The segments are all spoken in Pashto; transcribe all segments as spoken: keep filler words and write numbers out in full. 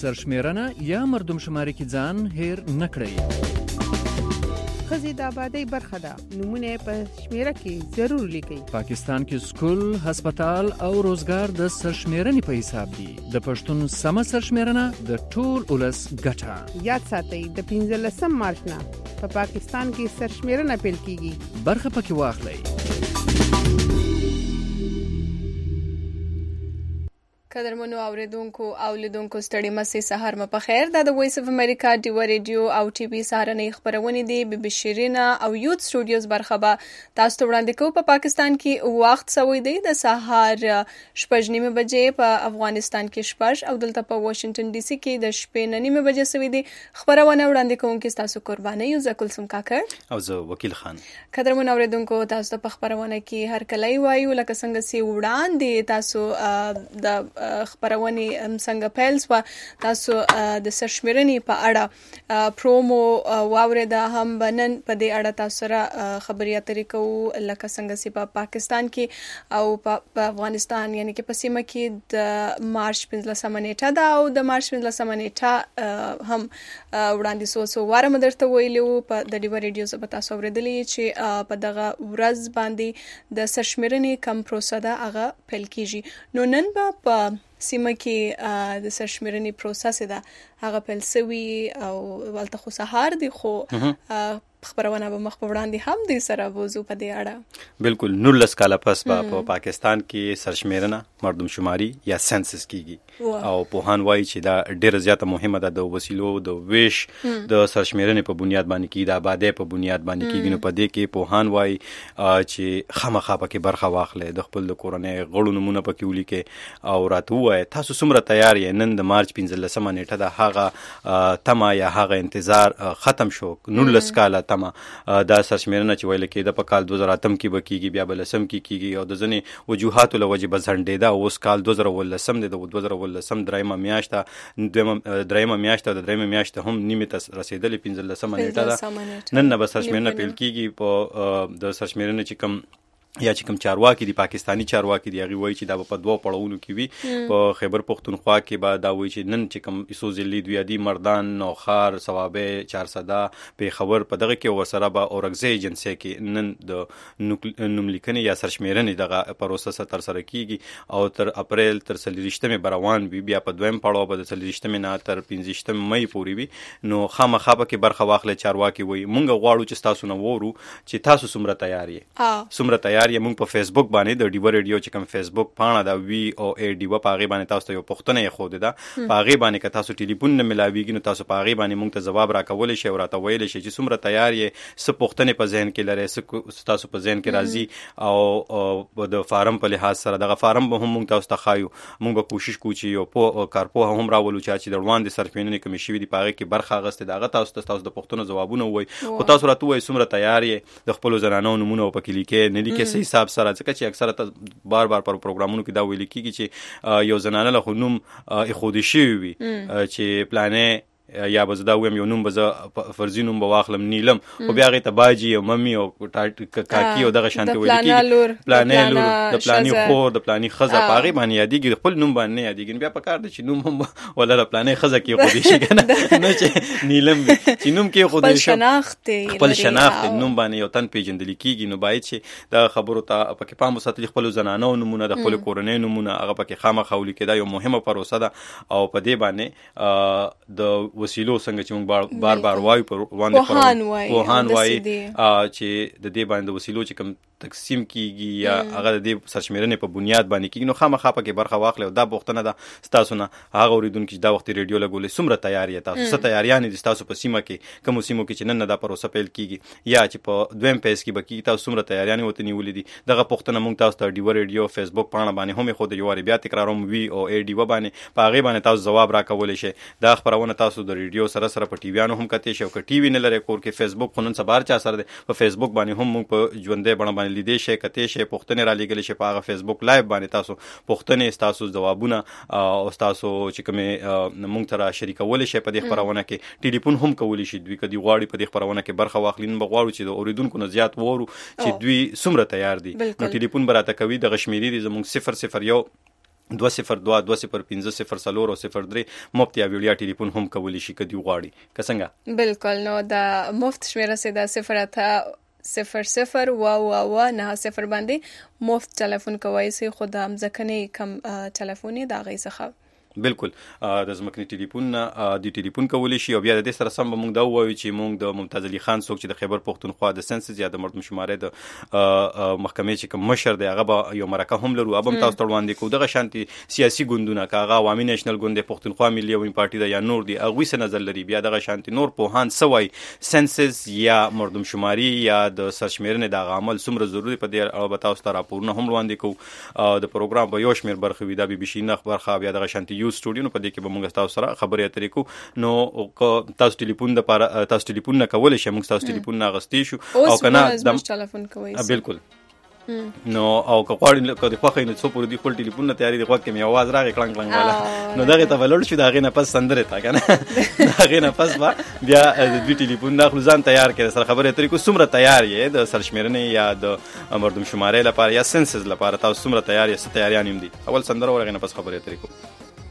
سرشمیرنه یا مردم شماری کې ځان هیر نکړئ. ښځې د آبادۍ برخه ده. نومونه په شمیره کې ضرور لیکئ. پاکستان کې سکول، هسپتال او روزګار د سرشمیرنې په حساب دي. د پښتون سمه سرشمیرنه د ټول ولس ګټه. یاد ساتئ د پنځلسم مارچ نه په پاکستان کې سرشمیرنه پیل کیږي. برخه پکې واخلئ. قدرمنو اوریدونکو او لیدونکو ستړي مسي سهار مو په خیر. دا د وایس اف امریکا ډیو ریډیو او ټي وي سهارنۍ خبرونه دي. بي بي شیرینا او یوت سټوډیوز برخه به تاسو ته وړاندې کوو. په پاکستان کې وخت سوي دی د سهار شپږ نیمه بجې، په افغانستان کې شپږ او دلته په واشنگټن ډي سي کې د شپې نیمه بجې سوي دي. خبرونه وړاندې کوونکې تاسو قرباني یو زکلسم کاکړ او زه وکیل خان. قدرمنو اوریدونکو تاسو ته په خبرونه کې هر کله وایو لکه څنګه سي وړاندې تاسو د خبرونه څنګه پیل سو، تاسو د سرشمیرنې په اړه پرومو واورید هم بنن په دې اړه تاسو را خبري اترې کوو لکه څنګه چې په پاکستان کې او په افغانستان یعنی کې په سیمه کې د مارچ پنځلسمه نیټه ده او د مارچ پنځلسمه نیټه هم وړاندې سو سو واره مدرته ویلو په د ډیو ریډیو سره تاسو اوریدلې چې په دغه ورځ باندې د سرشمیرنې کم پروسه ده هغه پیل کیږي. نو نن په سیمه کې د سرشمیرنې پروسس ده هغه پیل سوي او ولته خو سهار دی خو خبرونه به مخ په وړاندې هم دې سره وضو په دې اړه. بالکل نولس کاله پس به په پاکستان کې سرشمیرنه مردم شماري یا سنسس کیږي او پوهان وایي چې دا ډیره زیاته مهمه ده. د وسیلو د ویش د سرشمیرنې په بنیاد باندې کیږي، د آبادۍ په بنیاد باندې کیږي. نو په دې کې پوهان وایي چې خامخا پکې برخه واخلئ، د خپل د کورنۍ غړو نومونه پکې ولیکئ او راته ووایئ تاسو څومره تیار یې. نن د مارچ پنځلسمه نیټه ده، هغه تمه یا هغه انتظار ختم شو. نولس کاله دا سرشمیرنه چې ویل کېده په کال دوه زره اتم کې به کېږي، بیا به لسم کې کېږي او د ځینې وجوهاتو له وجې به ځنډېده. اوس کال دوه زره اوولسم دی، د دوه زره اوولسم درېیمه میاشت ده درېیمه میاشت ده د درېیمه میاشت هم نیمې ته رسېدلې، پنځلسمه نیټه ده. نن نه به سرشمیرنه پیل کېږي. په د سرشمیرنې چې کوم یا چې کوم چارواکي دي، پاکستانی چارواکي دي، هغه وایي چې دا په دوه پړاوونو کې وي. په خیبر پختونخوا کې به دا وایي چې نن چې کوم ایسو ضلعي دویادي، مردان، نوخار، صوابه، چارسده، پیښور په دغه کې ورسره به اورکزۍ ایجنسۍ کې نن د نوملیکنې یا سرشمیرنې دغه پروسس ترسره کیږي او تر اپریل تر څلوېښتمې به روان وي. بیا په دویم پړاو به د څلوېښتمې نه تر پنځویشتم مۍ پورې وي. نو خامخا پکې برخه واخلئ. چارواکي وایي موږ غواړو چې تاسو نه وورو چې تاسو څومره تیار یې، څومره تیار یې. موږ په فیسبوک باندې د ډیو ریډیو چې کوم فیسبوک پاڼه ده وی او ای ډیو په هغې باندې تاسو ته یو پوښتنه یې ښودې ده. په هغې باندې که تاسو ټلیفون نه ملاویږي نو تاسو په هغې باندې موږ ته ځواب راکولی شئ او راته ویلی شئ چې څومره تیار یې، څه پوښتنې په ذهن کې لرئ، څه تاسو په ذهن کې راځي او د فارم په لحاظ سره دغه فارم به هم موږ تاسو ته ښایو. موږ به کوشش کوو چې یو پوه کارپوهه هم راولو چې د وړاندې سرشمیرنې کومې شوي دي په هغې کې برخه اخیستې ده، هغه تاسو ته تاسو د پوښتنو ځوابونه ووایي. خو تاسو راته ووایئ څومره تیار یې، د خپلو زنانو نومونه پکې لیکئ، نه لیکئ صحیح حساب سره. ځکه چې اکثره بار بار پر پروګرامونو کې دا ویل کېږي چې یو زنانه له خو نوم ایښودل شوی وي چې پلانې یا به زه دا ویم یو نوم به زه فرضي نوم به واخلم نیلم، خو بیا هغې ته باجي او ممي او کاکي او دغه شانتې ویل کېږي، پلانې لور، د پلانې خور، د پلانې ښځه په هغې باندې یادېږي، خپل نوم باندې نه یادېږي. بیا پکار ده چې نوم هم ولا له پلانې ښځه کېښودی شي که نه، نه چې نیلم وي، چې نوم کېښودی شي خپل شناخت نوم باندې یو تن پېژندلي کېږي. نو باید چې دغه خبرو ته پکې پام وساتلي، خپلو زنانو نومونه، د خپلو کورنۍ نومونه هغه پکې خامخا ولیکي. دا یو مهمه پروسه ده او په دې باندې د وسیلو څنګه چې موږ بار بار وایو پر وړاندې پوهان وایي چې د دې باندې د وسیلو چې کوم تقسیم کیږي یا هغه د دې سرشمیرنې په بنیاد باندې کیږي. نو خامخا پکې برخه واخلئ. دا پوښتنه ده ستاسو نه هغه اورېدونکي چې دا وخت ریډیو لګولی څومره تیار یې، تاسو څه تیاریانې دي ستاسو په سیمه کې، کومو سیمو کې چې نن نه دا پروسه پیل کیږي یا چې په دویم پیس کې به کیږي، تاسو څومره تیاریانې ورته نیولې دي. دغه پوښتنه موږ تاسو ته ډیو ریډیو فیسبوک پاڼه باندې هم ایښودلې، یو وارې بیا تکراروم وي او ای ډیو باندې، په هغې باندې تاسو ځواب راکولی شئ. دا خپرونه تاسو د ریډیو سره سره په ټي ویانو هم کتلی شئ او که ټي وي نه لرئ کور کې فیسبوک خو نن سبا هر چا سره دی، په فیسبوک باندې هم موږ په ژوندۍ بڼه باندې لیدی شئ، کتلی شئ، پوښتنې را لېږلی شئ. په هغه فیسبوک لایو باندې تاسو پوښتنې، ستاسو ځوابونه او ستاسو چې کومې موږ ته را شریکولی شئ په دې خپرونه کې. ټلیفون هم کولی شي دوی که دوی غواړي په دې خپرونه کې برخه واخلي. نن به غواړو چې د اورېدونکو نه زیات وورو چې دوی څومره تیار دي. نو ټلیفون به راته کوي، دغه شمېرې دي زموږ صفر صفر یو دوه صفر دوه دوه صفر پنځه صفر څلور او صفر درې مفت یا ویډیو ټلیفون هم کولی شي کدی غواړي که څنګه. بالکل. نو د مفت شمیره سي د صفر اته صفر صفر و و و نه صفر باندې مفت ټلیفون کوي سي خو د ځکنې کم ټلیفون دا غي څخه بالکل د زمکني ټلیفون د ټلیفون کولی شي. او بیا د دې سره سم موږ دا وایو چې موږ د ممتاز علي خان څوک چې د خیبر پښتونخوا د سنسز یا د مردم شمارې د محکمې چې کوم مشر دی هغه به یو مرکه هم لرو ابم تاسو ته وړاندې کوو. دغه شانتي سیاسي ګوندونه کاغه عوامي نېشنل ګوند پښتونخوا ملي عوامي پارټي دا یا نور دی هغه څه نظر لري. بیا دغه شانتي نور پوهان سوای سنسز یا مردم شماري یا د سرشمیرنې د عمل څومره ضروري په دې اړه به تاسو ته راپورونه هم وړاندې کوو. د پروګرام په یو شمیر برخه وي دا بي بي سي نه برخه بیا دغه شانتي یو سټوډیو په دې کې به موږ تاسو سره خبرې اترې کوو. نو تاسو ټلیفون د لپاره تاسو ټلیفون نه کولای شئ موږ تاسو ټلیفون نه غستې شو او کنه د ټلیفون کوي بالکل. نو او که غواړئ که د خوښې نه څو پورې دی خپل ټلیفون نه تیاری دی غوږ کې مې اواز راغی کړنګ کړنګ والا نو دغه ته ولړ شو دغه نه پس سندره تا کنه دغه نه پس با بیا د دې ټلیفون نه خلوزان تیار کړي سره خبرې اترې کو څومره تیار یې د سرشمیرنې یا د مردم شمارې لپاره یا سنسز لپاره تاسو څومره تیار یې ست تیاریان هم دي. اول سندره ورغه نه پس خبرې اترې کو.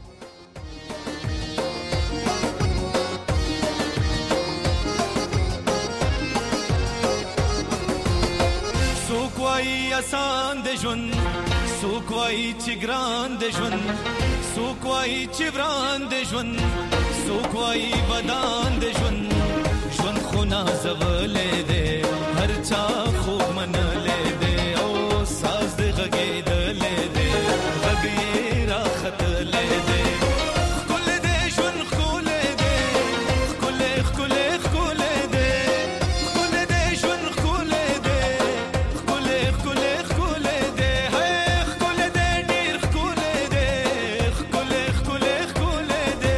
آسان د ژوند څوک وایي چې ګران د ژوند څوک وایي چې وران د ژوند څوک وایي بدان د ژوند ژوند خو نازولی دی هر چا خوب منلی دی او ساز د غږېدلی دی غږ یې راختلی دی ښکلی دی ژوند ښکلی دی ښکلی ښکلی ښکلی دی ښکلی دی ژوند ښکلی دی ښکلی ښکلی ښکلی دی هی ښکلی دی ډېر ښکلی دی ښکلی ښکلی ښکلی دی.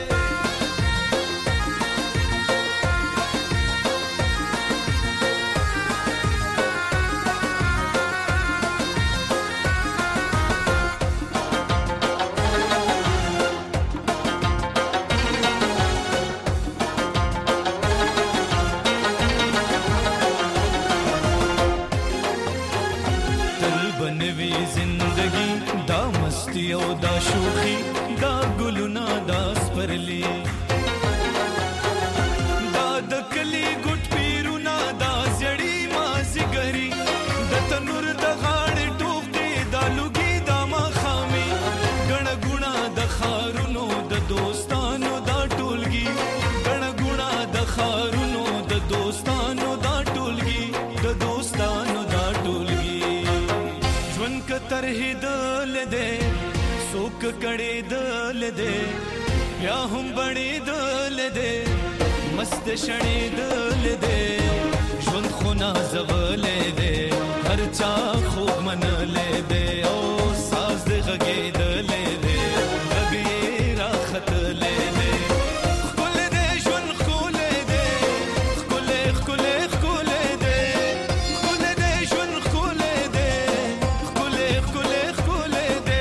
او دا شوخي دا ګلونه دا سپرلی دا د کلی ګټ پیرونه دا زړی مازیګری د تنور د غاړې ټوک دی دا لوګي دا مخامي ګڼه ګوڼه د خارونو د دوستانو دا ټولګي ګڼه ګوڼه د خارونو د دوستانو دا ټولګي د دوستانو دا ټولګي ژوند کتر هدل دی څوک کړي دل دې یا هم بړې دل دې مست شړې دل دې ژوند خو نازولې دې هر چا خوب منلې دې او ساز دې غږېدلې دې غږ یې راختلې دې ښکلی دې ژوند ښکلی دې ښکلی ښکلی ښکلی دې ښکلی دې ژوند ښکلی دې ښکلی ښکلی ښکلی دې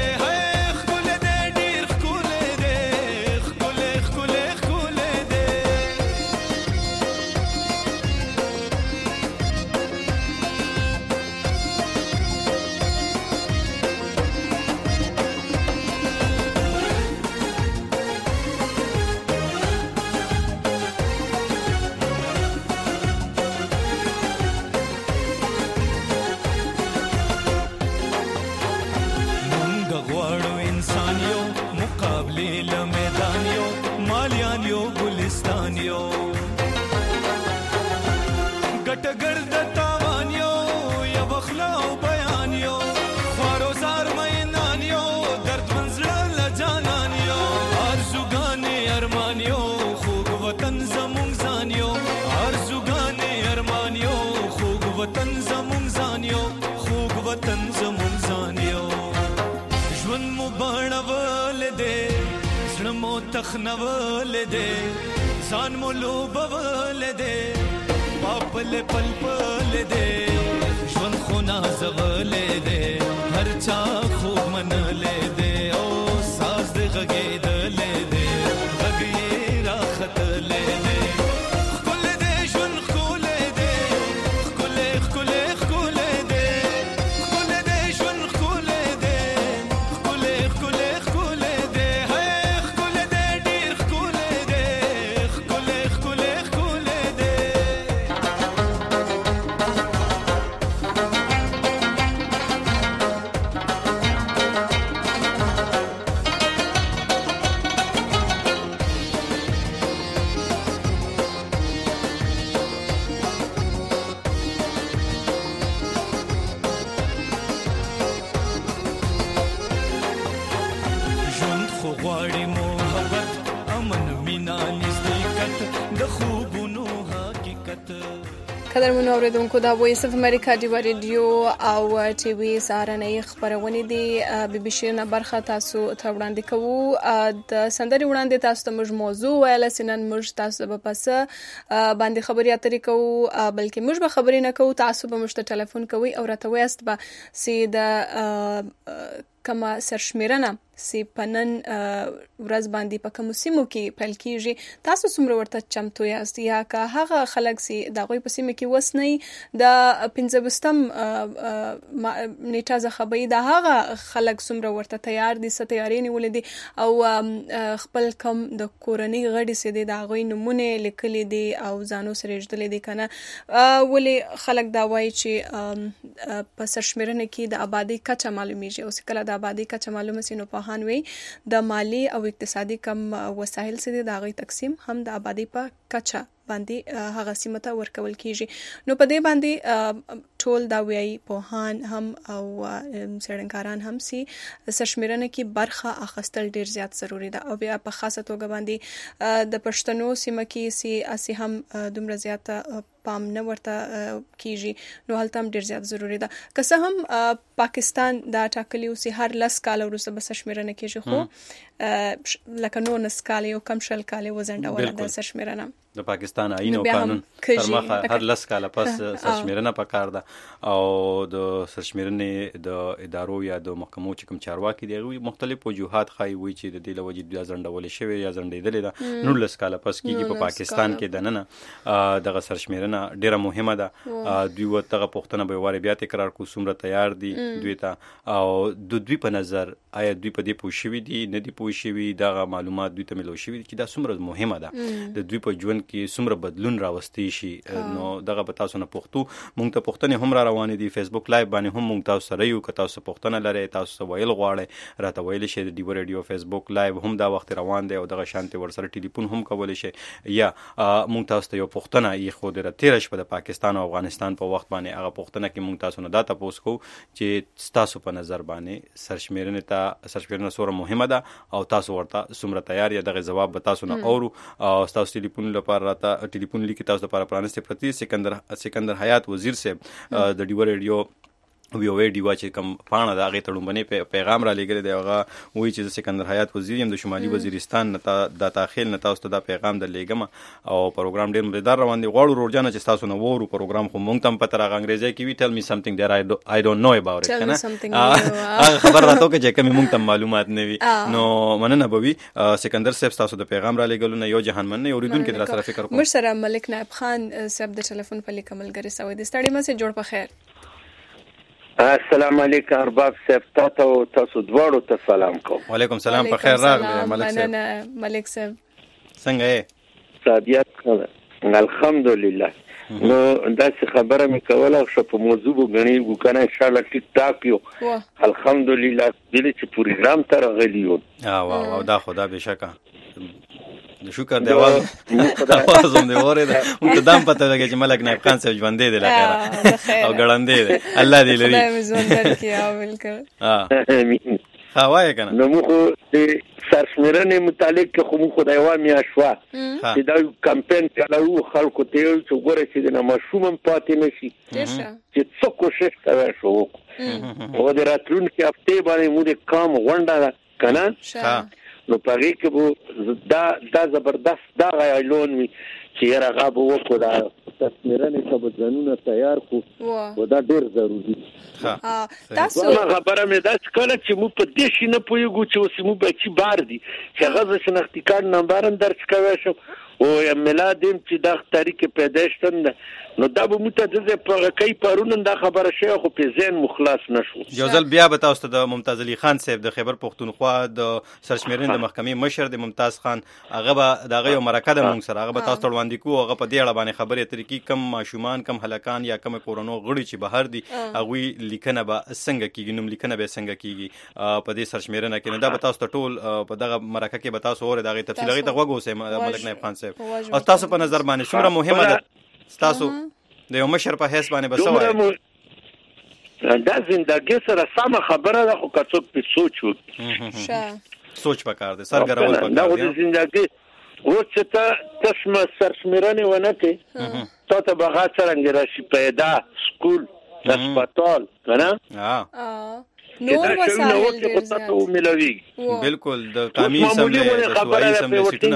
تخنول دے ځان مو لوبول دے پاپل پل پل دے ژوند خو نازول دے هر چا خوب منل دے او ساز دې غږېدل دے غږ یې راختل دے ښکلی دے ژوند ښکلی دے ښکلی ښکلی ښکلی دے ښکلی دے ژوند ښکلی دے ښکلی ښکلی غواړي محبت امن مینا نزدېکت د خوبونو حقیقت. قدرمنو اوریدونکو دا وایس اف امریکا دی ریډیو او ټي وي سهارنۍ خبرونه دي بي بي سي نه برخه تاسو ته وړاندې کوو. د سندري وړاندې تاسو ته موږ موضوع ویل سنن موږ تاسو به پس باندې خبري اترې کوو بلکې موږ به خبرې نه کوو تاسو به موږ ته ټلیفون کوئ او راته وایست به سي د کما سرشمیرنه سی پنن ورځ باندې په کوم سیمو کې پیل کیږي تاسو څومره ورته چمتو یاست یا که هغه خلک سي د غوي په سیمه کې وسنی د پنځبستم نیټه زخبې د هغه خلک څومره ورته تیار دي ست تیاری نیولې دي او خپل کم د کورنۍ غړي سي د غوي نمونه لیکلې دي او ځانو سره جوړلې دي کنه ولې خلک دا وایي چې په سرشمیرنه کې د آبادی کچه معلومیږي او کله د آبادی کچه معلومه سي نو په وي د مالی او اقتصادي کم وسایل سره د غي تقسیم هم د آبادی په کچه باندې هغه سیمه ته ورکول کیږي. نو په دې باندې ټول دا ویي پوهان هم او څېړنکاران هم سي سرشمیرنه کې برخه اخیستل ډیر زیات ضروری ده او بیا په خاصه توګه باندې د پښتنو سیمه کې سي اسی هم دومره زیات پام نه ورته کیږي نو هلته هم ډیر زیات ضروری ده. که څه هم پاکستان دا ټاکلی او سي هر لس کال وروسته به سرشمیرنه کیږي خو لکه نو نس کال یو کم شل کال وزنده ولا د سرشمیرنه د پاکستان آئین او قانون تر مخه هر لس کاله پس سرشمیرنه پکار ده او د سرشمیرنه د ادارو یا د محکمو چې کوم چارواکي دی مختلف وجوهات خای وي چې د دې لوجې د ځندول شوی یا ځندېدل ده نو لس کاله پس کیږي په پاکستان کې دننه دغه سرشمیرنه ډیره مهمه ده. دوی وتغه پښتنه به واره بیا تکرار کو څومره تیار دي دوی ته او د دوی په نظر آیا دوی په دې پوه شوي دي نه دي پوه شوي دغه معلومات دوی ته ملو شوي چې دا څومره مهمه ده د دوی په ژوند کې څومره بدلون راوستي شي. نو دغه په تاسو نه پښتو مونږ ته پښتنه هم را روان دي فیسبوک لایو باندې هم مونږ تاسو سره یو که تاسو پښتنه لري تاسو ویل غواړئ راته ویل شي د دیو ریډیو فیسبوک لایو هم دا وخت روان دی او دغه شانتي ورسره ټلیفون هم کول شي یا مونږ تاسو ته یو پښتنه یې خو د تیر شپه د پاکستان او افغانستان په وخت باندې هغه پښتنه کې مونږ تاسو نه دا تاسو کو چې تاسو په نظر باندې سرشمیرنه ته سرشمیرنه سره مهمه ده او تاسو ورته څومره تیار یا دغه جواب به تاسو نه اورو او تاسو ټلیفون لپاره راته ټلیفون لیکي تاسو لپاره پرانسته پرتی سکندر سکندر حیات وزیر صاحب د ډیو ریډیو وی او ډیوا چې کوم پانه دا غي تړومبنه پیغام را لګل دی هغه وایي چې سکندر حیات وزیر هم د شمالي وزیرستان نه د داخل نه تاسو ته دا پیغام د لګم او پروګرام ډیر مزیدار روان دی غواړو روزانه چې تاسو نه وورو پروګرام خو مونږ تم پته راغ انګریزي کې وی ټل می سمثینګ دیٹ آی ډونټ نو اباوت اټ کنه خبر راته کې چې کوم مونږ تم معلومات نه وي نو مننه بوي سکندر صاحب تاسو د پیغام را لګل نه یو جهان من نه اوریدونکو در سره فکر کوم مر سره ملک نائب خان صاحب د ټلیفون په لیکمل غری سوي د ستړي مې سره جوړ په خیر. السلام علیکم ارباب صاحب تاسو تاسو دواړو ته سلام کوم. وعلیکم السلام په خیر راغلی ملک صاحب. ملک صاحب څنګه یې؟ سعادت الحمدلله. نو داسې خبره مې کوله خو په موضوع وګڼي وکنه ان شاء الله ټیک ټاک یو الحمدلله دې چې پروګرام ته راغلی یو. اه واه واه دا خدا بشکه د شکر دی आवाज आवाज هم دی وره ده مونږ دام پته لګی چې ملک نائب خان صاحب ژوند دی لکه او ګړندې دی الله دې لري خدای مې ژوند درکړي او بالکل ها وای کنه نو موږ د سرشمیرنې متعلق خو موږ خدای و میا شوا چې دا کمپاین چلاو خلکو ته چې ګوره چې د مشروم پاتې نشي چې څو کوشش کوي شو او د راتلونکي هفته باندې موږ کام غونډه کنه نو پاره کې دا دا زبردست دا غایلون وی چې راغه وو کو دا سرشمیرنې ته بدلونه تیار کو او دا ډیر ضروری ها تاسو خبره مې دا څکله چې مو په دې شي نه پویګو چې اوس مو بچی بار دي چې غزه شناختی کارت نمبر درج کوي شو او میلادیم چې دا تاریخ پیدایشتن نو دا به مو ته د په کوي پرون دا خبره شي خو په ذهن مخلص نشو. یو ځل بیا به تاسو ته د ممتاز علي خان صاحب د خیبر پښتونخوا د سرشمیرنې د محکمې مشر د ممتاز خان هغه به دغه یو مرکه د مونږ سره هغه به تاسو ته وړاندې کوو هغه په دې اړه باندې خبرې اترې کوي کم ماشومان کم هلکان یا کم کورونو غړي چې بهر دي هغه لیکنه به څنګه کیږي نوم لیکنه به څنګه کیږي په دې سرشمیرنه کې نه دا به تاسو ته ټول په دغه مرکه کې به تاسو اورئ دغه تفصیل هغه ته وګورئ ملک نائب خان صاحب او تاسو په نظر باندې څومره مهمه ده تاسو د یو مشر په حیث باندې بسوي دا زندګي سره سم خبره ده خو که څوک په سوچ وکړي سوچ پکار دی سرګرول پکار دی دا د زندګي اوس چې ته تاسو سرشمیرنه ونه کې ته ته بغا څنګه راشي پیدا سکول هسپتال کنه اه نور وسایل ډیر زیات بالکل د قامي سمې د دوايي سمې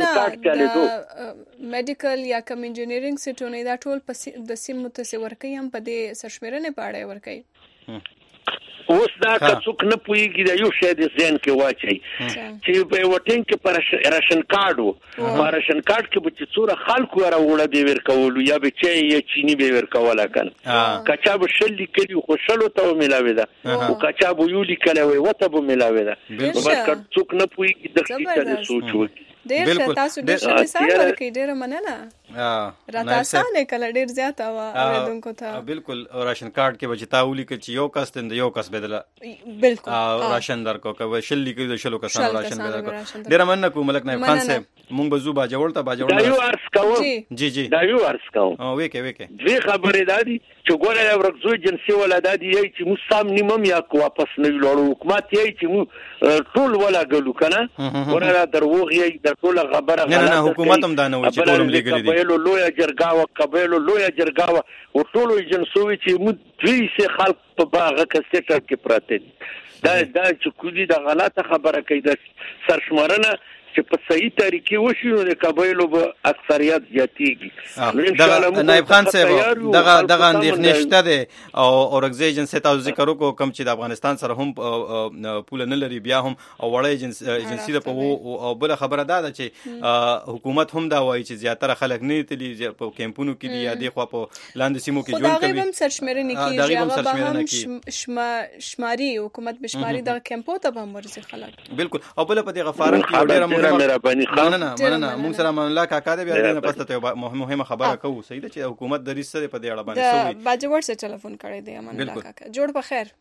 سیټونه میډیکل یا کم انجینرینګ سیټونه دا ټول د سیمو ته ورکي هم په دې سرشمیرنه پاړې ورکي اوس دا څوک نه پويږي دا یو شی د ذهن کې واچي چې په وټینګ کې پر راشن کارت وو پر راشن کارت کې به چې څوره خلکو راوړل دی ورکول یا به چې یا چینی به ورکول کنه کچا به شل کلی خو شلو ته ملاوي ده او کچا به یو لیکل وي وته به ملاوي ده بس څوک نه پويږي د څه سوچ وکړي ډېر تاسو ډېر ښه مثال ورکړئ ډېر مننه راته اسانه کله ډېر زیات و اوریدونکو ته بالکل راشن کارت کې بچتا ولي کې چې یو کس تند یو کس بدله بالکل راشن درکو کوي شل کې د شلو کسانو راشن بدله ډېر مننه کو ملک نایب خان صاحب مونږ بزو با جوړ ته با جوړ دا یو ارس کوم جی جی دا یو ارس کوم او وکه وکه دوی خبرې دادي چې ګوره ورکزو جنسي ولادادي یي چې مو سام نیمم یا کو واپس نه لړو حکومت یي چې مو ټول ولا ګلو کنه ګوره دروغ یي د ټول خبره نه نه حکومت هم دا نه و چې ټول لګل دي قبایلو لویا جرګاوه قبایلو لویا جرګاوه او ټول جنسوي چې مو دوی سه خلک په باغ کې سټر کې پراته دي دا دا چې کولی دا غلطه خبره کوي د سرشمارنه چې په صحیح طریقې وشي نو د قبایلو به اکثریت زیاتېږي نایب خان صاحب دغه دغه اندېښنې شته دي او اورګزي جنسي تاسو ذکر وکړو کوم چې د افغانستان سره هم پوله نه لري بیا هم او وړې جنس جنسي د په او بل خبره ده چې حکومت هم دا وایي چې زیاتره خلک نه تلي په کیمپونو کې دي یا د خو په لاندې سیمو کې ژوند کوي دا هم سرشمیرنه کیږي هغه هم شماري حکومت بشماري د کیمپو ته هم ورسي خلک بالکل او بل په دغه فارم کې ډېر مهرباني خان نه نه نه موږ سره مملا کاکا دې بیا نه پسته ته مهمه خبره کوو صحیح ده چې حکومت د ریس سره په دې اړه باندې سوي باجوړ سره ټلیفون کړی دی امانه کاکا جوړ په خیر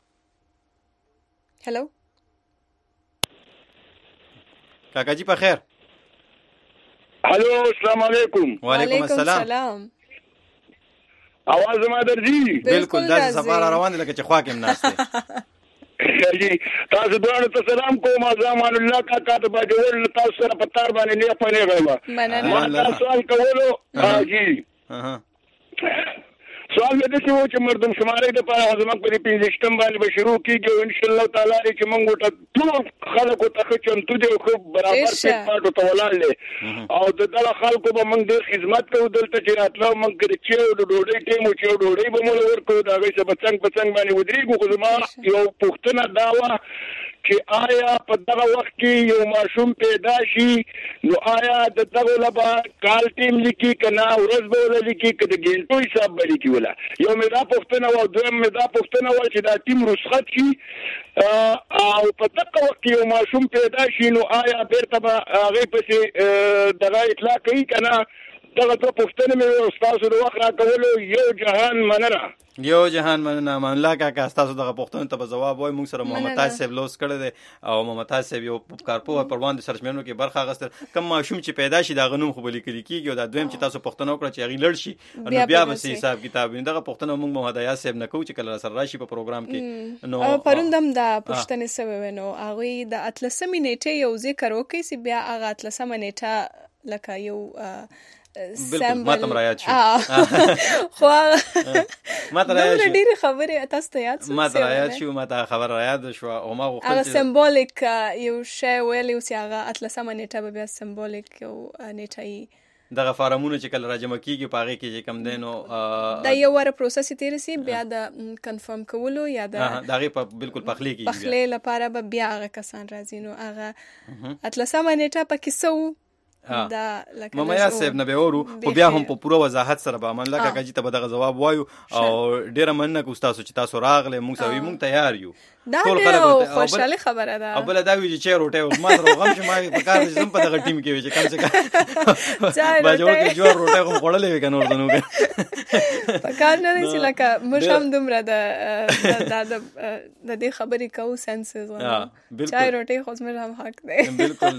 هلو کاکا جی په خیر هلو السلام علیکم وعلیکم السلام आवाज ما درځي بالکل دا سفر روان دي لکه چې خوا کې ناشته جی تاسو دواړو ته سلام کوم ځمان الله کا کا ته باجوړ تاسو سره پتار باندې نه پنه غواړم ما سوال کولو ها جی سوال دې چې و چې مردم شمارې د په حکومت په دې سیستم باندې به شروع کیږي ان شاء الله تعالی چې موږ ته ټول خلکو ته چمتو دي خو برابر په پاتو ته ولاړل او د دغه خلکو به موږ د خدمت کوو دلته چې راتلو موږ چې د ډوډۍ ټیم چې ډوډۍ به موږ ورکو دا غي څه بچنګ بچنګ باندې ودرېږو خو زما یو پوښتنه دا و چې آیا په دغه وخت کې یو ماشوم پیدا شي نو آیا د دغه لپا کال ټیم لیکي کنا ورځ به وللیکي کده ګینټو حساب بلیکي ولا یو مې دا پوښتنه و دویم مې دا پوښتنه و چې دا ټیم رخصت شي او په دغه وخت کې یو ماشوم پیدا شي نو آیا بیرته هغه پسې دغه اطلاع کوي کنا دغه ته پوښتنه مې استاد د وخت را کولو یو جهان مننه یو جهان مننه منلا کاکا تاسو دغه پوښتنه ته جواب وای موږ سره محمد تاج صاحب لوس کړی دی او محمد تاج صاحب یو کارپو پروان د سرچمنو کې برخه غستر کم ماشوم چې پیدا شي دا غنوم خو بلی کېږي او دا دویم چې تاسو پوښتنه وکړه چې غي لړ شي نو بیا به حساب کتاب دغه پوښتنه موږ محمد تاج صاحب نه کوو چې کله سره راشي په پروګرام کې نو پروندم دا پوښتنه سوي نو هغه د اتلسمې نیټه یو ذکر وکي چې بیا هغه اتلسمې نیټه لکه یو بالکل ما تم رايات شو خو ما تر رايات شو ډېر خبره تاسو ته یاد ما تر رايات شو ما ته خبر رايات شو او ما غوښتل هغه سمبولیک یو شی ویلی او چې هغه اتلسمه نیټه به بیا سمبولیک یو نیټه دغه فارمونه چې کله راجمع کیږي پاغه کې کم دینو دا یو وره پروسس تیر سي بیا د کنفرم کولو یا د دغه په بالکل پخلی کیږي پخلی لپاره به بیا هغه کسان راځي نو هغه اتلسمه نیټه پکې سو دا لکه ماما صاحب نه به ورو خو بیا هم په پوره وضاحت سره به من لکه کاجی ته به دغه جواب وایو او ډیره مننه کو تاسو چې تاسو راغله موږ سوي موږ تیار یو ټول خلک خوشاله خبره ده او بل دا وی چې روټه ما سره غم چې ما په کار دې په دغه ټیم کې وي چې کم څه کا باجو کې جوړ روټه کوم خړلې وي کنه ورته نو په کار نه دي چې لکه مشام دومره د د د دې خبرې کو سنسز ونه چای روټه خو زما هم حق دی بالکل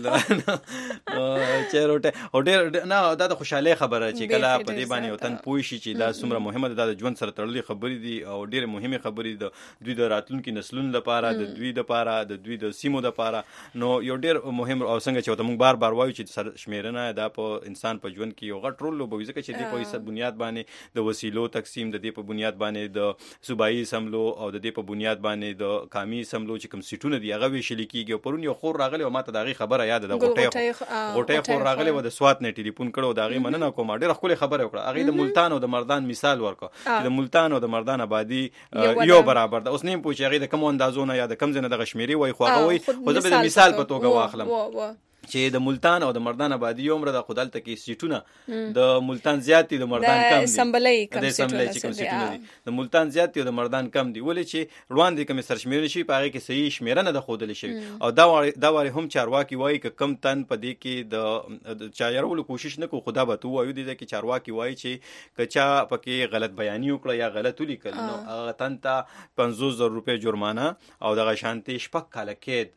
چای روټه او ډېر نه دا د خوشاله خبره چې کله په دې باندې وطن پوي شي چې دا څومره مهمه ده د ژوند سره تړلې خبرې دي او ډېر مهمه خبرې ده دوی د راتلونکو نسلونو ژوند لپاره د دوی لپاره د دوی د سیمو لپاره. نو یو ډیر مهم او څنګه چې موږ بار بار وایو چې سرشمیرنه دا په انسان په ژوند کې یو غټ رول لوبوي ځکه چې د په هیڅ بنیاد باندې د وسیلو تقسیم د دې په بنیاد باندې د صوبایي سملو او د دې په بنیاد باندې د قومي سملو چې کوم سیټونه دی هغه ویشل کیږي. پرون یو خور راغلی او ماته دغه خبره یاد ده غوټه غوټه خور راغلی و د سوات نه ټلیفون کړو دغه مننه کوم ډیره خپل خبره وکړه. هغه د ملتان او د مردان مثال ورکړ چې د ملتان او د مردان آبادی یو برابر ده. اوس نیم پوښي هغه د کوم اندازونه یا د کم ځنه د غشمیري وای خو هغه وای خو د مثال په توګه واخلم چې د ملتان او د مردان آبادی عمر د خدای ته کې سیټونه د ملتان زیات دي د مردان کم دي. سمبلې کم سیټونه دي د ملتان زیات دي او د مردان کم دي. ولې چې روان دي کوم سرشمیرنه شي په هغه کې صحیح شمیرنه د خودل شي او دا دا وری هم چارواکي وایي ک کم تن په دې کې د چایرولو کوشش نه کو خدا به تو وایو دي چې چارواکي وایي چې کچا پکې غلط بیانی وکړه یا غلط ولیکل نو هغه تن ته پنځوس زره روپۍ جرمانه او د شانتي شپک کاله کې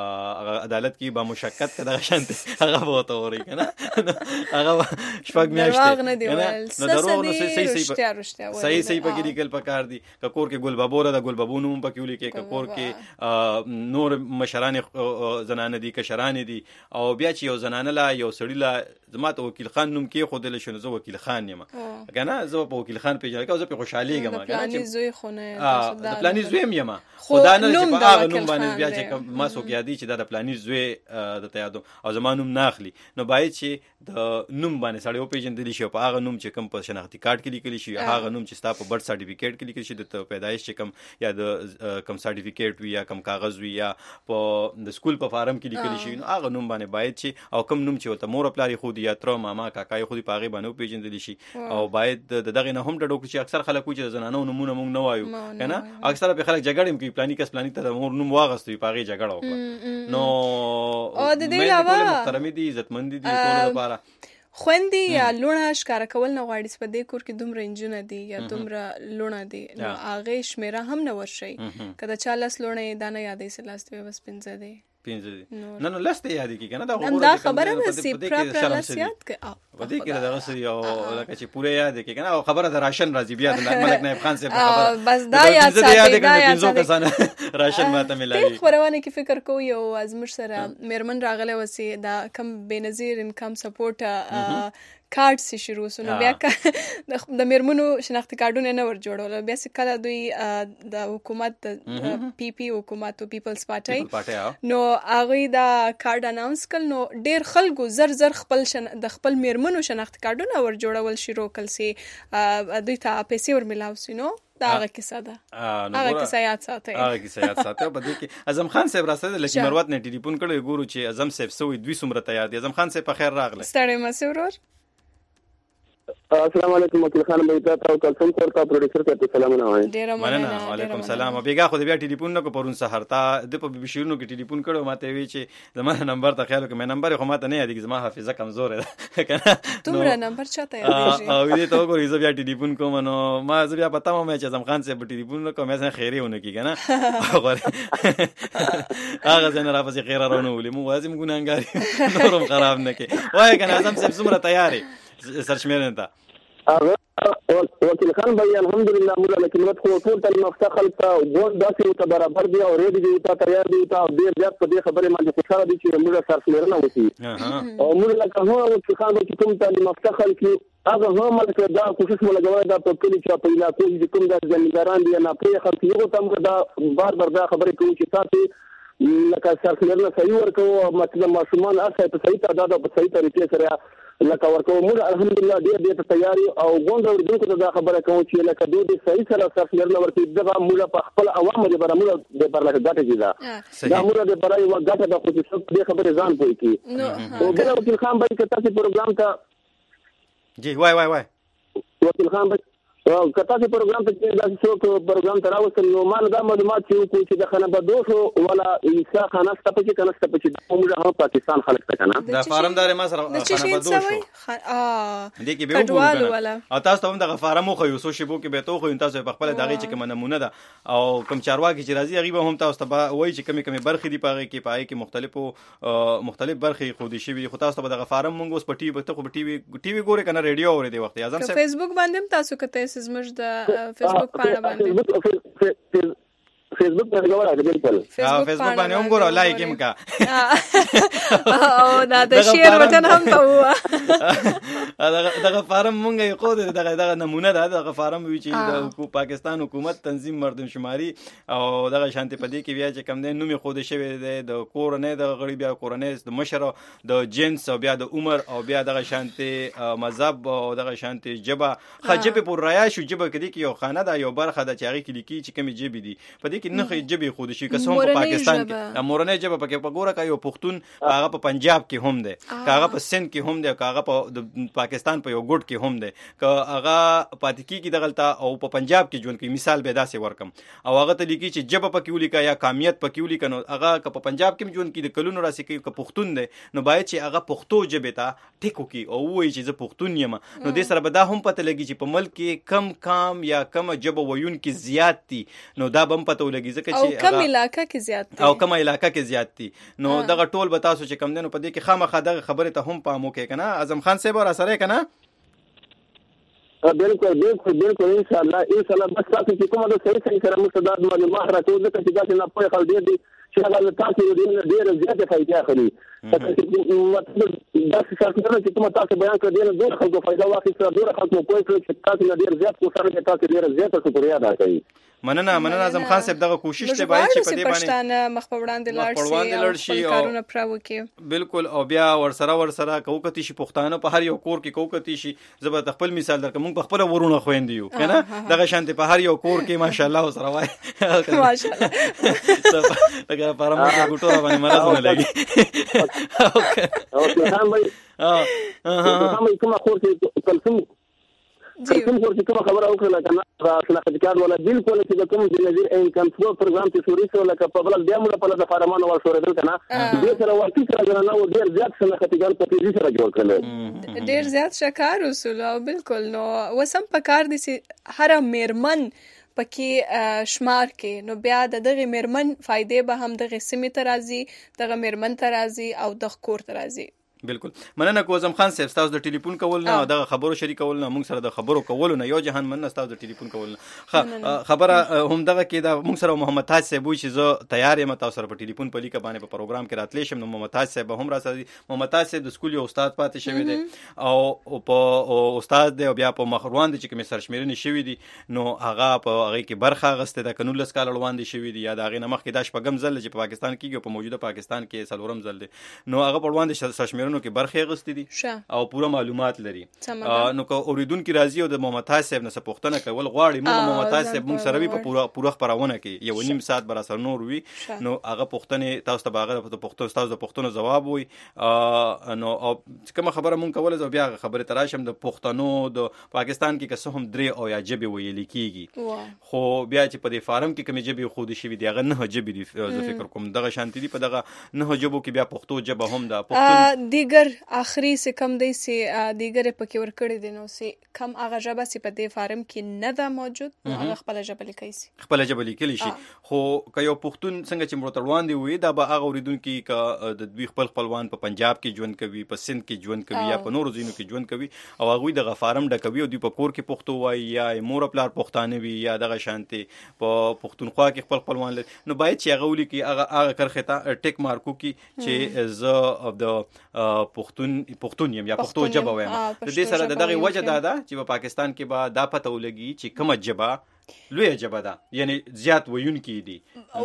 عدالت کی با مشقت کده شانت هغه بوته وری کنه هغه شپږ میاشتې نه دی ول نو درو نو صحیح صحیح صحیح صحیح پکې لیکل پکار دي کور کې ګل بابوره د ګل بابونو پکې ولیکي کور کې نور مشران زنانه دي کشران دي او بیا چې یو زنانه لا یو سړی لا زمات وکیل خان نوم کې خودل شنو زه وکیل خان یم کنه زه په وکیل خان پیژنم که زه په خوشحالي ګم کنه چې زوی خونه د پلاني زوی یم خدا نه چې په هغه نوم باندې بیا چې ما سو یادی چې دا د پلاني زوی د تیادو او زمانوم ناخلی نو باید چې د نوم باندې سړی او پیژندل شي په هغه نوم چې کوم په شناختی کارت کې لیکل شي هغه نوم چې ستا په برث سرټیفیکیټ کې لیکل شي د پیدایش چې کوم یا د کوم سرټیفیکیټ وي یا کوم کاغذ وي یا په د سکول په فارم کې لیکل شي نو هغه نوم باندې باید چې او کوم نوم چې ولته مور پلاری خو دی یا تر ماما کاکای خو دی پاغي باندې پیژندل شي او باید دغه نه هم د ډوکټر چې اکثر خلک چې زنانو نمونه مونږ نه وایو کنه اکثر په خلک جګړې کوي پلاني کس پلاني ته مور نوم واغستوي پاغي جګړه وکړه نو او د دې علاوه محترمي دي عزتمندي دي ټول لپاره خوندي یا لونه ښکارا کول نه غواړي په دې کور کې دومره انجونه دي یا دومره لونه دي نو هغه شمیره هم نه ورشي کله چا لاس لونه دانه یادې سلاستوي بس پنځه دي پنځه نه نو لسته یاد کی کنه دا خبره دا خبره ده سی پراپر لاسیات کې په دې کې دا غسر یو لکه چې پوره یاد کی کنه او خبره د راشن راځي بیا د ملک نایب خان صاحب خبره بس دا یاد ساتي دا یاد ساتي راشن ماته ملایي خبرونه کې فکر کوی او ازمر سره میرمن راغله وسی دا کم بنظیر انکم سپورټ کارت سي شروع سونه بیا د میرمنو شناختی کارتونه نه ور جوړول بیا چې کله دوی د حکومت پی پی حکومت او پیپلز پارټي نو هغه دا کارت اناونس کړ نو ډیر خلکو زر زر خپل د خپل میرمنو شناختی کارتونه ور جوړول شروع کړل سي دوی ته پیسې ور ملاو سي نو دا هغه کیسه ده هغه کیسه یاد ساتي هغه کیسه یاد ساتي په دې کې اعظم خان صاحب راځي لکه مروت نه ټلیفون کړو ګورو چې اعظم صاحب سوې دوی سمره تیار دي اعظم خان صاحب په خیر راغله ستړي مسرور السلام علیکم وکیل خان بیتا تا کلثوم کور کا پروډوسر ته سلامونه وایم ډیر مننه وعلیکم السلام بیګه خو بیا ټلیفون نه کو پرون سحر تا د په بشیرونو کې ټلیفون کړو ماته وی چې زما نمبر ته خیال کوم نمبر خو ماته نه یادګ زما حافظه کمزور ده کنه تمره نمبر چاته یاد او دې ته وګورئ زه بیا ټلیفون کوم نو ما زه بیا پتا مې چې اعظم خان صاحب ټلیفون نه کوم مې خیری ونه کی کنه هغه څنګه را پسې خیر راونه ولې مو لازم ګناګاری نورم خراب نه کی وای کنه اعظم صاحب څومره تیاری سرشمیرنه تا وکیل خان بھائی الحمدلله موږ له کلمت خو ټول تل مفتخر ته ګور داسې ته برابر دی او ریډي دی ته تیار دی ته ډیر زیات په دې خبره باندې خوشاله دي چې موږ سرشمیرنه وکړي او موږ له کومه وکیل خان چې کوم تل مفتخر کی هغه هم ملک دا کوشش موږ لګوي دا په کلی چې په علاقو کې کوم د ځمګاران دي نه پرې خلک یو تم دا بار بار دا خبره کوي چې تاسو لکه سرشمیرنه صحیح ورکو مطلب ماشومان اصل په صحیح تعداد او په صحیح طریقې سره لکه ورکو موږ الحمدلله ډېر ډېر تیاری او غونډه ورډونکو ته دا خبره کوو چې لکه دوی د صحیح سره سرشمیرنه ورکړي دغه موږ په خپل عوامو د بره موږ د پر لکه ګټه دي دا دا موږ د بره یو ګټه د خصوصیت دې خبره ځان پوي کی او بل وکیل خان باندې که تاسو پروګرام ته جی وای وای وای وکیل خان باندې او کته چې پروګرام ته کې داسې څوک پروګرام ته راوستل نو ما دا معلومات چې چې د خنبدوشو ولا عیسی خان است په کې کنه است په چې موږ هم پاکستان خلک ته کنه دا فارم دار ما سره خنبدوشو اه دې کې به وګورئ او تاسو هم د فارم خو یو سو شیبو کې به تو خو تاسو په خپل دغه چې کوم نمونه ده او کوم چارواکي چې راځي هغه هم تاسو ته وایي چې کمی کمی برخې دی پاره کې پای کې مختلفو مختلف برخې خو دي شي خو تاسو ته دغه فارم مونږ اوس په ټي وي ته خو په ټي وي ټي وي ګوري کنه ریډیو اوري دی وخت اعظم صاحب فیسبوک باندې تاسو کته زموږ د فیسبوک پاڼه باندې فیسبوک باندې ګورم بالکل ها فیسبوک باندې هم ګورم لایک هم کا او دا د شیر وطن هم ته وه دغه فارم مونږ یې خو دغه دغه نمونه ده دغه فارم وی چې د پاکستان حکومت تنظیم مردم شماري او دغه شانتي پدې کې بیا چې کم دی نوم خو د شوی دی د کورنۍ د غړي بیا کورنۍ د مشر د جنس او بیا د عمر او بیا دغه شانتي مذهب او دغه شانتي جبه خجبه پر رایا شو جبه کې یو خانه ده یو برخه ده چې هغه کې لیکي چې کومې جبه دي پدې کې نه جبه خو د شي قسم په پاکستان کې مورنۍ جبه پکې په ګوره کا یو پښتون هغه په پنجاب کې هم دی هغه په سند کې هم دی هغه په پاکستان په یو ګډ کې هم دی که هغه پاتې کېږي دغلته او په پنجاب کې ژوند کوي مثال به داسې ورکم او هغه ته لیکي چې جبه پکې ولیکه یا قامیت پکې ولیکه نو هغه که په پنجاب کې ژوند کوي د کلونو راسي کوي که پښتون دی نو باید چې هغه پښتو ژبې ته ټیکو کوي او وایي چې زه پښتون یم نو دې سره به دا هم پته لګي چې په ملک کې کم کام یا کم ژبه ویونکي زیات دي نو دا به هم پته ولګي ځکه چې او کم علاقه کې زیات دي او کم علاقه کې زیات دي نو دغه ټول به تاسو چې کم دی نو په دې کې خامخا دغه خبرې ته هم پام وکړئ که نه اعظم خان صاحب را سره که نه بالکل بالکل بالکل ان شاء الله ان شاء الله بس تاسو چې کومه د صحیح صحیح سره مستداد معلومات راکوي ځکه چې دا نه پوهه خل ډېر دي چې هغه تاسو دې ډېر زیات فائدې اخلي مطلب دا څه چې کومه تاسو بیان کړی ډېر ډېر خلکو فائدہ واخیسته ډېر خلکو کوی چې تاسو ډېر زیات کوشش تاسو ډېر زیات شکریا ادا کوي مننه مننه اعظم خان صاحب دغه کوشش ته باید چې په دې باندې پښتانه مخ په وړاندې لاړ شي او کارونه پراو کې بالکل او بیا ورسره ورسره کوکتی شي پښتانه په هر یو کور کې کوکتی شي زه به خپل مثال درکوم موږ په خپل ورونه خويندې یو کنه دغه شانتي په هر یو کور کې ماشاءالله سره وای ماشاءالله دغه پرمو کې ګټوره باندې مرز نه لګي اوکې هم وای اه هم کومه کور کې کلسم کوم څه کوم خبره وکړه کنه شناخت کارت ولا بالکل چې کوم د نظیر انکم فلو پروګرام چې شوري شو لکه په بل بیا موږ په لاره فارمان ور شوړل کنه دې سره ورته سره نه و ډیر زیات شناخت کارت په دې سره جوړ کړل ډیر زیات شکار اصول او بالکل نو وسم په کار دي چې هر میرمن پکې شمار کې نو بیا د دغه میرمن فائدې به هم دغه سیمه ترازی دغه میرمن ترازی او د کور ترازی بالکل مننه کوزم خان صاحب تاسو د ټلیفون کول نه دغه خبرو شریکول نه موږ سره د خبرو کول نه یو جهان مننه تاسو د ټلیفون کول نه خبره هم دغه کې دا موږ سره محمد تاج صاحب وي چې زه تیار یم تاسو سره په ټلیفون په لیکه باندې په پروګرام کې راتلی شم نو محمد تاج صاحب هم را سره محمد تاج صاحب د سکول یو استاد پاتې شوی دی او په استاد دی او بیا په مخروان دي چې کوم سرشمیرنې شوی دي نو هغه په هغه کې برخه غسته د قانون لس کال وړاندې شوی دی یا د هغه نمخ کې د شپږم ځل چې په پاکستان کې په موجوده پاکستان کې څلورم ځل دی نو هغه په وړاندې سرشمیرنو کې برخه غسته او پوره معلومات لري نو که اوریدونکو راځي او د محمد تاج صاحب نه پوښتنه کول غواړي موږ محمد تاج صاحب موږ سره وی په پوره پوره خبرونه کې یو نیم ساعت بر اثر نور وی نو هغه پوښتنه تاسو ته باغه د پوښتنه تاسو د پوښتنه جواب وي نو او کوم خبره مونږ کول زو بیا خبره تراشم د پښتنو د پاکستان کې که هم درې او یا جبه ویل کیږي خو بیا چې په دې فارم کې کوم جبه خو د شوی دی هغه نه جبه دی زه فکر کوم دغه شانتی دی په دغه نه جبو کې بیا پښتو جبه هم ده پښتون دیګر اخري سے کم دی سي دیګر پکې ور کړی دي نو سي کم هغه جبه سي په دې فارم کې نه ده موجود هغه خپل جبه لیکي سي خپل جبه لیکلی شي خو که یو پښتون څنګه چې مرتروان دی وي دا به هغه اوریدونکو کې د دوی خپل خپلوان په پنجاب کې ژوند کوي په سند کې ژوند کوي یا په نورو ځینو کې ژوند کوي او هغه د غفارم ډکوي او دوی په کور کې پښتو وایي یا مور پلار پښتانه وي یا دغه شانتي په پښتونخوا کې خپل خپلوان لري نو باید چې هغه ولي کې هغه هغه کرخه ته ټیک مارکو کې چې ز د پښتون پښتون یم یا پښتو جبه وایم د دې سره د دغه وجه دا ده چې په پاکستان کې به دا پته ولګي چې کومه جبه لوی جبه ده یعنی زیات ویونکي دي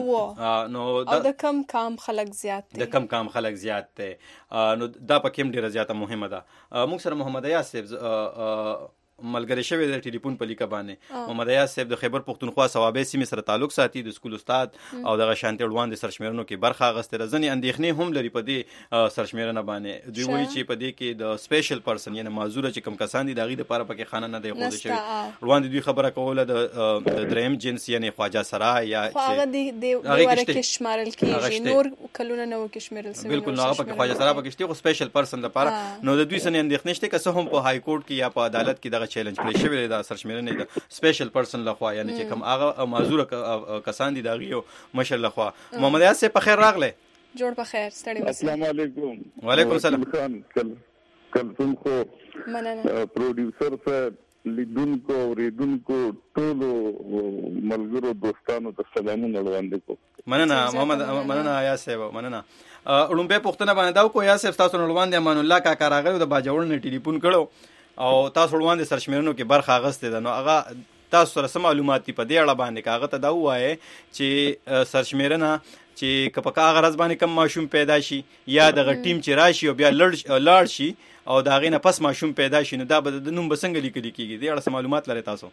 نو د کم کام خلک زیات دي د کم کام خلک زیات دي نو دا په کوم ډیره زیاته مهمه ده موږ سره محمد ایاز صاحب ملګری شوی د ټلیفون په لیکه باندې محمد ایاز صاحب د خیبر پښتونخوا صوابه سیمې سره تعلق ساتي د سکول استاد او دغه شانتي وړاندې سرشمیرنو کې برخه غسته رزنی اندېښنې هم لري په دې سرشمیرنه باندې دوی وایي چې په دې کې د سپیشل پرسن یعنی معذور چې کم کسان دي دغه لپاره پکې خانه نه دی خوده شوی وړاندې دوی خبره کوله د دریم جنس یعنی خواجه سرای یا هغه د وره کې شمارل کېږي نور کلونه نو کې شمارل سوي بالکل نو هغه پکې خواجه سرای پکې شته خو سپیشل پرسن لپاره نو د دوی سن اندېښنې شته که هم په های کورټ کې یا په عدالت کې دغه چیلنج کړی شوی دا سرشمیرنه د سپیشل پرسن لخوا یعنی چې کوم هغه معذور کسان دي دغه یو مشر لخوا محمد ایاز په خیر راغله جوړ په خیر ستړي السلام علیکم وعلیکم السلام کل کل تم خو مننه پروډوسر صاحب لیدونکو اوریدونکو ټولو ملګرو دوستانو ته سلامونه وړاندې کوم. مننه محمد، مننه یا صاحب، مننه. اړومبه پښتنه باندې دا کو یا صاحب تاسو وړاندې امان الله کاکا راغلی د باجوړ نه ټلیفون کړو او تاسو وړاندې سرشمیرنو کې برخه اغستې ده، نو هغه تاسو سره سم معلومات په دې اړه باندې کاغه ته دا وایي چې سرشمیرنه چې کپکا غرض باندې کم ماشوم پیدا شي یا دغه ټیم چې راشي او بیا لړ لاړ شي او دا غینه پس ماشوم پیدا شي، نو دا به د نوم بسنګ لیکل کیږي. دې اړه معلومات لري تاسو؟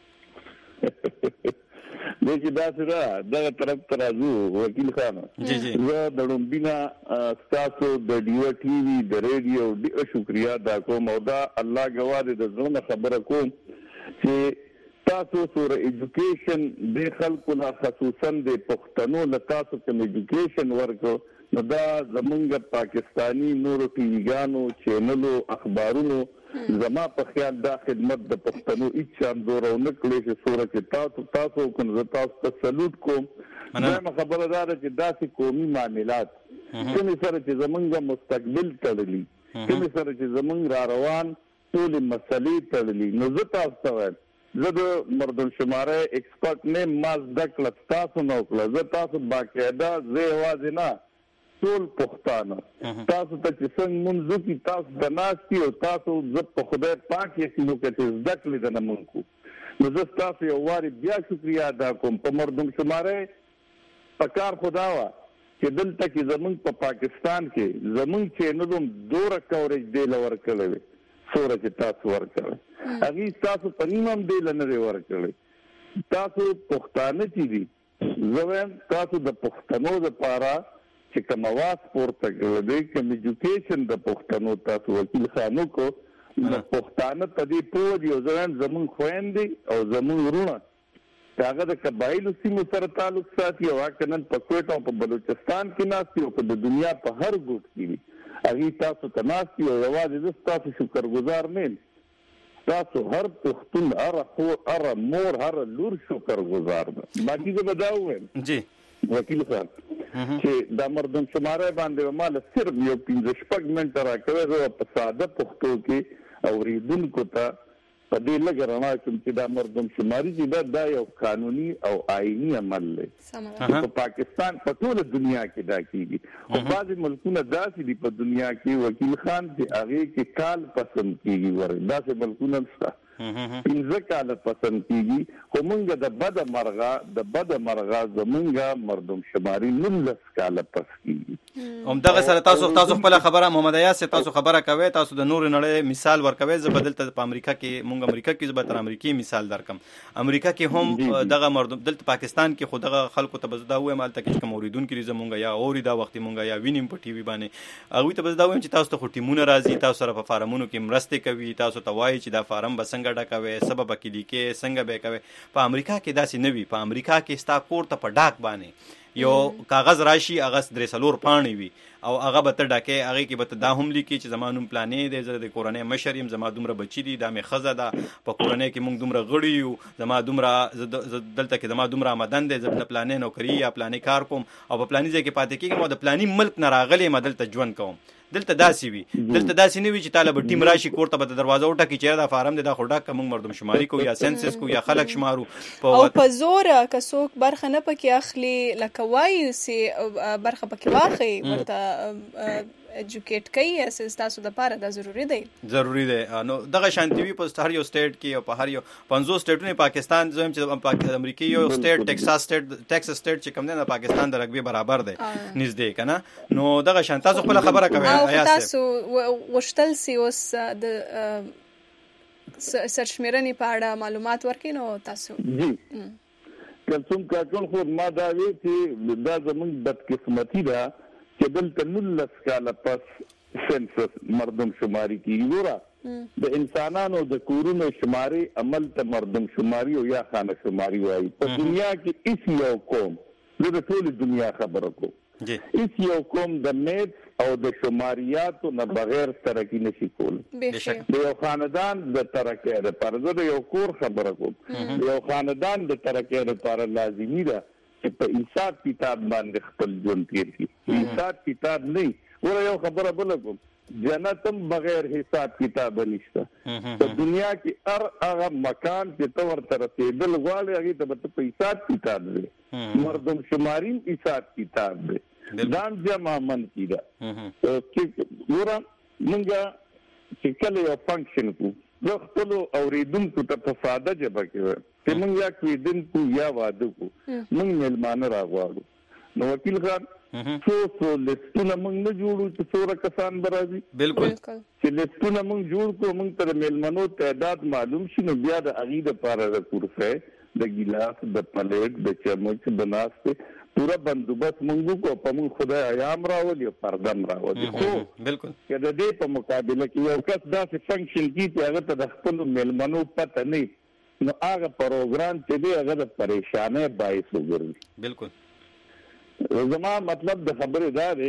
دغه داسې را دغه طرف ته راځو وکیل خان. جی جی زه د لومبینا تاسو د ډیو ټي وي د ریډیو ډیره شکریا دا کوم او دا الله گواه دې د زړه خبره کوم چې تاسو سره ایجوکیشن د خلکو نه خصوصا د پښتنو له تاسو کوم ایجوکیشن ورکو، نو دا زمونږ پاکستانی نورو ټي ویګانو چینلو اخبارونو زما په خیال دا خدمت د پښتنو هیڅ اندور او نکړي چې سره چې تاسو تاسو کوم تاسو ته سلوټ کوم. دا خبره ده چې داسې قومي معاملات کوم سره چې زمونږ مستقبل تړلي، کوم سره چې زمونږ را روان ټول مسلې تړلي، نو زه تاسو ته وایم زه د مردم شماره ایکسپرت نه ماز دکړه تاسو نو کړه، زه تاسو باقاعده زه یوازې نه ټول پښتانه تاسو ته چې څنګه منځو کې تاسو د ناستي او تاسو زه په خدای پاک یقینو کې چې دکړه د نمونکو، نو زه تاسو یو واري بیا شکریا ادا کوم. په مردم شماره پکار خدا وا چې دلته کې زمونږ په پاکستان کې زمونږ چینلوم دوره کوریج دی لور کړل سوره چې تاسو ورکړل هغه تاسو په نیمم دی لنه ورکړل. تاسو پښتانه چې دي زویم تاسو د پښتنو لپاره چې کوم واس پورته کړل دی کوم ایجوکیشن د پښتنو تاسو وکیل خانو کو د پښتانه په دې پوه یو ځوان زمون خويندې او زمون ورونه هغه د قبایلو سیمو سره تعلق ساتي او کنن په کوټه او په بلوچستان کې ناستي او د دنیا په هر ګوټ کې هغه تاسو ته ناستي او یوازې تاسو شکر گزار نه تاسو هر پښتون هر خو هر مور هر لور شکر گزار ده. باقي زه بداوم جی وکیل صاحب چې دا مردم شماره باندې مال صرف یو پنځه شپږ منټه راکوي زه په ساده پښتو کې اوریدونکو ته په دې لږ رڼا کوم چې دا مردم شماري چې دا, دا یو قانوني او آئینی عمل دی په پاکستان په ټول دنیا کې دا کیږي او بعض ملکونه داسې دي په دنیا کې وکیل خان چې هغه کې کال پسند کیږي ور داسې ملکونه شته پنځه کال پسند کیږي خو مونږ د بد مرغا د بد مرغا زمونږ مردم شماري نولس کال پس کیږي. هم دغه سره تاسو تاسو خپل خبره محمد ایاس تاسو خبره کوي، تاسو د نور نړۍ مثال ورکوي. زه بدلته په امریکا کې مونږ امریکا کې زبر امریکای مثال درکم. امریکا کې هم دغه مردم دلته پاکستان کې خو دغه خلکو ته بزدا وې مال ته کې کوم اوریدونکو زمونږ یا اوري دا وخت مونږ یا وینم په ټي وي باندې هغه ته بزدا وې چې تاسو ته ټیمونه راځي، تاسو سره په فارمونو کې مرسته کوي، تاسو ته وایي چې دا فارم بسنګ ډکوي سبب کې لیکي څنګه به کوي. په امریکا کې داسې نه وي. په امریکا کې ستا کور ته په ډاک باندې یو کاغذ راشي هغه درې سلور پاڼې وي او هغه به ته ډکې هغه کې به ته دا هم لیکي چې زما نوم پلانې دی، زه د کورنۍ مشر یم، زما دومره بچي دي، دا مې ښځه ده، په کورنۍ کې موږ دومره غړي یو، زما دومره دلته کې زما دومره آمدن دی، زه د پلانې نوکري یا پلانې کار کوم او په پلانې ځای کې پاتې کېږم او د پلانې ملک نه راغلی یم دلته ژوند کوم. دلته داسې وي دلته داسې نه وي چې طالب ټیم راشي کور ته به دروازه وټکي چې دا فارم دی دا خو ډاک موږ مردم شماري کو یا سنسس کو یا خلک شمارو او په زور که څوک برخه نه پکې اخلي لکه وایي سي برخه پکې واخلي ورته ایجوکیټ کوي اساس تاسو د پاره دا ضروری دی ضروری دی. نو دغه شانتي وي په هر یو سټیټ کې او په هر یو پنځو سټیټونو پاکستان زم چې امریکا یو سټیټ ټکساس سټیټ ټکساس سټیټ چې کوم دی د پاکستان د رګبي برابر دی نږدې کنه. نو دغه شان تاسو خپل خبره کوي آیا تاسو وشتل سی اوس د سرشمیرنې په اړه معلومات ورکړئ نو تاسو جی کوم کاټون خو ما دا وی چې دا زموږ بدقسمتي ده چې دلته نولس کاله پس سنسس مردم شماري کیږي. ګوره د انسانانو د کورونو شماري عمل ته مردم شماري او یا خانه شماري وایي. په دنیا کې هیڅ یو قوم زه د ټولې دنیا خبره کوم هیڅ یو قوم د میت او د شماریاتو نه بغیر ترقی نشي کولی. د یو خاندان د ترقی لپاره زه د یو کور خبره کوم د یو خاندان د ترقی لپاره لازمي ده چې په حساب کتاب باندې خپل ژوند تیر کړي. حساب کتاب نه ور یو خبره بل کوم جنتم بغیر حساب کتاب نشته په دنیا کې هر هغه مکان چې تو ورته رسیدل غواړي هغه ته په حساب کتاب دی مردم شماري حساب کتاب دی دام جمع من کیدا چې ورا مونږه چې کله یو فنکشن کو زه خپل اوریدونکو ته په ساده ژبه کې چې مونږ یا کویدونکو یا واده کو مونږ مېلمانه راغواړو نو وکیل خان څو څو لستونه موږ نه جوړو چې څوره کسان به راځي بالکل چې لستونه موږ جوړ کړو موږ ته د میلمنو تعداد معلوم شي نو بیا د هغې دپاره د کرسۍ د ګیلاس د پلیټ د چمچ د ناستې پوره بندوبست موږ وکړو په موږ خدای حیام راولي او پرده هم راولي خو بالکل که د دې په مقابله کې یو کس داسې فنکشن کي چې هغه ته د خپلو میلمنو پته نه نو هغه پروګرام چې دی هغه د پریشانۍ باعث وګرځي بالکل زما مطلب د خبرې دا دی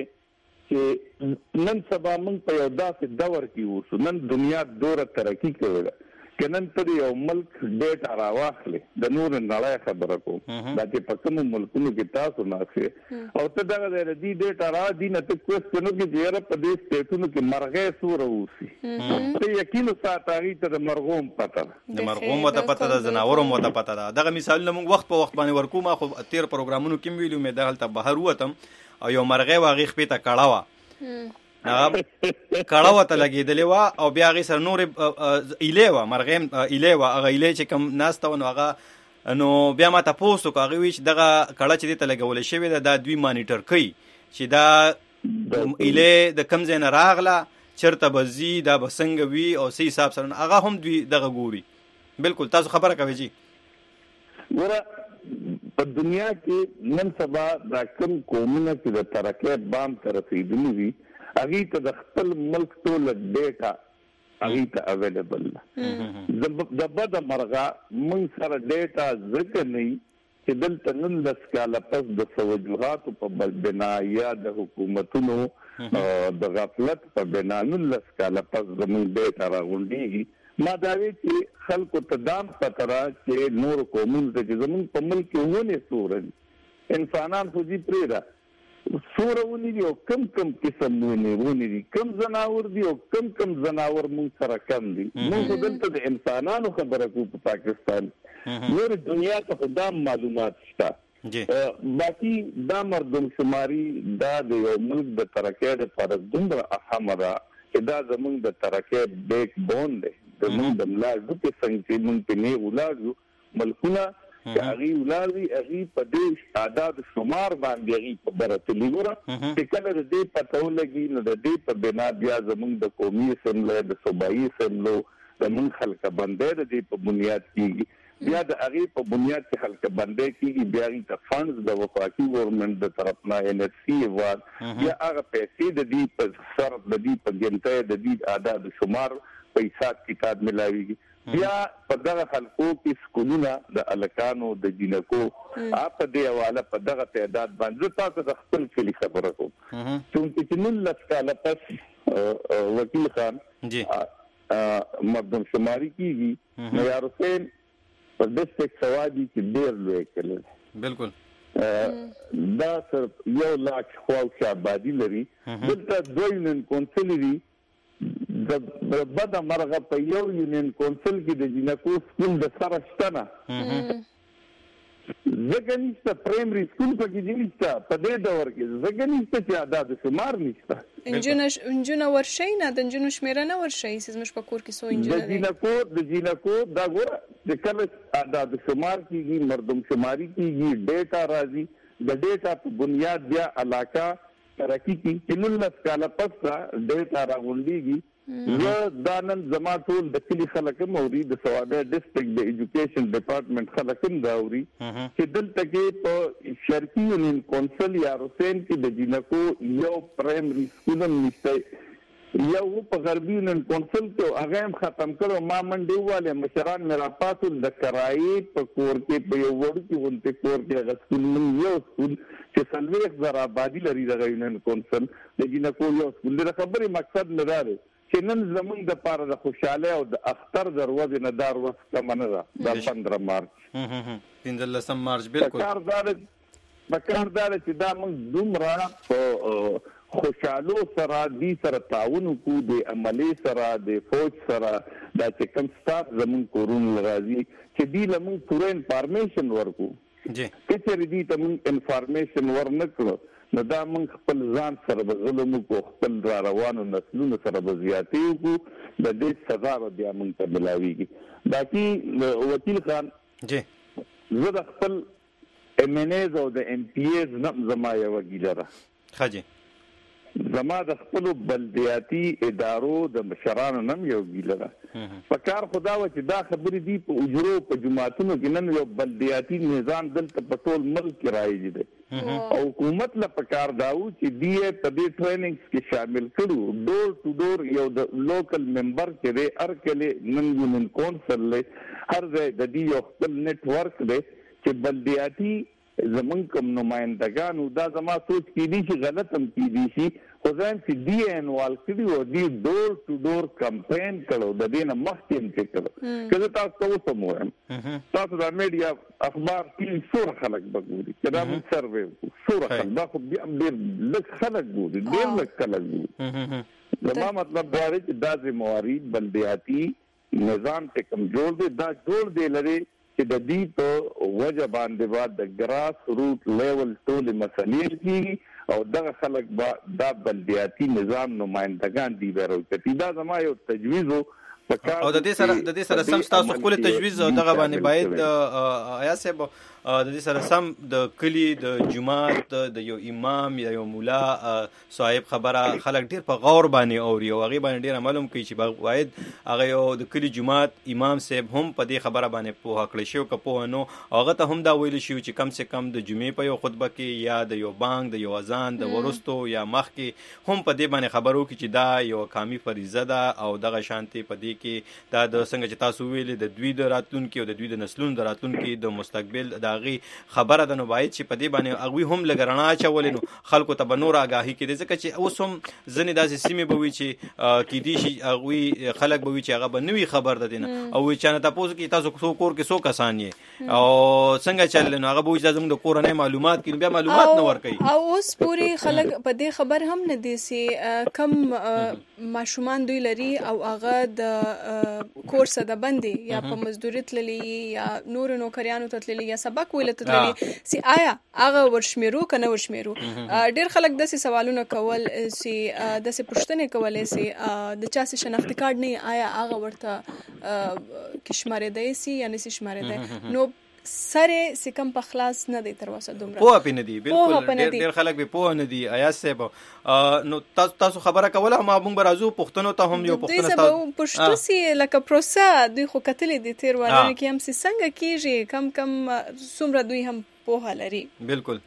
چې نن سبا موږ په یو داسې دور کې اوسو نن دنیا دوره ترقي کوي که نن ته د یو ملک ډیټا راواخلې د نور نړۍ خبره کوم دا چې په کومو ملکونو کې تاسو ناست یې او ته دغه د دې ډیټا راځي نه ته کوېسچن وکړې چې یاره په دې سټیټونو کې مرغۍ څومره اوسي ته یقین وساته هغې ته د مرغو هم پته ده د مرغو هم ورته پته ده ځناورو هم ورته پته ده دغه مثالونه موږ وخت په وخت باندې ورکو ما خو تېر پروګرامونو کې مې ویلي مې دهلته بهر ووتم او یو مرغۍ وه هغې خپې ته کړه وه هغه کړه ورته لګېدلې وه او بیا هغې سره نورې ایلې وه مرغۍ ایلې وه هغه ایلې چې کوم ناسته وه نو هغه نو بیا ما تپوس وکړو هغې وایي چې دغه کړه چې دې ته لګولی شوې ده دا دوی مانیټر کوي چې دا ایلې د کوم ځای نه راغله چېرته به ځي دا به څنګه وي او څه حساب سره هغه هم دوی دغه ګوري بالکل تاسو خبره کوئ جي ګوره په دنیا کې نن سبا دا کوم قومونه چې د ترقۍ بام ته رسېدلي وي هغې ته د خپل ملک ټوله ډیټا هغې ته اویلیبل ده د بده مرغه موږ سره ډیټا ځکه نه وي چې دلته نولس کاله پس د توجهاتو په بنا یا د حکومتونو د غفلت په بنا نولس کاله پس زموږ ډیټا راغونډېږي ما دا وی چې خلکو ته دام پته را چې نور قومونو ته چې زموږ په ملک کې ونې څومره دي انسانان خو دي پرېږده څومره ونې دي او کم کم قسم ونې ونې دي کم ځناور دي او کم کم ځناور موږ سره کم دي موږ خو دلته د انسانانو خبره کوو په پاکستان نور دنیا ته خو دا معلومات شته باقي دا مردم شماري دا د یو ملک د ترقۍ دپاره دومره اهمه ده چې دا زموږ د ترقۍ بیک بون دی زموږ د ملا ډوکې څنګه چې موږ پې نه ولاړ یو ملکونه چې هغې ولاړ وي هغې په دې اعداد شمار باندې هغې په برتلي ګوره چې کله د دې پته ولګي نو د دې په بنا بیا زموږ د قومي اسمبلی د صوبایي اسمبلو زموږ خلقه بندۍ د دې په بنیاد کېږي بیا د هغې په بنیاد چې خلقه بندۍ کېږي بیا هغې ته فنډز د وفاقي ګورنمنټ د طرف نه این ایس سی ایوارډ بیا هغه پیسې د دې په سر د دې په ګنټۍ د دې اعداد شمار په حساب کتاب ملاویږي بیا په دغه خلکو کې سکولونه د هلکانو د جینکو په دې حواله په دغه تعداد باندې زه تاسو د خپل کلي خبره کوم چونکې چې نولس کاله پس وکیل خان مردم شماري کېږي نو یار حسین په ډسټرکټ سوادي کې ډېر لوی کلی دی بالکل دا صرف یو لاک خواوشا آبادي لري دلته دوه یونین کونسلې دي د بده مرغه په یو یونین کونسل کې د جینکو سکول د سره شته نه ځکه نشته پرایمري سکول پکې دې نشته په دې دور کې ځکه نشته چې اعداد شمار نشته نجونه ورشئ نه د نجونو شمېره نه ورشئ چې زموږ په کور کې څو نجونه د جینکو د جینکو دا ګوره چې کله اعداد شمار کېږي مردم شماري کېږي ډیټا راځي د ډیټا په بنیاد بیا علاقه ترقی کی چې نولس کاله پس ډیټا راغونډېږي زه دا نن زما ټول د کلي خلک هم اوري د سوابه ډسټرکټ د ایجوکیشن ډپارټمنټ خلک هم دا اوري چې دلته کې په شرقي یونین کونسل یا حسین کې د جینکو یو پرایمري سکول هم نشته یو په غربي یونین کونسل کې هغه هم ختم کړو ما منډې وواله مشران مې راپاڅول د کرایې په کور کې په یو وړوکي غوندې کور کې هغه سکول موږ یو سکول چې څلوېښت زره آبادي لري دغه یونین کونسل د جینکو یو سکول د خبرې مقصد نه دا دی چې نن زموږ دپاره د خوشحالۍ او د اختر د ورځې نه دا ورځ کمه نه ده دا پندره مارچ پنځلسم مارچ بالکل پکار دا ده چې دا موږ دومره په خوشالو سره دې سره تعاون کو د عملي سره د فوج سره دا چې کوم ستاف زمون کورون راځي چې دې لمون پوره انفارمیشن ورکو جی چې دې ته مون انفارمیشن ورنکړو نو دا مون خپل ځان سره به ظلم کو خپل را روانو نسلونو سره به زیاتې کو د دې سزا به بیا مون ته ملاويږي باقي وکیل خان جی زه د خپل ام ان ایز او د ام پی ایز نم زما یو ګیلره خاجي زما د خپل بلدیاتي ادارو د مشرانو نم یو ګیلره فکر خدا و چې دا خبرې دی په اجرو په جماعتونو کې نن یو بلدیاتي نظام دلته په ټول ملک کې راځي دي او حکومت له پکار داو چې دی په دې ټریننګز کې شامل کړو ډور ټو ډور یو د لوکل ممبر چې دی ار کله نن یونین کونسل له هر ځای د دې یو خپل نیټ ورک دی چې بلدیاتي زمون کوم نمائندګانو دا زما سوچ کې دي چې غلط هم کې دي شي خو ځان چې دی انوال کړي او دی ډور ټو ډور کمپین کړو د دې نه مخکې هم کې کړو کله تاسو ته وسموم تاسو د میډیا اخبار کې څو خلک بګوري چې دا موږ سروې څو خلک دا خو ډېر لږ خلک ګوري ډېر لږ خلک ګوري زما مطلب دا دی چې دا ذمہواری بلدیاتي نظام ته کم جوړ دی دا جوړ دی لري چې د دې په وجه باندې بعد د ګراس روټ لیول ټول مسلې کیږي او دغه خلک با د بلدیاتي نظام نمائندگان دي ورته دا زما یو تجویز او د دې سره د دې سره سم تاسو خپل تجویز دغه باندې باید آیا صاحب د دې سره سم د کلی د جماعت د یو امام یا یو مولا صاحب خبره خلک ډیر په غور باندې اوري او هغه باندې ډیر معلوم کوي چې باید هغه یو د کلی جماعت امام صاحب هم په دې خبره باندې پوهه کړی شي او که پوه نو هغه ته هم دا ویل شي چې کم سے کم د جمعې په یو خطبه کې یا د یو بانګ د یو اذان د ورستو یا مخ کې هم په دې باندې خبرو کې چې دا یو قومي فریضه ده او دغه شانتي په دې کې دا د څنګه چې تاسو ویلې د دوی د راتلونکو او د دوی د نسلونو د راتلونکو د مستقبل د غي خبره ده نو باید چې په دې باندې هغه هم لګرنا چولې نو خلکو ته بنور آگاهی کړي ځکه چې اوس هم ځنې داسې سیمې به وي چې کې دي شي هغه خلک به وي چې هغه به نوې خبر ده دینه او چې نه تاسو کې تاسو څو کور کې څو کسان یې او څنګه چل نو هغه به چې زموږ د کورنۍ معلومات کې بیا معلومات نه ورکړي او اوس پوری خلک په دې خبر هم نه دي سي کم ماشومان دوی لري او هغه د کورس د بندي یا په مزدوري تللی یا نور نوکریانو ته تللی یا سبق ویل سي آیا هغه ورشمیرو کنه ورشمیرو ډیر خلک د سوالونو کول سي د سه پښتنه کولې سي د چا سي شناختی کارت نه آیا هغه ورته کې شماره دی سي یا نه سي شماره دی نو سره سکم په خلاص نه دی تر وسه دومره پوه پینې دی بالکل ډیر ډیر خلک به پوه نه دی آیا سه نو تاسو تاسو خبره کوله ما موږ برازو پښتنو ته هم یو پښتنه تاسو پښتو سي لکه پروسه دوی خو کتلې دي تیر وانه کې هم سي څنګه کیږي کم کم څومره دوی هم پوه لري بالکل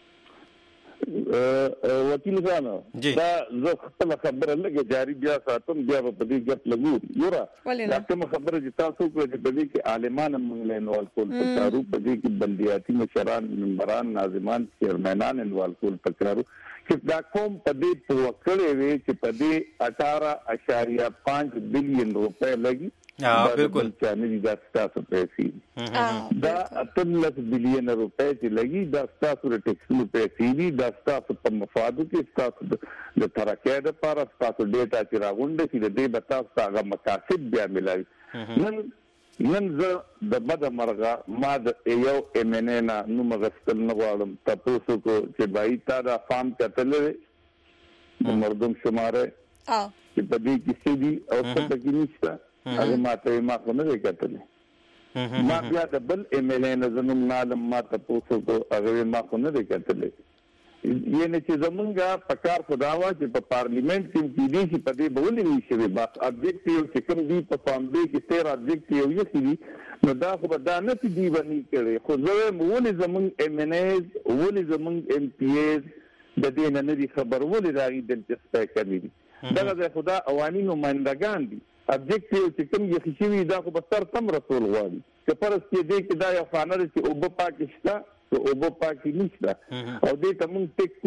وکیل خان دا زه خپل خبره لګه جاری بیا ساتم بیا په دې ګپ لګو یورا دا کوم خبره چې تاسو کوی چې په دې کې عالمان موږ انوال کول پکارو په دې کې بلدیاتي مشران ممبران ناظمان چیرمنان انوال کول پکارو چې دا کوم په دې توکړې وي چې په دې اٹھارہ اشاریہ پانچ بلین روپے لګي ها بالکل چانه دي دا تاسو پیسې دا اتلس بلین روپے چې لګي دا تاسو د ټیکسونو پیسې دي دا تاسو په مفادو کې تاسو د ترکه د لپاره تاسو ډیټا چې راغونډه چې د دې بتا تاسو مقاصد بیا ملایي نن نن زه د بد مرغه ما د یو ام ان ا نو مغستل نه غواړم تاسو کو چې بای تا دا فارم کتلې مردم شماره چې په دې کې سړي او څه کې نشته هغه ماته ما خو نه کتلې ما بیا د بل ام ان ا نظم نالم ما تاسو کو هغه ما خو نه کتلې یعنی چې زمونږه پکار خداوا چې په پارلیمنت کې کې دي چې په دې بولې نشي بس ابجیکټیو چې کوم دي په فامبې کې تیر ابجیکټیو یې دي نو دا خو دا نه چې دی ونی کړي خو زه مولې زمونږ ام ان ایز ولې زمونږ ام پی ایز د دې نه نه خبر ولې راغی دلچسپه کوي دا د خدا اوانی نمائندگان دي ابجیکټیو چې کوم یې خشوي دا خو به سر تم رسول غواړي چې پرس کې دې کې دا یو خانه چې او په پاکستان او په پاکي نشته او دې ته مونږ ټیک کو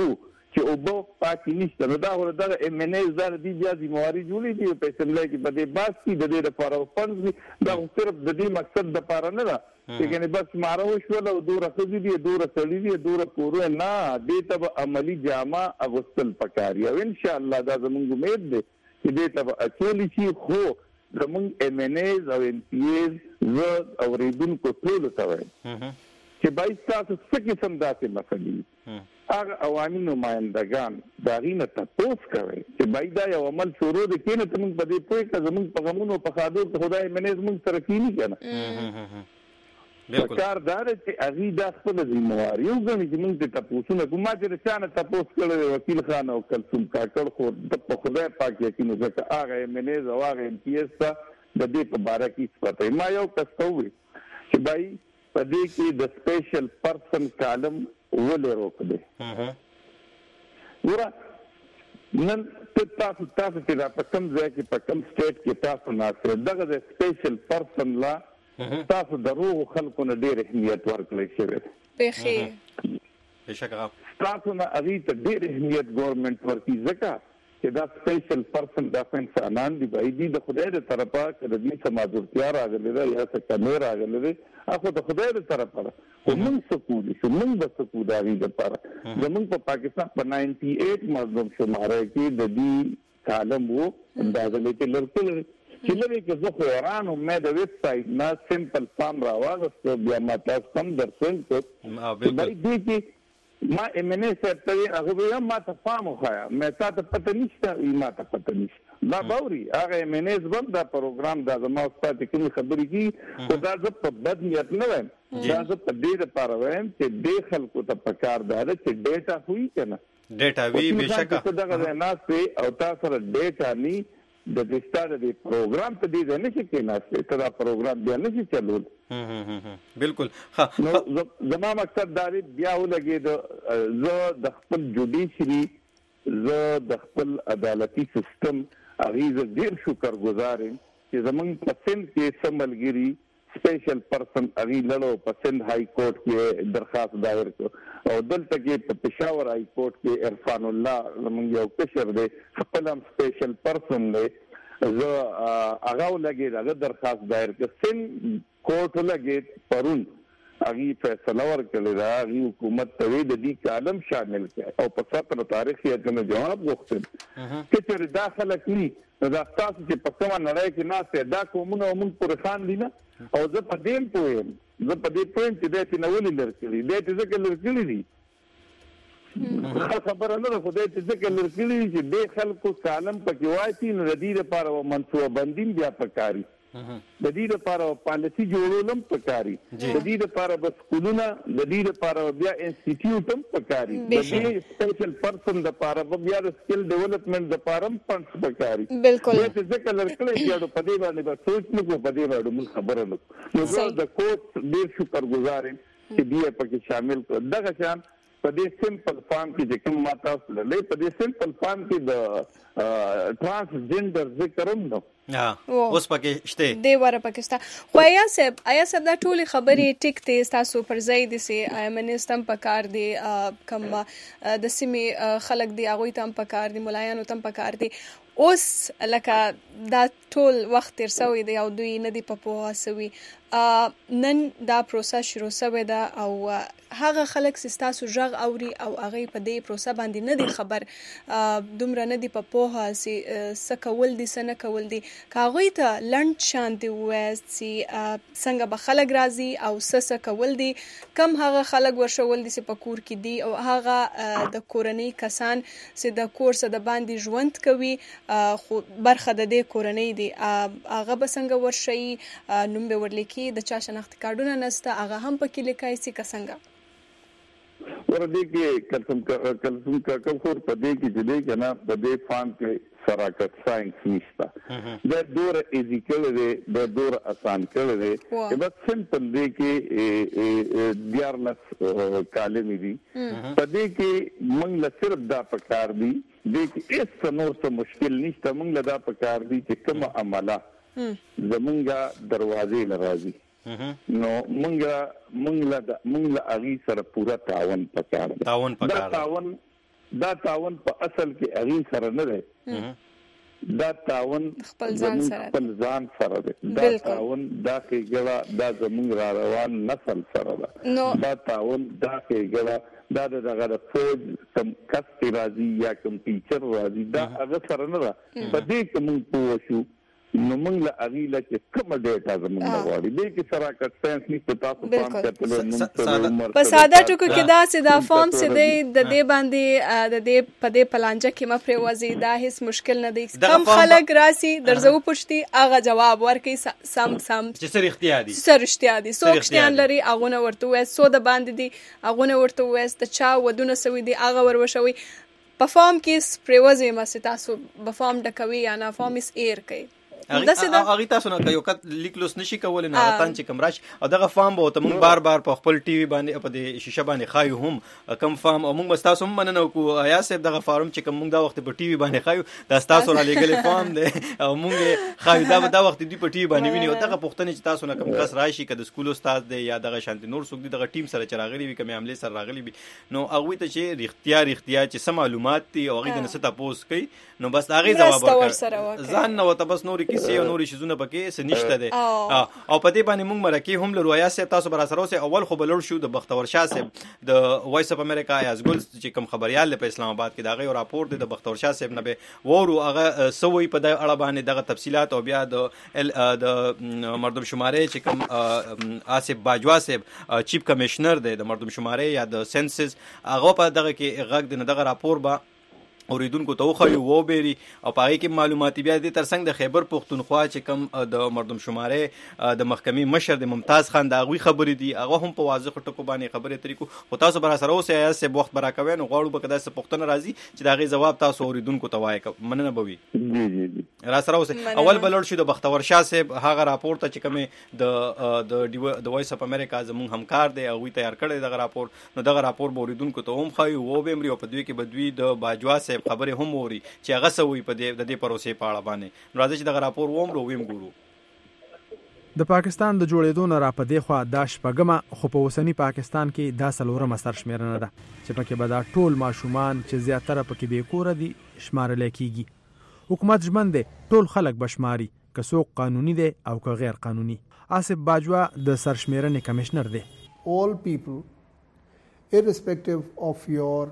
چې اوبه پاکې نشته نو دا ور دغه ام ان ایز دا د بیا د مواري جوړې دي په اسمبلی کې په دې باس کې د دې لپاره فنډز دا صرف د دې مقصد د لپاره نه ده چې کنه بس مارو شو له دوه راځي دي دوه سړي دي دوه کورو نه دې ته عملی جامه اغوستل پکاري او ان شاء الله دا زموږ امید ده چې دې ته اچولي شي خو زموږ ام ان ایز او ام پی ایز زه اوریدونکو ټول ته وایم چې باید تاسو څه قسم داسې مسلې هغه عوامي نمائندگان دا غینه تاسو کوي چې باید دا یو عمل شروع دي کینه ته موږ په دې پوهه کې زموږ په غمونو په خاطر ته خدای منځ موږ سره کینی کنه بالکل کار دار چې اغي دا خپل ذمہواری یو غوښنه چې موږ ته تاسو نه کومه چې چانه تاسو کړو وکیل خان او کلثوم کاکړ خو د خدای پاک یقین وکړه هغه منځ او هغه ام پی ایس ته د دې په باره کې څه ما یو کستوي چې بای په دې کې د سپیشل پرسن کالم ولې روک دی ورا نن تاسو تاسو چې دا په کوم ځای کې په کوم سټیټ کې تاسو ناسره دغه د سپیشل پرسن لا تاسو دروغ خلکو نه ډېر اهمیت ورکړی شوی بخي بشکره تاسو نه اغي ته ډېر اهمیت ګورنمنت ورکړي ځکه چې دا سپیشل پرسن دا انسانان دی باید د خدای تر طرفه کړي د سماجورتیا راغلي دا یا څه کمه راغلي دی هغه د خدای تر طرفه موږ سکولی شو موږ د سکوداري لپاره زموږ په پاکستان په نائنٹی ایٹ مردم شماره کې د دې کالم وو اندازې کې لرته چې لري کې زه خو ایران مې د ویب سټ نه سمپل فارم راوغست بیا ما تاسو کم درسن ته باید دې ما ام ان ایس ته هغه ما ته فارم خایا مې تاسو پته نشته ما ته پته نشته دا باوري هغه ام ان ایس بم دا پروګرام دا زما استاد کوم خبرې کی خو دا زه په بد نیت نه وایم دا زه په دې لپاره وایم چې دې خلکو ته پکار ده چې ډیټا ہوئی کنه ډیټا وی بشکه دغه ناس په او تاسو سره ډیټا ني د دې ستاره د پروګرام ته دې نه شي کې ناس ته دا پروګرام بیا نه شي چلول بالکل ها زما مقصد دا دی بیا ولګي د زه د خپل جوډیشري زه د خپل عدالتي سیستم اغیزه ډیر شکر گزار یم چې زمونږ په سند کې سملګری سپیشل پرسن اغي لړو په سند های کورټ کې درخواست دایر کړ او دلته کې په پېښور های کورټ کې عرفان الله زمونږ یو کشر دی خپل هم سپیشل پرسن دی زه هغه ولګي هغه درخواست دایر کړ سند کورټ ولګي پرون اغي فیصله ورکړل دا اغي حکومت ته د دې کالم شامل کړ او په ستر تاریخ یې کوم جواب وغوښتل چې تر داخله کړي دا تاسو چې په کومه نړۍ کې ناسته دا کومونه موږ پر خان دي نه او زه په دې پوهیم زه په دې پوهیم چې دې ته نو لرکړي دې ته ځکه لرکړي دي خبره نه ده خو دې ته ځکه لرکړي چې دې خلکو کالم پکې وایي نو د دې لپاره و منصوبه بندي بیا پکاري د دې لپاره پالیسي جوړولم پکاري د دې لپاره بس سکولونه د دې لپاره بیا انسټیټیوټ هم پکاري د دې سپیشل پرسن د لپاره بیا د سکل ډیولپمنٹ د لپاره هم فنډز پکاري بالکل دې ځکه لرکړې چې په دې باندې به سوچ نه کوو په دې باندې موږ خبره نه نو زه د کوټ ډیر شکر گزار یم چې دې پکې شامل کړ دغه شان په دې سمپل فارم کې چې کوم ماته لري په دې سمپل فارم کې د ترانسجنډر ذکر هم نو ها اوس پکې شته دی وره پاکستان خو آیا سب آیا سب دا ټول خبرې ټیک ته تاسو پر ځای دي سي منستم پکار دي کم د سیمه خلک دی هغه تم پکار دي ملایانو تم پکار دي اوس لکه دا ټول وخت تر سوی دی او دوی نه دی په پوها سوی نن دا پروسه شروع سوی دا او هغه خلک سستاسو ژغ اوري او هغه په دې پروسه باندې نه دی خبر دومره نه دی په پوها سي سکول دي سنه کول دي کاغوی ته لند شانتي واسي څنګه به خلک راضي او سس کول دي کم هغه خلک ورشول دي په کور کې دي او هغه د کورنۍ کسان چې د کورس د باندې ژوند کوي خو برخه د دې کورنۍ دي هغه به څنګه ورشي نوم به ورلیکي د چا شناخت کارډونه نسته هغه هم پکې لیکای سي څنګه ورته کې کلسم کلسم کا کفور په دې کې چې دې کنه په دې فان کې سراکت ساينس نشته دا دور ایزیکل دی دا دور آسان کړی دی چې بس سمپل دی کې دیارلس کالم دي په دې کې موږ له صرف دا پکار دي دې کې هیڅ نور څه مشکل نشته موږ له دا پکار دي چې کوم عمله زمونږه دروازې لراځي نو مونږه مونږ له مونږ له اغي سره پورا تعاون پکار تعاون پکار تعاون دا تعاون په اصل کې هغه سره نه دی، دا تعاون خپل ځان سره خپل ځان سره دی، دا تعاون دا کېږي دا زموږ را روان نسل سره ده، دا تعاون دا کېږي دا دغه د فوج کم کس راځي یا کم ټیچر راځي دا هغه سره نه ده. په دې کې موږ پوه شو نو موږ له هغې له چې کومه ډیټا زموږ نه غواړي، دې کې سراکت ساینس نشته، تاسو پام کتلو په ساده ټکو کې داسې دا فارم چې دی د دې باندې د دې په دې پلانجه کې مه پرېوځي، دا هېڅ مشکل نه دی. کم خلک راسي درځه وپوښتي هغه جواب ورکوي سم سم چې څه رښتیا دي څه رښتیا دي، څوک شتیان لري هغونه ورته ووایاست، څو د باندې دي هغونه ورته ووایاست، د چا ودونه سوي دي هغه ور وښوئ. په فارم کې پرېوځئ مه چې تاسو به فارم ډکوي یا نه فارم یې ایر کوئ. هغه تاسو نه یو کت لیک لوس نشي کولی نه تان چې کوم راشي او دغه فارم به ته موږ بار بار په خپل ټي وي باندې په دې شیشه باندې خایو هم کم فارم او موږ تاسو هم مننه وکړو یا صاحب دغه فارم چې کوم موږ دا وخت په ټي وي باندې خایو دا تاسو را لګلې فارم دی او موږ خایو دا دا وخت دی په ټي وي باندې ویني او دغه پوښتنه چې تاسو نه کوم کس راشي کده سکول استاد دی یا دغه شانتي نور څوک دی دغه ټیم سره چې راغلي وي کوم عملي سره راغلي وي نو هغه ته چې رښتیا رښتیا چې سم معلومات دي او هغه د نسته تاسو کوي نو بس هغه جواب ورکړي ځان نو ته بس نور کیسې او نور شیزونه پکې سنشته دي او په دې باندې موږ مرکه هم لرو یا سه تاسو بر سره اوسه اول خو بلور شو د بختور شاه صاحب د وایس اف امریکا از ګل چې کوم خبريال په اسلام آباد کې دا غي راپور دی د بختور شاه صاحب نه به ورو هغه سوي په د اړه باندې دغه تفصيلات او بیا د د مردم شمارې چې کوم آصف باجوا صاحب چیف کمشنر دی د مردم شمارې یا د سنسس هغه په دغه کې غږ د دغه راپور با اوریدونکو ته خو یو وبېری او پاره کې معلوماتي بیا د ترڅنګ د خیبر پختونخوا چې کم د مردم شمارې د محکمې مشر د ممتاز خان دا غوي خبرې دي هغه هم په واضح ټکو باندې خبرې طریقو خو تاسو بر سره اوسه یا سه وخت برا کوي نو غواړو به کدا څه پختنه راځي چې دا غي جواب تاسو اوریدونکو ته وایي مننه بوي جی جی جی را سره اوسه اول بلور شو د بختور شاه صاحب هغه راپور ته چې کوم د د د وایس اف امریکا زمون همکار دی او تیار کړی دغه راپور نو دغه راپور اوریدونکو ته هم خو و به امر او په دوی کې بدوی د باجوا صاحب خبره هم ووري چې هغه سوي په دې د دې پروسې په اړه باندې راځي چې دغه راپور وومرو ویم ګورو. د پاکستان د جوړېدو نه را پدې خو د شپږمه خو په اوسنی پاکستان کې دا سلورمه سرشمیرنه ده چې پکې به دا ټول ماشومان چې زیاتره پکې بې کوره دي شمارل کېږي. حکومت ژمن دی ټول خلک بشماري که څوک قانوني دی او که غیر قانوني. آصف باجوا د سرشمیرنې کمشنر دی. all people irrespective of your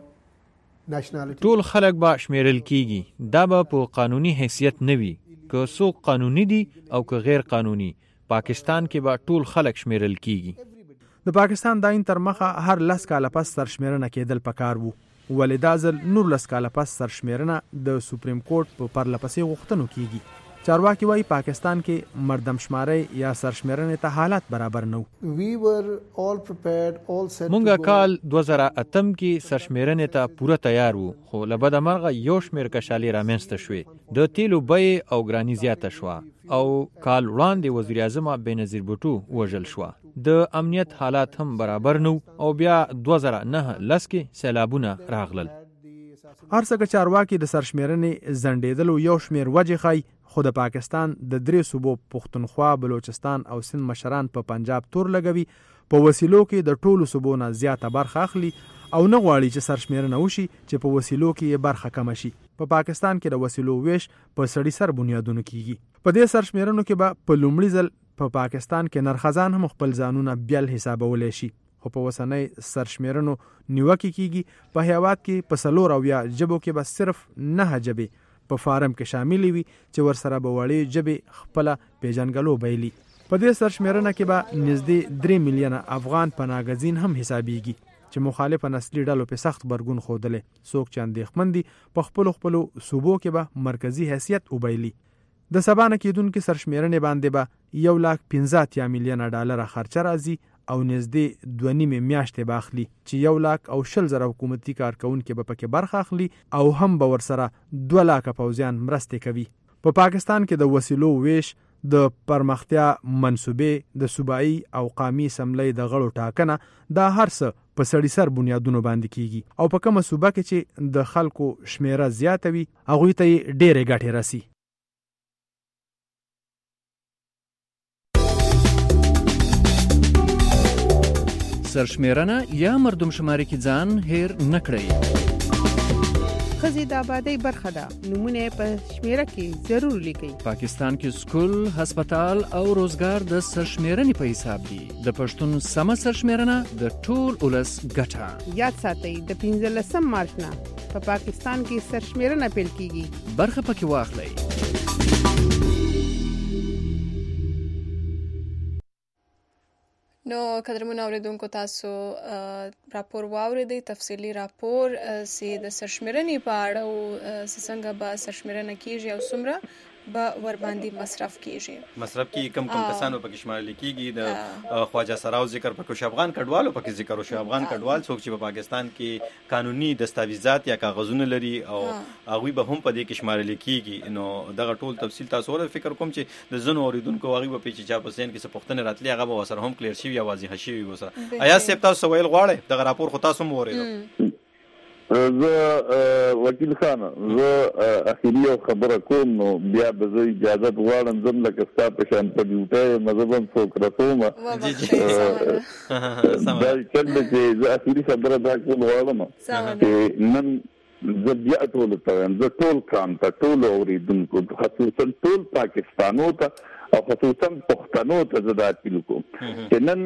ټول خلک به شمیرل کیږي دا به په قانوني حیثیت نه وي که څوک قانوني دي او که غیر قانوني پاکستان کې به ټول خلک شمیرل کیږي. د پاکستان د آئین تر مخه هر لس کاله پس سرشمیرنه کېدل پکار وو ولې دا ځل نور لس کاله پس سرشمیرنه د سپریم کورټ په پرلپسې غوښتنو کیږي. چارواکي وايي پاکستان کې مردم شمارې یا سرشمیرنې ته حالات برابر نه وو. we were all prepared all set مونږه کال دوه زره اتم کې سرشمیرنې ته پوره تیار وو خو له بده مرغه یو شمیر کشالي رامنځته شوې د تیلو بیې او ګراني زیاته شوه او کال وړاندې وزیر اعظم بېنظیر بوټو وژل شوه. د امنیت حالات هم برابر نه او بیا دوه زره نه لس کې سیلابونه راغلل. هر څه چارواکي د سرشمیرنې زندېدلو یو شمیر وجې ښایي خو د پاکستان د درې صوبو پښتونخوا بلوچستان او سند مشران په پا پنجاب تور لګوي په وسیلو کې د ټولو صوبو نه زیاته برخه اخلي او نه غواړي چې سرشمیرنه وشي چې په وسیلو کې برخه کم شي. په پا پاکستان کې د وسیلو ویش په سړي سر بنیادونو کیږي. په دې سرشمیرنو کې به په لومړي ځل په پا پاکستان کې نرخزان هم خپل ځانونه بیل حسابولی شي خو په وسنۍ سرشمیرنو نیوکه کیږي په هیواد کې په څلور او یا ژبو کې به صرف نه ژبې په فارم کې شامل وي چې ورسره به وړې ژبې خپل پیژنګلو بایلي. په دې سرشمیرنه کې به نږدې درې میلیونه افغان پناهګزین هم حسابېږي چې مخالف نسلي ډلو په سخت برګون خوده څوک چې اندېښمن دي په خپل خپل صوبو کې به مرکزی حیثیت وبایلي. د سبا نه کېدونکې سرشمیرنې باندې به یو لاک پنځه اتیا میلیونه ډالره خرچه راځي او نږدې دوه نیمې میاشتې به اخلي چې یو لاک او شل زره حکومتي کارکونکي به پکې برخه اخلي او هم به ورسره دوه لاکه پوځیان مرستې کوي. په پا پاکستان کې د وسیلو ویش د پرمختیا منصوبې د صوبایي او قامي اسمبلی د غړو ټاکنه دا هر څه په سړي سر بنیادونو باندې کیږي او په کومه صوبه کې چې د خلکو شمیره زیاته وي هغوی ته یې ډېرې ګټې رسي. سرشمیرنه یا مردم شماری کې ځان هیر نکړئ. ښځې د آبادی برخه ده. نمونه په شمیره کې ضرور لیکئ. پاکستان کې سکول، هسپتال او روزګار د سرشمیرنې په حساب دي. د پښتون سمه سرشمیرنه د ټول ولس ګټه. یاد ساتئ د پنځلسم مارچ نه په پاکستان کې سرشمیرنه پیل کیږي. برخه پکې واخلئ. نو قدرمن اوریدونکو تاسو راپور واوریدئ، تفصیلی راپور چې د سرشمیرنې په اړه او څنګه به سرشمیرنه کیږي او څومره به ور باندې مصرف کیږي. مصرف کی کم کم کسانو پکې شمارل کیږي. د خواجه سراو ذکر پکې شو، افغان کډوالو پکې ذکر شو. افغان کډوال څوک چې په پاکستان کې قانوني دستاویزات یا کاغذونه لري او هغه به هم په دې کې شمارل کیږي. نو دغه ټول تفصیل تاسو ور فکر کوم چې د زنو اوریدونکو هغه په پیچ چا پسین کې څه پښتنه راتلی هغه به وسره هم کلیر شي یا واضح شي وسره. آیا سپ تاسو ویل غواړئ دغه راپور خو تاسو مو اوریدو؟ زه وکیل خان زه اخیری یو خبره کوم، نو بیا به زه اجازه غواړم زم لکه ستا په شان په ډیوټۍ مذهبم څوک رسوم دا کله چې زه اخیری خبره دا کول غواړم چې نن زه بیا ټول ته زه ټول کام ته ټول اوریدونکو خصوصا ټول پاکستانو ته او خصوصا پښتنو ته زه دا اپیل کوم چې نن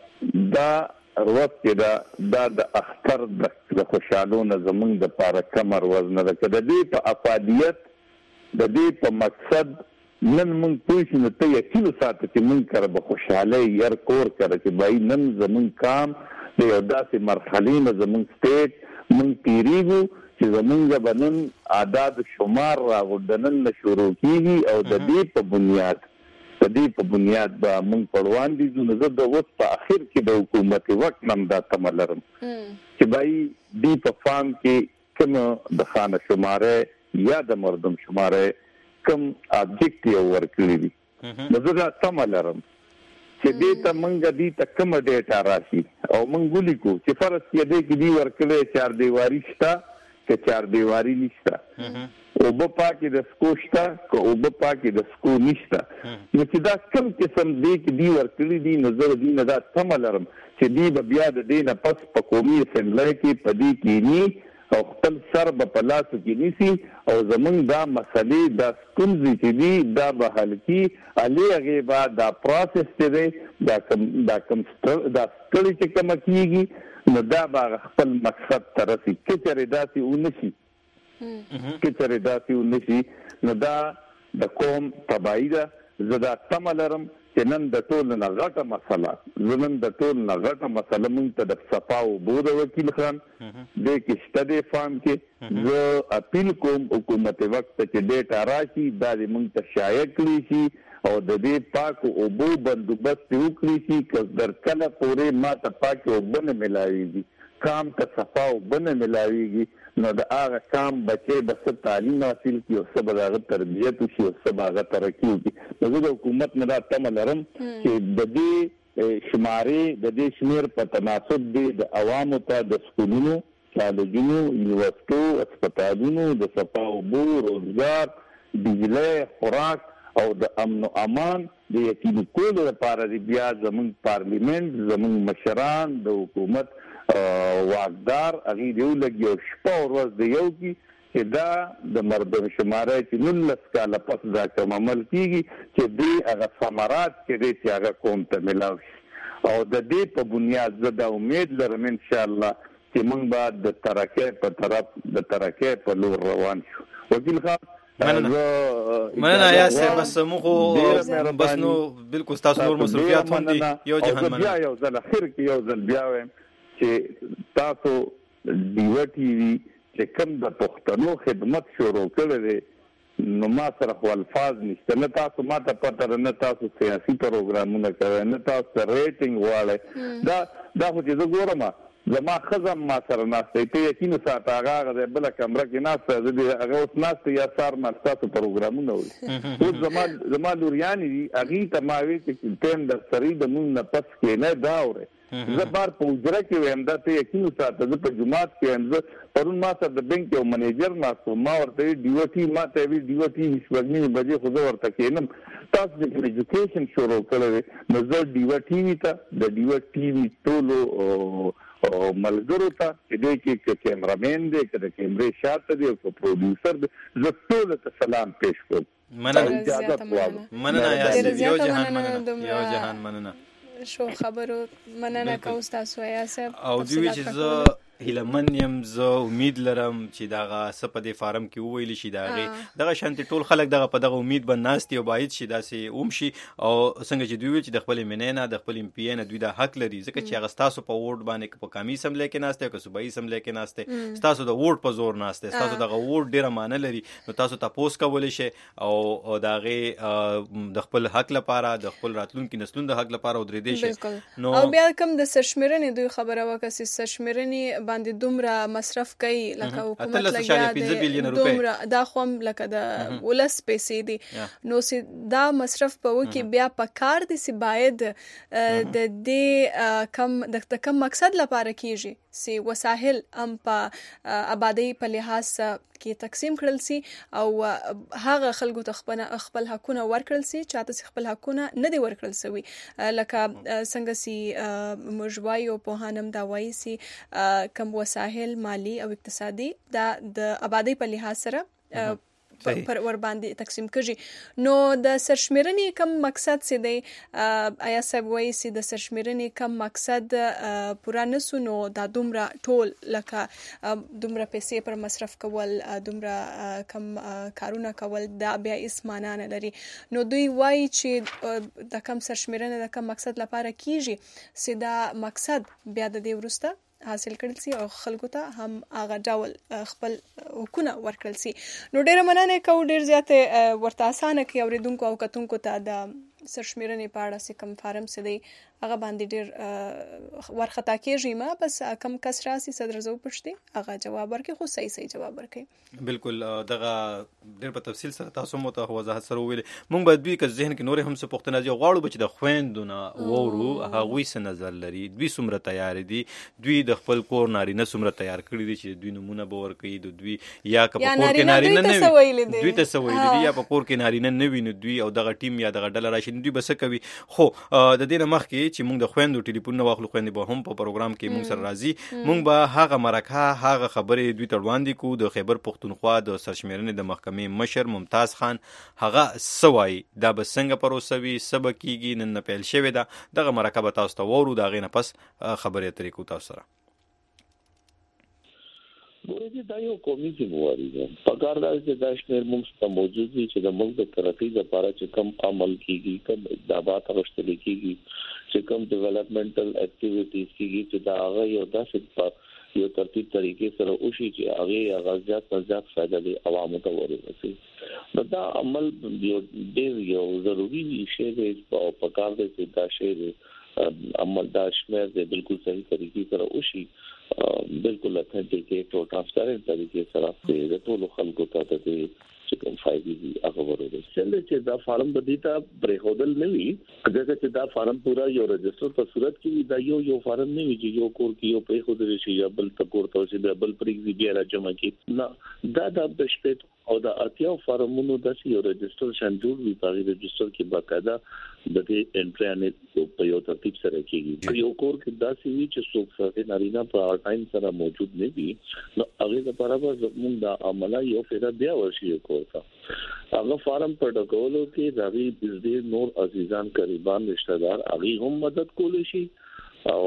دا روز کې دا دا د اختر د خوشحالونه زمونږ د پاره کمر وزنه ده. که د دې په افادیت د دې په مقصد نن مونږ پوه شو، نو ته یقین ساته چې مونږ کره به خوشحالۍ یر کور کړه چې بای نن زمونږ کام د یو داسې مرحلې نه زمونږ سټیټ مونږ تیریږو چې زمونږ به نن اعداد شمار راغوردنن نه شروع کیږي او د دې په بنیاد د دې په بنیاد به موږ پړوان دي. نو زه د اوس په اخر کې د حکومت وخت نم دا تمه لرم چې بای دې په فام کې کوم د خانه شماره یا د مردم شماره کوم ابجیکټیو ورکړي دي. نو زه دا تمه لرم چې دې ته موږ دې ته کوم ډیټا راشي او موږ ولیکو چې فرض کې دې کې دې ورکړي چار دیواری شته که چار دیواری نشته، او په پاکي د سکوشتا کو او په پاکي د سکو نشته. نو چې دا کوم قسم دې کې دی ورکړي دي نظر دې نه دا تملرم چې دې بیا د دې نه پس په قومي اسمبلی کې پدې کې ني او خپل سر په پلاسو کې نيسي او زمونږ دا مسلې دا ستونزې چې دي دا به حل کی علي هغه بعد دا پروسس دی دا کم دا کم دا ستړي چې کوم کیږي نو دا به خپل مقصد ترسي چې چیرې داسې ونشي کې چېرې داسې ونشي. نو دا د قوم تباهي ده. زه دا تمه لرم چې نن د ټول نه غټه مسله زه نن د ټول نه غټه مسله مونږ ته د صفا اوبو د وکیل خان دې کې شته دی فارم کې. زه اپیل کوم حکومت وخت چې ډیټا راشي دا دې مونږ ته شایع کړي شي او د دې پاکو اوبو بندوبست وکړي شي که در کله پورې ما ته پاکې اوبه نه میلاویږي کام ته صفا اوبه نه میلاویږي نو د هغه کام بچی به څه تعلیم حاصل کړي او څه به د هغه تربیت وشي او څه به هغه ترقي وکړي. نو زه د حکومت نه دا تمه لرم چې د دې شمارې د دې شمېر په تناسب دی د عوامو ته د سکولونو، کالجونو، یونیورسټو، هسپتالونو د صفا اوبو، روزګار، بجلی، خوراک او د امن او امان د یقیني کولو لپاره بیا زموږ پارلیمنت زموږ مشران د حکومت واقدار هغه دیو لګي او شپه او ورځ دی یو کی چې دا د مردم شماره چې نولس کاله پس دا کوم عمل کیږي چې دې هغه ثمرات چې دې چې هغه قوم ته ملاوي او د دې په بنیاد زه دا امید لرم ان شاء الله چې موږ به د ترقۍ په طرف د ترقۍ په لور روان شو. وکیل خان مننه یا سه بس موږ بس نو بالکل تاسو نور مصرفيات هم دي یو جهان بیا یو ځل اخر کې یو ځل بیا وایم چې تاسو ډیو ټي وي چې کوم د پښتنو خدمت شروع کړی دی نو ما سره خو الفاظ نشته، نه تاسو ما ته پته نه تاسو سیاسي پروګرامونه کوي نه تاسو ریټینګ واړی دا دا خو چې زه ګورم زما خزم ما سره ناسته ته یقین ساته هغه هغه بل کمره کې ناسته زه هغه اوس ناسته یا سار ما تاسو پروګرامونه وي اوس زما زما لوریانی هغه ته ما وی چې ټیم د سری د مون نه پس کې نه دا اوره زه بار په اجره کې ویم دا ته یقین ساته زه په جمعات کې هم زه پرون ما سره د بانک یو منیجر ما سو ما ورته ډیو ټي ما ته وی ډیو ټي شپږنی بجې خو زه ورته کېنم تاسو د ایجوکیشن شروع کړو نو زه ډیو ټي وی ته د ډیو ټي وی ټولو او ملګرو ته دې کې کیمرامین دی کده کیمرې شاته دی او پروډوسر دی زه ټول ته سلام پېښ کوم. مننه مننه یو جهان مننه یو جهان مننه شو خبرو مننه کوم تاسو یا صاحب او دوی چې زه هیلمن یم زه امید لرم چې دغه څه په دې فارم کې وویل شي دغه دغه شانتي ټول خلک دغه په دغه امید باندې ناستي او باید شي داسې اوم شي او څنګه چې دوی چې د خپل مننه د خپل ایم پی ان دوی د حق لري ځکه چې هغه تاسو په ووټ باندې په کمی سم لیکن ناشته او صوبایي سم لیکن ناشته تاسو د ووټ په زور ناشته تاسو دغه ووټ ډیره معنی لري نو تاسو تاسو کولای شئ او دغه د خپل حق لپاره د خپل راتلونکو نسلونو د حق لپاره ودرې دي شي نو او بیا کوم د سرشمرنې دوی خبره وکړه چې سرشمرنې باندې دومره مصرف کوي لکه حکومت لګیا دومره دا خو لکه د ولس پیسې دي نو سي دا مصرف په وکي بیا په کار دي سي باید د دې کم د کم مقصد لپاره کیږي سي وسایل ام په آبادی په لحاظ کې تقسیم کړل سي او هغه خلکو ته خپل خپل حقونه ورکړل سي چاته خپل حقونه نه دي ورکړل سوي لکه څنګه سي مجوایو په هانم دا وایي سي کم وسایل مالی او اقتصادي دا د آبادی په لحاظ سره پر ور باندې تقسیم کړي نو د سرشمرنې کم مقصد سي دی آیا صاحب وایي سي د سرشمرنې کم مقصد پورا نسو نو دا دومره ټول لکه دومره پیسې پر مصرف کول دومره کم کارونه کول دا بیا هیڅ معنا نه لري نو دوی وایي چې د کم سرشمرنې د کم مقصد لپاره کیږي سي دا مقصد بیا د دې ورسته حاصل کړل سي او خلکو ته هم هغه ډول خپل حقونه ورکړل سي نو ډیره مننه کوم ډیر زیاته ورته اسانه کې اوریدونکو او کتونکو ته د سرشمرنې په اړه سي کم فارم سي دی هغه باندې ډیر ورختا کېږي ما بس کم کس راسي صدر زو پښتي هغه جواب ورکړي خو صحیح صحیح جواب ورکړي بالکل دغه ډیر په تفصیل سره تاسو مو ته وضاحت سره ویل مونږ باید دوی که ذهن کې نور هم څه پوښتنه دي غواړو چې د خويندونه وورو هغه څه نظر لري دوی څومره تیار دي دوی د خپل کور نارینه څومره تیار کړی دي چې دوی نمونه باور کوي د دوی یا که په کور کې نارینه نه وي دوی ته سوي دي یا په کور کې نارینه نه وي نو دوی او دغه ټیم یا دغه ډله راشي دوی بس کوي خو د دې نه مخکې چې مونږ د خويندو ټلیفون نه واخلو خويندې به هم په پروګرام کې مونږ سره راځي مونږ به هغه مرکه هغه خبرې دوی ته وړاندې کوو د خیبر پښتونخوا د سرشمرنې د محکمې مشر ممتاز خان هغه سوای دا به څنګه پروسوي سبا کیږي نن پیل شوی دا دغه مرکه به تاسو ته وورو دا غي نه پس خبرې اترې کو تاسو سره ورته دا یو قومي ذمہواری ده پکار دا چې دا شمیر موږ ته موجود دي چې د ملک د ترقۍ لپاره چې کم عمل کیږي کم اقدامات غوښتل کیږي چې کم ډیولپمنټل اکټیویټیز کیږي چې دا هغه یو داسې یو ترتیب طریقې سره وشي چې هغه غزيات غزيات فائدہ دي عوامو ته ورسي نو دا عمل یو ډیر یو ضروری شی دی او پکار دی چې دا شی عمل دا شمیر دی بالکل صحیح طریقې سره وشي بالکل اتھنټیکیټ او ټرانسپیرنٹ طریقې سره د ټولو خلکو ته د چې کوم فائدې دي هغه ورته چې دا فارم بدیتا برهودل نه وي اگر چې دا فارم پورا یو رجستر په صورت کې دا یو یو فارم نه وي چې یو کور کې یو په خود شي یا بل تکور ته چې بل پرېږدي بیا راجمع کی نه دا د بشپټ او د اتیا فارمونو د یو رجستر شندور وی په رجستر کې باقاعده د دې انټرنیټ په یو ترتیب سره کېږي یو کور کې دا سی وی چې څوک سره نارینه په ټایم سره موجود نه وي نو هغه لپاره به زموږ د عمله یو فیدا بیا ورشي کوته هغه فارم په ډکولو کې راوي بزدي نور عزیزان قریبان رشتہ دار هغه هم مدد کولی شي او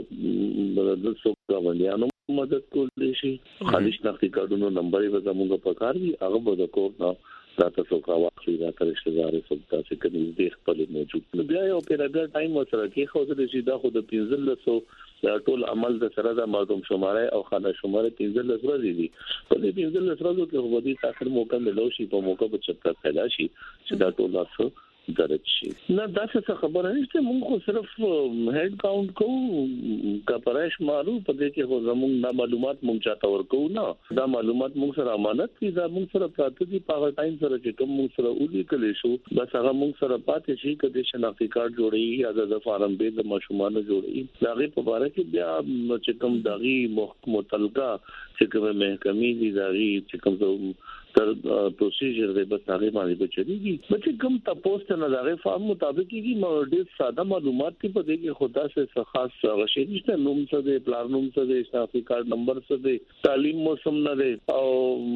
د څوک غوډیانو مدد کولی شي خالص نقطي کارډونو نمبر یې زموږ په کار وی هغه به د کور نه دا تاسو کا واخلي دا رشتہ دار سب تاسو کې دې خپل موجود نو بیا یو پیراګر ټایم سره کې خو د شي دا خو د پنځل سو ټول عمل د سره د مردم شماره او خانه شماره پنځل سره دي په دې پنځل سره کې هو دې تاخر موقع ملو شي په موقع په چکر پیدا شي چې دا ټول تاسو درج شي نه دا څه خبره نشته موږ خو صرف هډ کاونټ کوو کپرش مارو په دې کې خو زموږ نه معلومات موږ چاته ورکو نه دا معلومات موږ سره امانت دي دا موږ سره پراته دي په ټایم سره چې کوم موږ سره ولي کلی شو بس هغه موږ سره پاتې شي کله شناختی کارت جوړي یا د فارم به د مشومان جوړي دا غي په اړه کې بیا چې کوم دغه متعلقه چې کوم محکمې دي دغه چې کوم تر پروسیجر دی بس هغه باندې بچیږي بچ کم تاسو ته نه هغه فارم مطابق کیږي ډېر ساده معلومات په دې کې خدا سے خاص غشي نشته نوم څه دی پلان نوم څه دی شناختی کارت نمبر څه دی تعلیم موسم نه دی او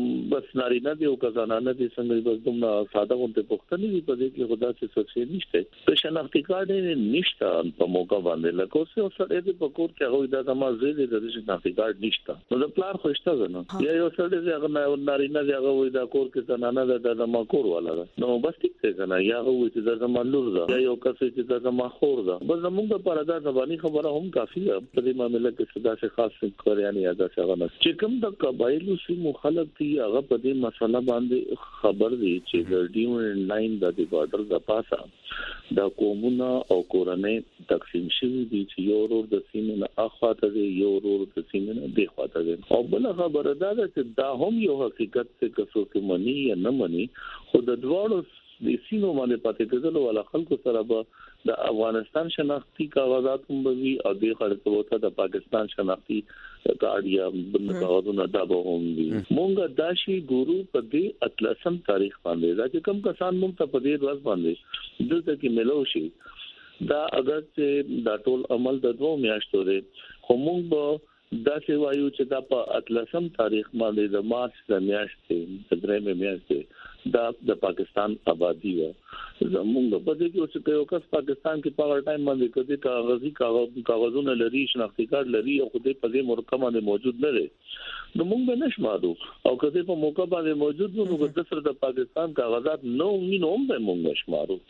بس نارینه دی او کزانه نه دی څنګه بس دومره ساده غونډه پوښتنه دی په دې کې خدا سے څه نشته په شناختی کارت نشته په موقع باندې لکه اوس سره دې په کور کې هغه د تمازې د شناختی کارت نشته نو د پلان خوشته نه یا یو سره دې هغه نارینه دی هغه وې د کور کې زنانه ده د مکور والا ده نو بس ټیک څه کنه یا هغه وې چې د زمانلور ده یا یو کس چې د زماخور ده بس زموږ لپاره دا زبانی خبره هم کافي ده په دې معاملې کې صدا سے خاص څه یعنی ادا څنګه نه چې کوم د قبایلو سي مخالف دي هغه په دې مسله باندې خبر دي چې د ډیون لاین د بارډر د پاسه د قومونه او کورنۍ تقسیم شوی دي چې یو ورور د سیمې نه اخواته دي یو ورور د سیمې نه دی خواته دي او بل خبره دا ده چې دا هم یو حقیقت څه کسو کې منی یا نه منی خو د دواړو د سینو باندې پاتې کېدل ولا خلکو سره به د افغانستان شناختی کاغذات هم وي او د خلکو ته د پاکستان شناختی کارت یا بل کاغذونه دا به هم وي مونږ داشي ګورو په دې اتلسم تاریخ باندې دا چې کوم کسان مونږ ته په دې ورځ باندې دلته کې ملو شي دا اگر چې دا ټول عمل د دوه میاشتو دی خو مونږ به دا څه وایو چې دا په اتلسم تاریخ باندې د مارچ د میاشتې د درېمې میاشتې دا د پاکستان آبادی و زموږ په دې کې چې یو کس پاکستان کې په هغه ټایم باندې کدي کاغذي کاغذونه لري شناختی کارت لري او خو دې په دې مرکه باندې موجود نه دی نو موږ به نشمارو او کدي په موقع باندې موجود نو د سر د پاکستان کاغذات نو مينو هم به موږ نشمارو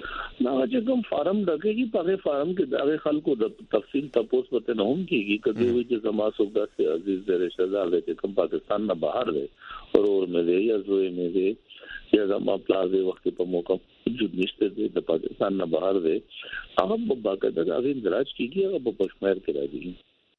نو چې کوم فارم لګي په هغه فارم کې د خلکو د تفصیل تاسو ته نه هم کیږي کدي وي چې زما سودا سے عزیز د رشتہ دار دې کوم پاکستان نه بهر دی اور مې دی یا زوی مې دی یا زما پلازه وخت په موقع وجود نشته د پاکستان نه بهر دی هغه په باقاعده د اغین دراج کیږي هغه په پښمیر کې راځي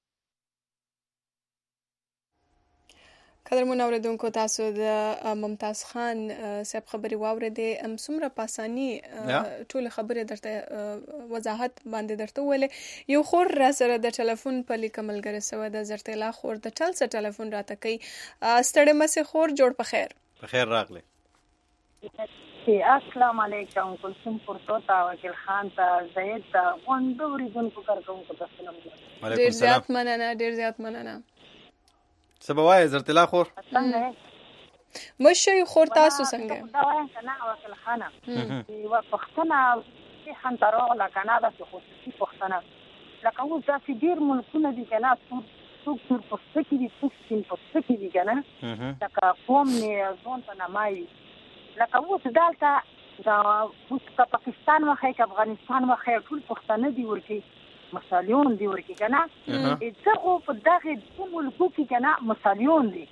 قدر منوردونکو تاسو د ممتاز خان صاحب خبري واوریدې ام سمره پاسانی ټول خبره درته وضاحت باندې درته ولې یو خور را سره د ټلیفون په لیکمل ګرځو د زرتلا خور د ټل سره ټلیفون راته کوي ستړي مسه خور جوړ په خیر په خیر راغله السلام علیکم کلثوم پرتوتا وکیل خان ته زید ته غوندوري دونکو کارکونکو ته سلام ډیر زیات مننه ډیر زیات مننه سبوای زرتلا خور مشه خور تاسو څنګه دا وایم کنه وکیل خانه یو پښتنه په خنترو لا کنه د خصوصي پښتنه لکه اوس د ډیر ملکونه دي کنه څوک څوک په سکه دي څوک سین په سکه دي کنه لکه قوم نه ځون ته نمای لکه اوس دالته دا اوس په پاکستان واخې کې افغانستان واخې ټول پښتنه دي ورکی مسالیون دی ورکی کنه اځو په دغه د ملکو کې کنه مسالیون دي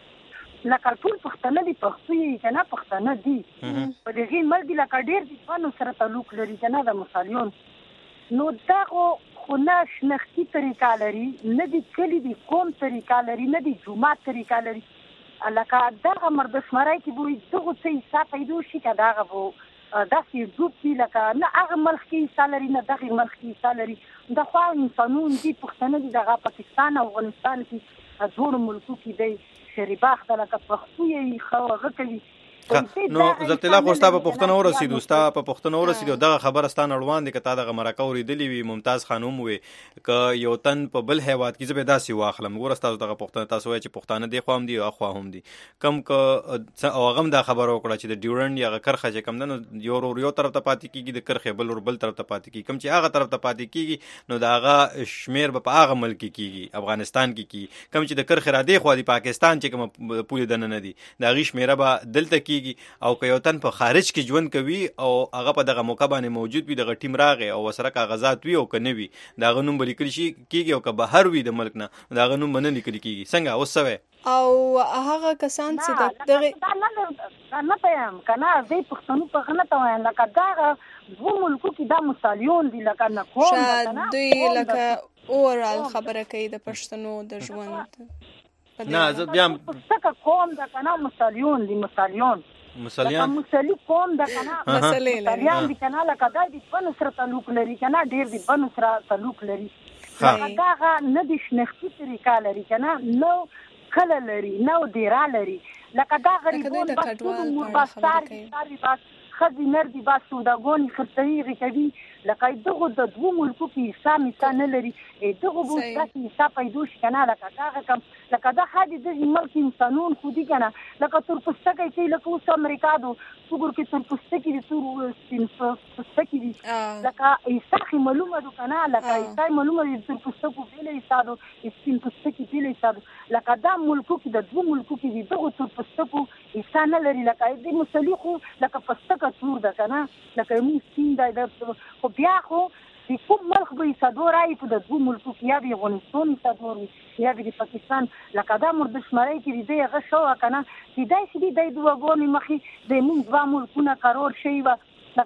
لکه ټول پښتنه دي پښتو یې کنه پښتنه دي په دې مرګ لکه ډیر دي په سره تعلق لري کنه د مسالیون نو دغه خو نه شناختی طریقه لري نه دي کلی دي کوم طریقه لري نه دي جمعه طریقه لري لکه دغه مرد شمارای کې بوې دغه څه حساب پیدا شي که دغه وو داسې ګروپ دي لکه نه هغه ملک کې سالري نه دغه ملک کې سالري د خو انسانون دي پښتنه دي دغه پاکستان او افغانستان کې ټول ملکو کې دی شریباخ د لکه پښتو یې خو غکوي نو زرتلا خو ستا په پښتنه ورسېدو ستا په پښتنه ورسېدو دغه خبره ستانه اړوان دي که تا دغه مرکه اورېدلې وي ممتاز خانم وې که یو تن په بل هیواد کې زه به داسې واخلم ګوره ستاسو دغه پښتنه تاسو وایئ چې پښتانه دی خوا هم دي او اخوا هم دي کم که او هغه هم دا خبره وکړه چې د ډیورنډ یا هغه کرښه چې کم ده نو یو ورور یو طرف ته پاتې کېږي د کرښې بل ورور بل طرف ته پاتې کېږي کم چې هغه طرف ته پاتې کېږي نو د هغه شمیر به په هغه ملک کې کېږي افغانستان کې کېږي کم چې د کرښې را دی خوا دي پاکستان چې کومه پولې دننه دي د هغې شمیره به دلته کېږي او که یو تن په خارج کې ژوند کوي او هغه په دغه موقع باندې موجود وي دغه ټیم راغی او ورسره کاغذات وي او که نه وي د هغه نوم به لیکل شي کېږي او که بهر وي د ملک نه د هغه نوم به نه لیکل کېږي څنګه اوس څه او هغه کسان چې د دغه نه پیم که نه زه پښتنو په نه ته وایم لکه دغه دوه ملکو کې دا مسالیون دي لکه نه کوم شاید دوی لکه اورال خبره کوي د پښتنو د ژوند نه زه بیا څه کوم دا کنه مسالیون دي مسالیون مسالیان مسالی کوم دا کنه مسالیان دي کنه لکه دا دي په سره تعلق لري کنه ډیر دي په سره تعلق لري دا نه دي شناختی طریقه لري کنه نو کله لري نو دیرا لري لکه دا غریبون بس ټول مور بس ساري ساري بس خزي نردي بس سوداګون خرڅوي کوي لکه دغه د دوه ملکو کې حساب مثال نه لري دغه بو تاسو حساب پیدا شي کنه لکه دا کم لکه دا خادي د ملک انسانون خو دي کنه لکه تر پسته کې لکه اوس امریکا دو وګور کې تر پسته کې تر سپین پسته کې لکه ایساخي معلومه دو کنه لکه ایساخي معلومه دي تر پسته کو بیل ایسادو سپین پسته کې بیل ایسادو لکه دا ملکو کې د دوه ملکو کې دغه تر پسته کو انسان نه لري لکه دې مصلیخو لکه پسته کا تور ده کنه لکه مو سین دا خو بیا خو د کوم ملک به ایسادو راي په د دوه ملکو کې یا د افغانستان ایسادو یا د پاکستان لکه دا مرد شماري کې دی هغه شو کنه چې دای شي د دوه غونې مخې د موږ دوه ملکونه قرار شي و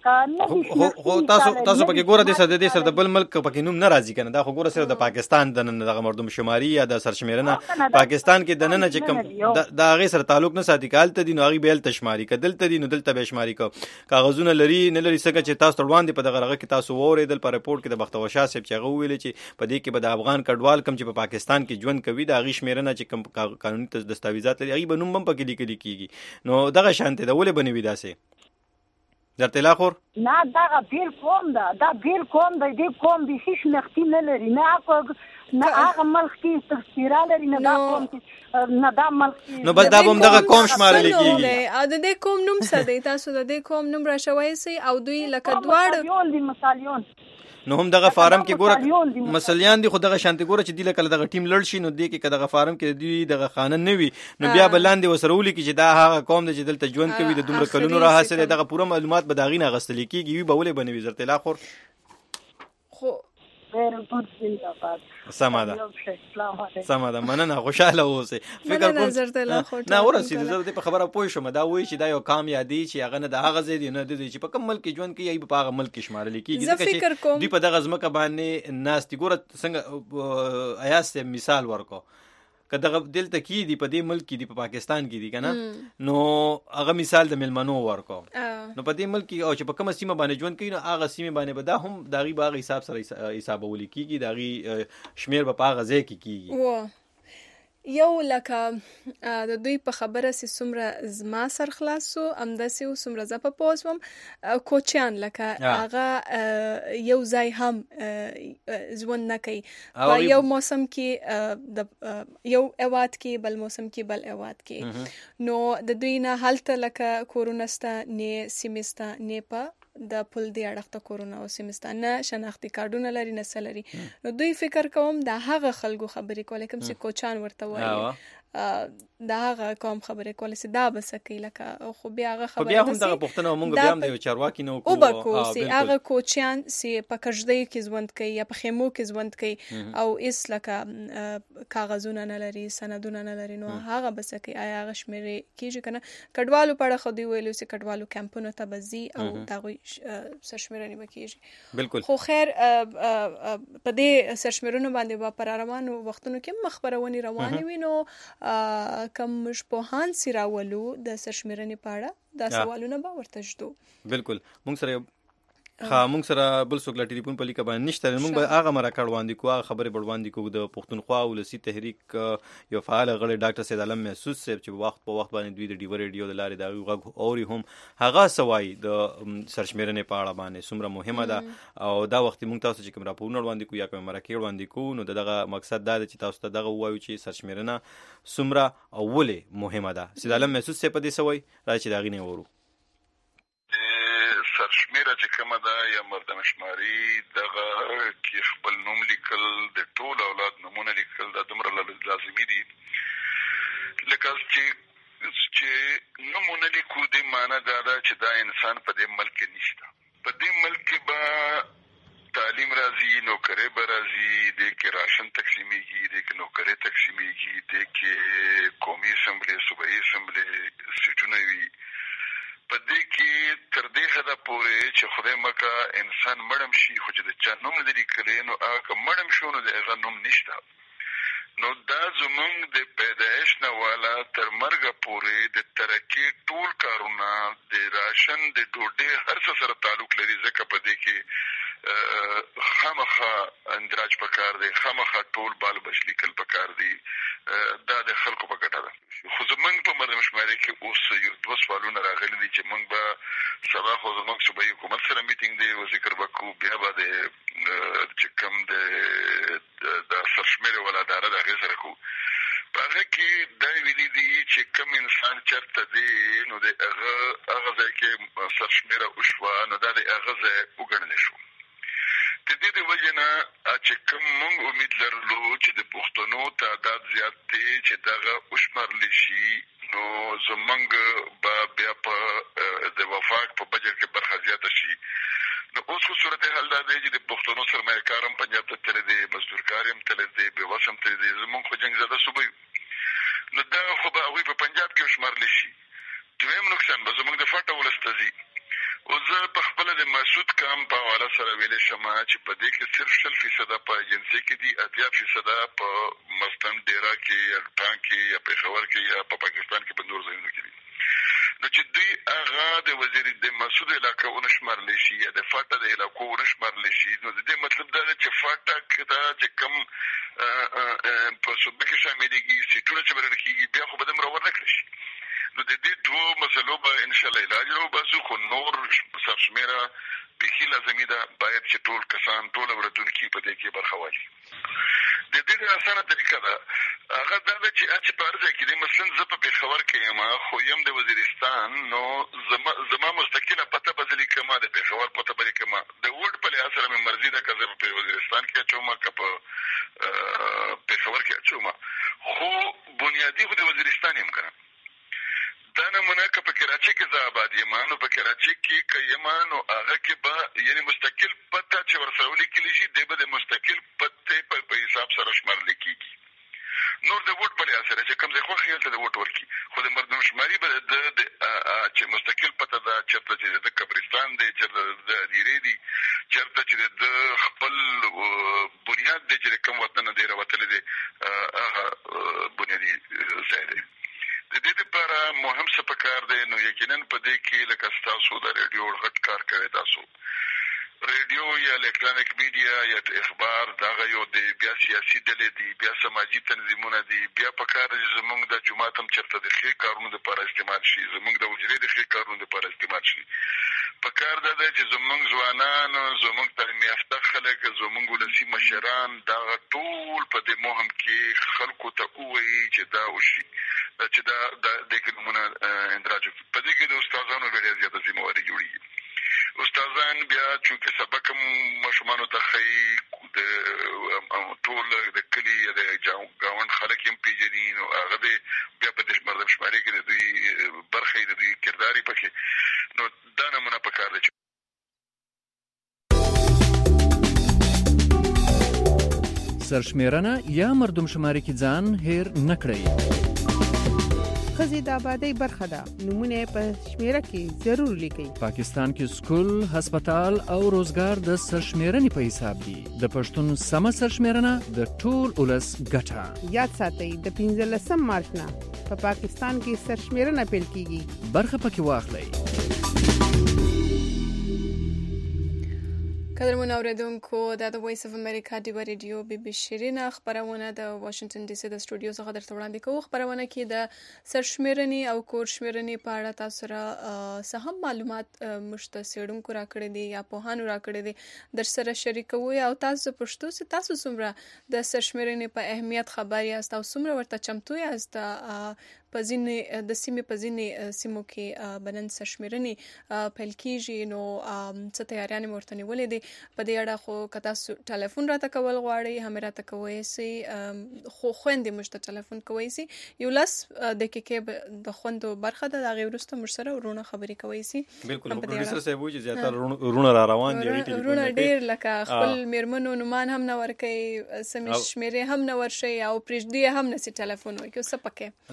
خو تاسو تاسو پکې ګوره د سر د سر د بل ملک پکې نوم ناراضي کنه دا خو ګوره سره د پاکستان د دغه مردم شماري یا د سرشمیرنه پاکستان کې د نن چې کوم دا غي سره تعلق نه ساتي کال ته دي نو غي بیل تشماري کدل ته دي نو دلته به شماري کو کاغذونه لري نه لري څنګه چې تاسو وړاندې په دغه رغه کې تاسو وریدل په رپورت کې د بختوشاه صاحب چې غو ویل چې په دې کې به د افغان کډوال کم چې په پاکستان کې ژوند کوي دا غي شمیرنه چې کوم قانوني دستاویزات لري غي به نوم هم پکې لیکل کیږي نو دغه شانته د ولې بنوي داسې درته لا خور نه دا بیل کوم دا دا بیل کوم دا دې کوم د هیڅ نختي نه لري نه نه هغه ملک کې تفسیر لري نه دا کوم نه دا ملک نو بس دا هم دغه کوم شمارل کیږي او د دې کوم نوم څه دی تاسو د دې کوم نوم راشوي سي او دوی لکه دواړه یون دي مثالیون نو هم دغه فارم کې ګوره مسلیان دي خو دغه شانتي ګوره چې دی لکه دغه ټیم لړ شي نو دی کې دغه فارم کې دی دغه قانون نه وي نو بیا بلاندې وسرولي کې چې دا هغه قوم د جدل ته ژوند کوي د دومره کلونو را حاصله دغه پوره معلومات به داغینه غستل کیږي وي به ولې بنوي زرت لا خور خو ډېر ګډ زنده‌باد سماده سماده مننه خوشاله اوسه فکر کوم نه ورسېد زه په خبره پوه شوم دا وایي چې دا یو کام یادی چې هغه نه د هغه ځای دی نه دی چې په کوم ملک ژوند کوي په هغه ملک شمارل کیږي ځکه چې دوی په دغه ځمکه باندې ناس دي ګوره څنګه ایاس مثال ورکو کله دلته کې دی په دې ملک کې دی په پاکستان کې دی کنه نو هغه مثال د ملمنو ورکو نو په دې ملک او چې په کومه سیمه باندې ژوند کوي نو هغه سیمه باندې به دا هم داغي باغ حساب سره حسابول کیږي داغي شمیر به هغه ځای کې کیږي یو لکه د دوی په خبره سي څومره زما سر خلاصو امداسي او څومره ز په پوسوم کوچیان لکه هغه یو ځای هم ژوند نه کوي په یو موسم کې د یو اواد کې بل موسم کې بل اواد کې نو د دوی نه حالت لکه کورونستا نه سیمستا نه په د پل دی اړخته کورونا او سیمستانه شناختی کارډونه لري نه سلري نو دوی فکر کوم د هغه خلکو خبرې کولې کوم چې کوچان ورته وایي دا هغه کوم خبرې کولې چې دا بسکی لکه خو بیا هغه خبره بیا هم دغه پښتنه مونږ بیا هم د چارواکي نو او بکو سي هغه کوچان سي په کژدې کې ژوند کوي یا په خیمو کې ژوند کوي او اس لکه کاغذونه نه لري سندونه نه لري نو هغه بسکی آیا هغه شمیرې کیږي کنه کډوالو پړه خو دی ویلو چې کډوالو کمپونو ته بزي او دغه سرشمیرنی وکیږي بالکل خو خیر په دې سرشمیرونو باندې با پر روانو وختونو کې مخبرونی رواني وینو کم مشپوهان سی راولو د سرشمیرنې پاړه دا سوالونه به ورته شدو بالکل مونږ سره خا مونږ سره بل څوک لا ټلیفون په لیکه باندې نشته مونږ به هغه مرا کړ وړاندې کوه خبرې بړواندې کوو د پښتونخوا ولسی تحریک یو فعال غړی ډاکټر سید علم محسوس صاحب چې وخت په وخت باندې دوی د ډیو ریډیو د لارې دا غږ اوري هم هغه سوای د سرشمیرنې پاړه باندې څومره مهمه ده او دا وخت مونږ تاسو چې کوم راپورونه وړاندې کوو یا کوم مرکه وړاندې کوو نو دغه مقصد دا چې تاسو ته دغه وایو چې سرشمیرنه څومره اوله مهمه ده سید علم محسوس صاحب په دې سوای راځي دا غینه ورو سرشمیره چې کومه ده یا مردم شماري دغه کې خپل نوم لیکل د ټول اولاد نمونه لیکل دا دومره لازمي دي لکه چې چې نمونه لیکو د معنی دا ده چې دا انسان په دې ملک کې نشته په دې ملک کې به تعلیم راځي نوکري به راځي د کې راشن تقسیمیږي د کې نوکري تقسیمیږي د کې قومي اسمبلی صوبایي اسمبلی سټونه وي په دې کې تر دې حده پورې چې خدای مکه انسان مړم شي خو چې د چا نوم نه لیکلی نو هغه مړم شو نو د هغه نوم نشته نو دا زمونږ د پیدایش نه والا تر مرګه پورې د ترقي ټول کارونه د راشن د ډوډۍ هر څه سره تعلق لري ځکه په دې کې خامخا اندراج پکار دی، خامخا ټول بال بشلیکل پکار دی. دا د خلکو په ګټه ده. خو زمونږ په مردم شماري کې اوس یو دوه سوالونه راغلي دي چې موږ به سبا خو زمونږ صوبایي حکومت سره میټینګ دی او ذکر به کوو، بیا به د چې کوم د سرشمېرې والا اداره د هغې سره کوو. په هغه کې دا ویلي دي چې کوم انسان چېرته دی نو د هغه هغه ځای کې سرشمېره وشوه نو دا د هغه ځای وګڼلی شو. د دې د وجې نه چې کوم موږ امید لرلو چې د پښتنو تعداد زیات دی چې دغه وشمارلی شي نو زموږ به بیا په د وفاق په بجټ کې برخه زیاته شي. نو اوس خو صورتحال دا دی چې د پښتنو سرمایه کار هم پنجاب ته تللی دی، مزدور کار هم تللی دی، بېوس هم تللی دی. زموږ خو جنګ زده صوبه یو نو دغه خو به هغوی په پنجاب کې وشمارلی شي. دویم نقصان به زموږ د فاټه ولس ته ځي. او زه په خپله د مسعود کام په حواله سره ویلی شم چې په دې کې صرف شل فیصده په ایجنسۍ کې دي، اتیا فیصده په مثلاً ډیرا کې یا ټانک کې یا پېښور کې یا په پاکستان کې په نور ځایونو کې دي. نو چې دوی هغه د وزیر د مسعود علاقه ونه شمارلی شي یا د فاټه د علاقو ونه شمارلی شي نو د دې مطلب دا دی چې فاټه دا چې کوم په صوبه کې شاملېږي سیټونه چې بلل کېږي بیا خو به دومره ور نه کړی شي. نو د دې دوو مسلو به انشاءالله علاج راوباسو، خو نور سرشمېره بیخي لازمي ده باید چې ټول کسان ټول اورېدونکي په دې کې برخه واخلي. د دې د اسانه طریقه ده هغه دا ده چې چې په هر ځای کې دی. مثلا زه په پېښور کې یم خو یم د وزیرستان نو زما زما مستقله پته به زه لیکم، د پېښور پته به لیکم. د وډ په لحاظ سره مې مرضي ده که زه په وزیرستان کې اچوم که په پېښور کې اچوم، خو بنیادي خو د وزیرستان یم که نه. دا نمونه که په کراچۍ کې زه آباد یم نو په کراچۍ کې که یم نو هغه کې به یعنې مستقل پته چې ورسره ولیکلی شي دی به د مستقل پتې په حساب سره شمارلی کېږي. نور د ووټ په لحاظ سره چې کوم ځای خوښ یې هلته د ووټ ورکړي، خو د مردم شماري به د چې مستقل پته ده چېرته چې د قبرستان دی، چېرته د هدیرې دي، چېرته چې د خپل بنیاد دی چې د کوم وطن نه دی راوتلی دی هغه بنیادي ځای دی. د دې لپاره مهم څه پکار دی نو یقینا په دې کې لکه ستاسو د ریډیو غټ کار کوي، تاسو ریډیو یا الکترونیک میډیا یا اخبار دغه یو دی، بیا سیاسي ډلې دي، بیا سماجي تنظیمونه دي، بیا پکار دی زموږ د جومات هم چېرته د ښې کارونو دپاره استعمال شي، زموږ د حجرې د ښې کارونو دپاره استعمال شي. پکار دا دی چې زموږ ځوانان، زموږ تعلیم یافته خلک، زموږ ولسي مشران دغه ټول په دې مهم کې خلکو ته ووایي چې دا وشي، چې دا د دې کې نمونه اندراج وکړي. په دې کې د استادانو ډېره زیاته ذمهواري جوړېږي. استادان بیا چونکې سبق هم ماشومانو ته ښیي، د ټول د کلي یا د ګاونډ خلک هم پېژني نو هغه د بیا په دې مردم شماري کې د دوی برخه یې د دوی کردار یې پکې نو دا نمونه پکار دی. سرشمېرنه یا مردم شماري کې ځان هیر نه کړئ. ښځې د آبادۍ برخه ده، نومونه یې په شمېره کې ضرور لیکئ. پاکستان کې سکول، هسپتال او روزګار د سرشمېرنې په حساب دي. د پښتون سمه سرشمېرنه د ټول ولس ګټه. یاد ساتئ د پنځلسم مارچ نه په پاکستان کې سرشمېرنه پیل کیږي، برخه پکې واخلئ. قدرمن اوریدونکو دا د وایس اف امریکا ډیو ریډیو بي بي شیرینه خبرونه د واشنگټن ډي سي د سټوډیو څخه درته وړاندې کوو. خبرونه کې د سرشمېرنې او کور شمېرنې په اړه تاسو سره څه هم معلومات مشته څېړونکو راکړي دي یا پوهانو راکړي دي در سره شریکوو او تاسو پښتو سي تاسو څومره د سرشمېرنې په اهمیت خبر یاست او څومره ورته چمتو یاست په ځینې د سیمې په ځینې سیمو کې بنن سرشمېرنې پیل کېږي نو څه تیاریانې مو ورته نیولې دي. په دې اړه خو که تاسو ټلیفون راته کول غواړئ هم راته کوی سئ، خو خویندې موږ ته ټلیفون کوی سئ. یو لس دقیقې د خویندو برخه ده، د هغې وروسته موږ سره ورونه خبرې کوی سئ. بلکل پروډیوسر صاحب وایي چې زیاتره ورونه را روان دي، ورونه ډېر لکه خپل مېرمنو نومان هم نه ورکوي، سمې شمېرې هم نه ورښیي او پرېږدي هم نه سي ټلیفون وکړي. څه پکې نو هغه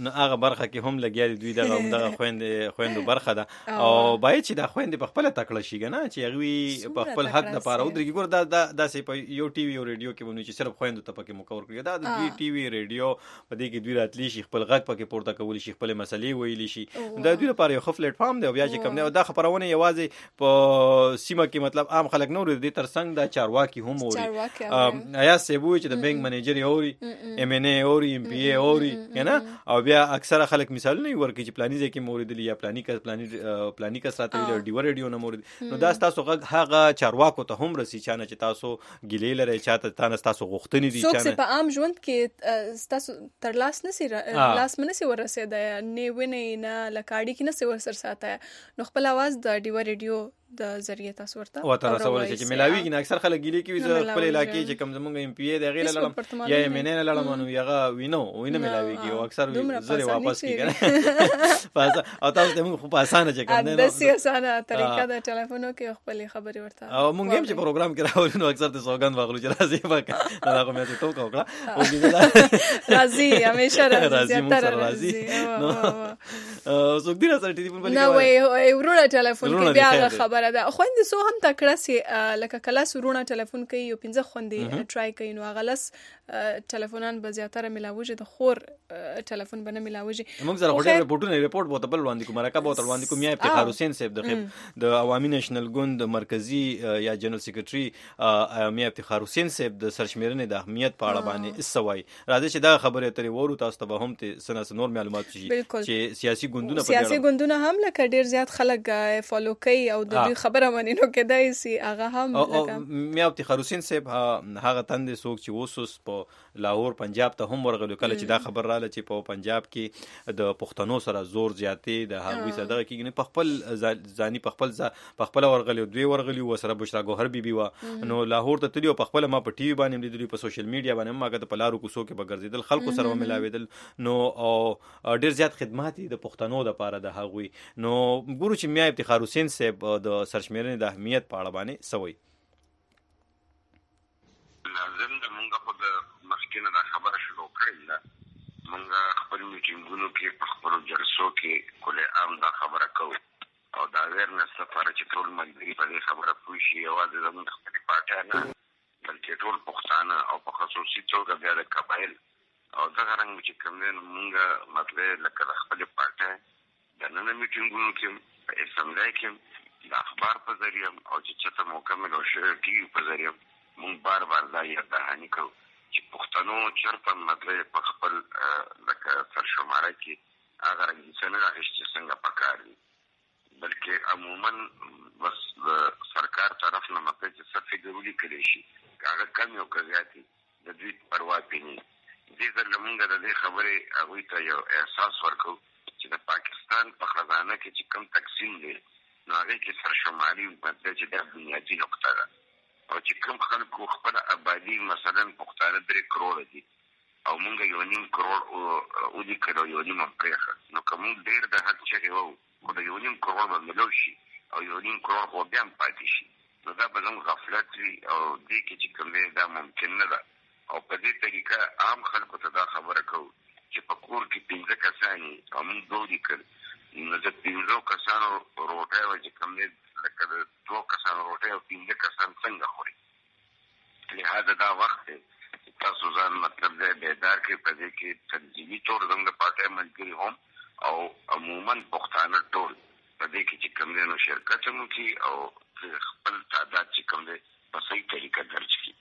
برخه کې هم لګیا دي دوی دغه دغه خويندې خويندو برخه ده او باید چې دا خويندې په خپل تکړه شي کنه چې هغه په خپل حق د پاره ودرېږي. ګور دا داسې په یو ټي وي او ریډیو کې ونی چې صرف خويندو ته پکې مکور کړی دا د دوی ټي وي ریډیو په دې کې دوی راتلی شي خپل غږ پکې پورته کولی شي خپل مسلې ویلی شي. دا دوی لپاره یو پلیټ فارم دی او بیا چې کوم دی دا خبرونه یوازې په سیمه کې مطلب عام خلک نه وري دي ترڅنګ دا چارواکي هم وري آیا سیبوي چې د بانک منیجر اوري ام ان ای اوري ام پی ای اوري کنه او بیا اکثره خلک مثالونه ورکړي چې پلاني ځکه موریدلی یا پلاني کا پلاني پلاني کا ساتي د ډیو ریډیو نه مورید نو دا تاسو هغه چارواکو ته هم رسي چانه چې تاسو ګلې لري چاته تاسو تاسو غوښتنې دي چانه څوک په عام ژوند کې تاسو تر لاس نسی لاس منسی ورسېده نه ویني نه لکاډي کې نه سی ورسر ساته نو خپل आवाज د ډیو ریډیو د ذریعہ تاسو ورته او تر رسول چې ملاویږي نه اکثر خلک ګیلې کوي ز خپل علاقې چې کم زمونږ ام پی ای د غیله لړم یا ام ان ای لړم نو یغه وینو وینه ملاویږي او اکثر زره واپس کیږي پس او تاسو ته موږ په اسانه چې کوم نه د سیاسانه طریقه د ټلیفونو کې خپل خبري ورته او موږ هم چې پروګرام کې راوړو نو اکثر ته سوګند واغلو چې راځي پکا دا کومه ته ټوکا وکړه او دې راځي همیشه راځي تر راځي نو څوک دې سره ټلیفون باندې نو وای ورونه ټلیفون کې بیا خبره ده خويندې سو هم تکړه سي لکه کله سرونه ټلیفون کوي یو پنځه خوندې ټرای کوي نو غلس ټلیفونان به زیاتره ملاوي د خور ټلیفون بنه ملاوي موږ زره غوډه رپورټونه رپورټ بوته بل وړاندې کوم راکا بوته وړاندې کوم یا افتخار حسین صاحب د د عوامي نېشنل ګوند مرکزی یا جنرال سیکریټري میا افتخار حسین صاحب د سرشمیرنې د اهمیت په اړه باندې اسوي راځي چې دا خبره ترې ورو تاسو ته هم ته سناس نور معلومات شي چې سیاسي ګوندونه په سیاسي ګوندونه هم لکه ډیر زیات خلک فالو کوي او د دې خبره باندې نو کېدای سي هغه هم لکه میا افتخار حسین صاحب هغه تند سوق چې وسوس په لاهور پنجاب ته هم ورغلو کله چې دا خبر رااله چې په پنجاب کې د پښتنو سره زور زیاتې د هغوی صدقه کېږي په خپل ځاني په خپل په خپل ورغلو دوی ورغلي و سره بشرا ګوهر بیبي و نو لاهور ته تلیو په خپل ما په ټي وي باندې لیدلی په سوشل میډیا باندې ما کته په لارو کوڅو کې بغرزیدل خلکو سره ملاویدل نو او ډیر زیات خدمات د پښتنو د پاره د هغوی نو ګورو چې میا افتخار حسین صاحب د سرشمیرنې د اهمیت په اړه باندې سوي لازم د مونږ په د مخکینه دا خبره شروع کړې ده مونږ خپل میټینګونو کې په خپل جلسو کې کله عام دا خبره کوو او دا ویرنس لپاره چې ټول ملګري په دې خبره پوه شي یوازې زموږ خپلې پارټۍ نه بلکې ټول پښتانه او په خصوصي توګه بیا د قبایل او دغه رنګ چې کوم دی مونږ مطلب لکه د خپلې پارټۍ د نن میټینګونو کې په اسمبلی کې د اخبار په ذریعه او چې چته مکمل او شری ټي وي په ذریعه مونږ بار بار دا یادهاني کوو چې پښتنو چرته مطلب په خپل لکه سرشماره کې هغه رنګ نه راغشتي څنګه پکار دي بلکې عموما بس سرکار طرف نه مطلب چې څه فکرولي کړی شي هغه کم یو کزياتي د دوی پروا پېني دې ځل مونږ د دې خبرې هغوی ته یو احساس ورکو چې د پاکستان په خزانه کې چې کم تقسیم دی نو هغه کې سرشماري مطلب چې د بنیادي نقطه ده او چې کوم خلکو خپل آبادی مثلا پښتانه درې کروڑ دي او مونږ یو نیم کروڑ او دي کړو یو نیم پرېخه نو کوم ډیر د حق چې وو خو د یو نیم کروڑ باندې لو شي او یو نیم کروڑ خو بیا پاتې شي نو دا به زموږ غفلت وي او دې کې چې کوم دی دا ممکن نه ده او په دې طریقه عام خلکو ته دا خبره کوو چې په کور کې پنځه کسانی او موږ دوه دي کړ نو د پنځو کسانو روټه و چې کوم دی لکه د دوه کسانو روټه او پنځه کسان څنګه خوري لهدا دا وخت دی تاسو ځان مطلب دی بیدار کې په دې کې تنظیمي طور زموږ پارټۍ ملګري هم او عموما پښتانه ټول په دې کې چې کوم دی نو شرکت هم کوي او خپل تعداد چې کوم دی په صحیح طریقه درج کړي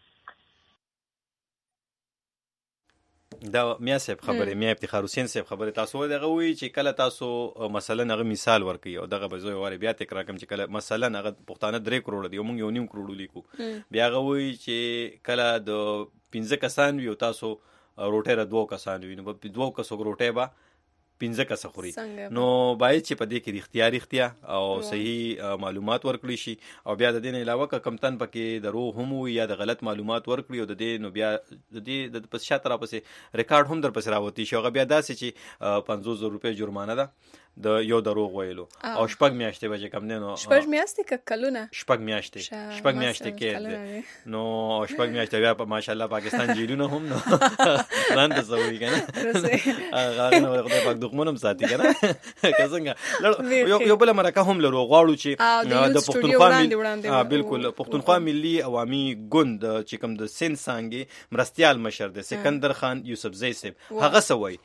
دا میا صاحب خبره میا افتخار حسین صاحب خبره تاسو دغه وی چې کله تاسو مثلا هغه مثال ورکي او دغه به زوی واره بیا تکرار کوم چې کله مثلا هغه پښتانه درې کروڑ دی موږ یو نیم کروڑ لیکو بیا هغه وی چې کله د پنځه کسان وي او تاسو روټه را دوه کسان وي نو په دوه کسو روټه با پنځه کسه خوري نو باید چې په دې کې اختیار اختیار او صحیح معلومات ورکړي شي او بیا د دې نه علاوه کمتن پکې درو هم یا د غلط معلومات ورکړي او د دې نو بیا د دې د پس شاته را پسې ریکارډ هم در پسې راوتی شي هغه بیا داسې چې پنځوس زره روپۍ جرمانه ده د یو دروغ ویلو او شپږ میاشتې به چې کم دی نو شپږ میاشتې که کلونه شپږ میاشتې شپږ میاشتې کې نو شپږ میاشتې بیا په ماشاءالله پاکستان جیلونه هم نو ځان ته سوي کنه هغه نو خدای پاک دښمنم ساتي کنه که څنګه یو بل مرکه هم لرو غواړو چې د پښتونخوا ملي بالکل پښتونخوا ملي عوامي ګوند چې کوم د سین سانګي مرستيال مشر د سکندر خان یوسف زئی صاحب هغه سوي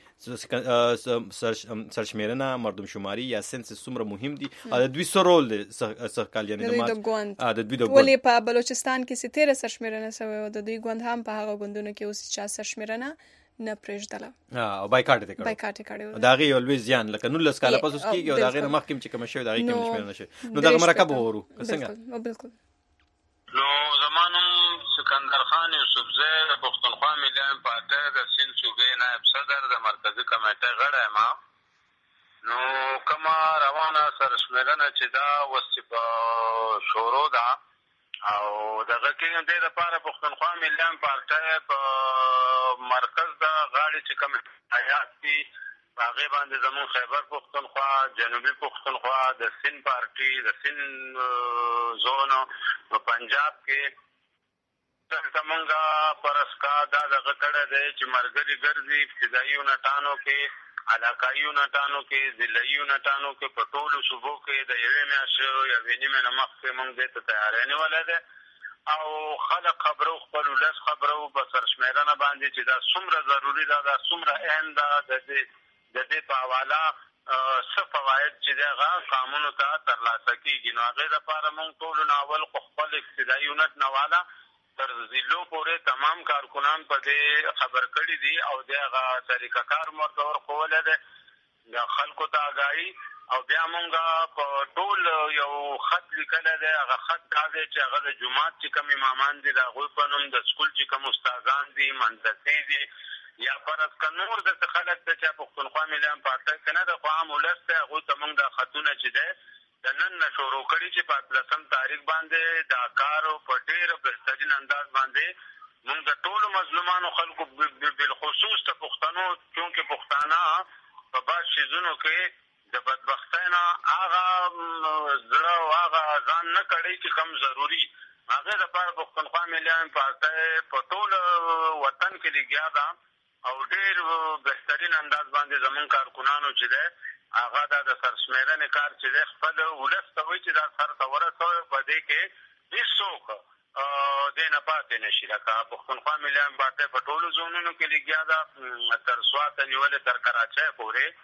سرشمیرنه مردم شماري یا سنسس څومره مهم دي او د دوی سره رول دی سرکال یعنی د ګوند د دوی د ګوند ولې په بلوچستان کې ستاره سرشمیرنه سوي او د دوی ګوند هم په هغه ګوندونو کې اوس چې سرشمیرنه نه پرېږدله او بایکاټ یې کړو بایکاټ یې کړو دا غي اولوي ځان لکه نو لس کاله پس اوس کېږي او دا غي مخکې چې کوم شوی دا غي کوم شمیر نشي نو دا مرکب ورو څنګه بالکل نو زمانم سکندر خان یوسف زئی د پښتونخوا ملي پارټي د سین صوبې نائب صدر د مرکزی کمیټې غړی ما نو کما روانه سرشمیرنه چې دا وسې په شورو ده او دغه کې د لپاره پښتونخوا ملي پارټي په مرکز د غاړي چې کوم حیات دي هغه باندې زمون خیبر پښتونخوا جنوبي پښتونخوا د سین پارټي د سین زون په پنجاب کې څنګه پرسکا دا دغه کړه دی چې مرګري ګرځي ابتدایي یونټانو کې علاقایي یونټانو کې ضلعي یونټانو کې په ټولو صوبو کې د یوې میاشتې یا ویني مې مخ کې موږ دې ته تیاری نیولې ده او خلک خبرو خپل ولس خبرو په سرشمیرنه باندې چې دا څومره ضروری ده دا څومره اهم ده د دې د دې په حواله څه فواید چې دغه قانون ته ترلاسه کیږي نو هغه لپاره موږ ټول ناول خپل ابتدایي یونټ نواله تر ضلعو پورې تمام کارکنان په دې خبر کړي دي او دغه طریقه کار مرته ورکول دي د خلکو ته آگاهي او بیا موږ په ټول یو خط لیکل دی هغه خط دا دی چې هغه د جماعت چې کوم امامان دي د هغوی په نوم د سکول چې کوم استادان دي مدرسې دي یا فرض که نور داسې خلک ته چې پښتونخوا ملي پارټي کې نه ده خو عام ولس دی هغوی ته موږ دا خطونه چې دی د نن نه شروع کړي چې په اتلسم تاریخ باندې دا کار په ډېر بهترین انداز باندې موږ د ټولو مظلومانو خلکو بالخصوص د پښتنو چونکې پښتانه په بعض څیزونو کې د بدبختۍ نه هغه زړه او هغه ځان نه کړی چې کم ضروري هغې دپاره پښتونخوا ملي پارټۍ په ټول وطن کې لګیا ده او ډېر بهترین انداز باندې زمونږ کارکنانو چې دی هغه دا د سرشمیرنې کار چې دی خپل ولس ته وایي چې دا سر ته ورسوی په دې کې هېڅوک دې نه پاتې نه شي لکه پښتونخوا ملي پارټۍ په ټولو زونونو کې لګیا ده تر سواته نیولې تر کراچۍ پورې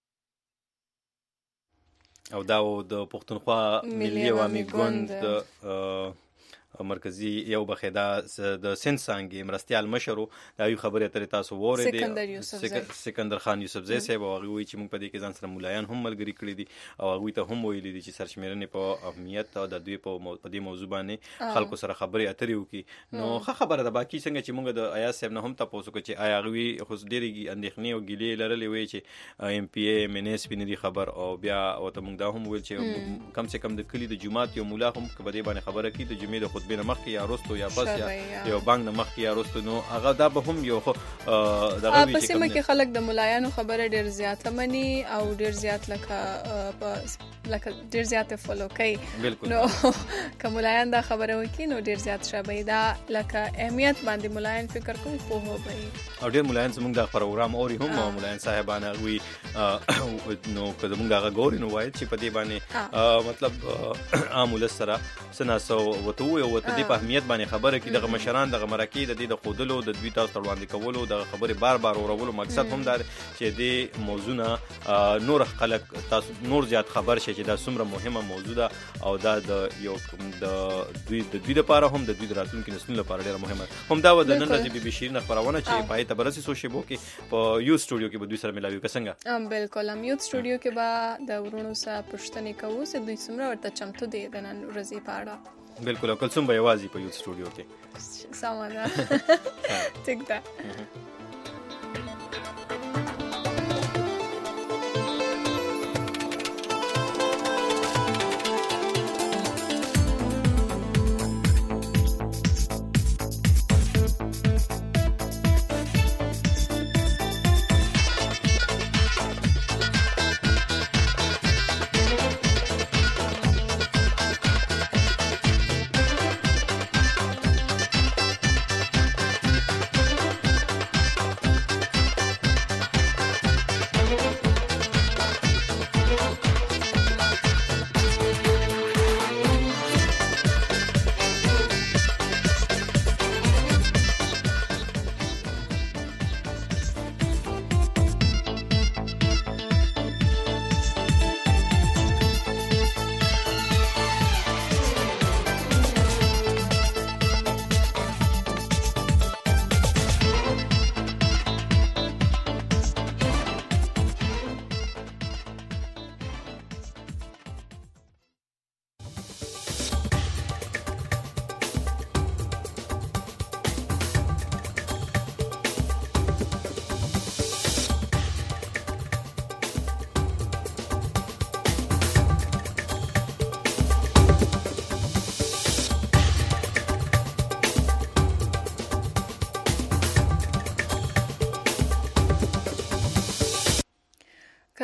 او دا د پښتونخوا ملي عوامي ګوند مرکزی یو بخیدا د سین سانګي مرستيال مشرو دا یو خبره تر تاسو وره دي سکندر خان یوسف زئی صاحب هغه وی چې موږ په دې کې ځان سره مولایان هم ملګری کړی دي او هغه ته هم ویلي دي چې سرشمیرنې په اهمیت او د دوی په دې موضوع باندې خلکو سره خبرې اترې وکي نو ښه خبره ده باقي څنګه چې موږ د آیا صاحب نه هم تاسو کو چې آیا غوي خو ډېری اندېښنې او ګیلې لرلې وي چې ایم پی ای منیس پینې دي خبر او بیا او ته موږ دا هم ویل چې کم سے کم د کلی د جماعت یو مولا هم په دې باندې خبره کوي د جمعې د خطبې نه مخکې یا وروسته یا پس یا یو بانک نه مخکې یا وروسته نو هغه دا به هم یو دغه وي په سیمه کې خلک د ملایانو خبره ډېر زیاته مني او ډېر زیات لکه لکه ډېر زیاته فالو کوي نو که ملایان دا خبره وکړي نو ډېر زیات شابه دا لکه اهمیت باندې ملایان فکر کوي پوهه به او ډېر ملایان زموږ د پروګرام اوري هم ملایان صاحبانه وي نو که زموږ هغه ګوري نو وایي چې په دې باندې مطلب عام ولس سره سناسو وته وي او ته دې په اهمیت باندې خبره کې دغه مشران دغه مرکې د دې د خودلو د دوی تاسو وړاندې کولو د خبرې بار بار اورولو مقصد هم دا چې دې موضوع نه نور خلک تاسو نور زیات خبر شي چې دا څومره مهمه موضوع ده او دا د یو د دوی د دوی لپاره هم د دوی راتلونکي نسلونو لپاره ډېره مهمه هم دا و د نن ورځې بي بي شیرین خبرونه چې پای ته برسي سو شیبو کې په یو سټوډیو کې به دوی سره ملاوي کسنګ ام بالکل ام یو سټوډیو کې به د ورونو سره پښتنې کوو چې دوی څومره ورته چمتو دي د نن ورځې په اړه بالکل کلثوم به یوازې په یو سټوډیو کې سامان ټیک ده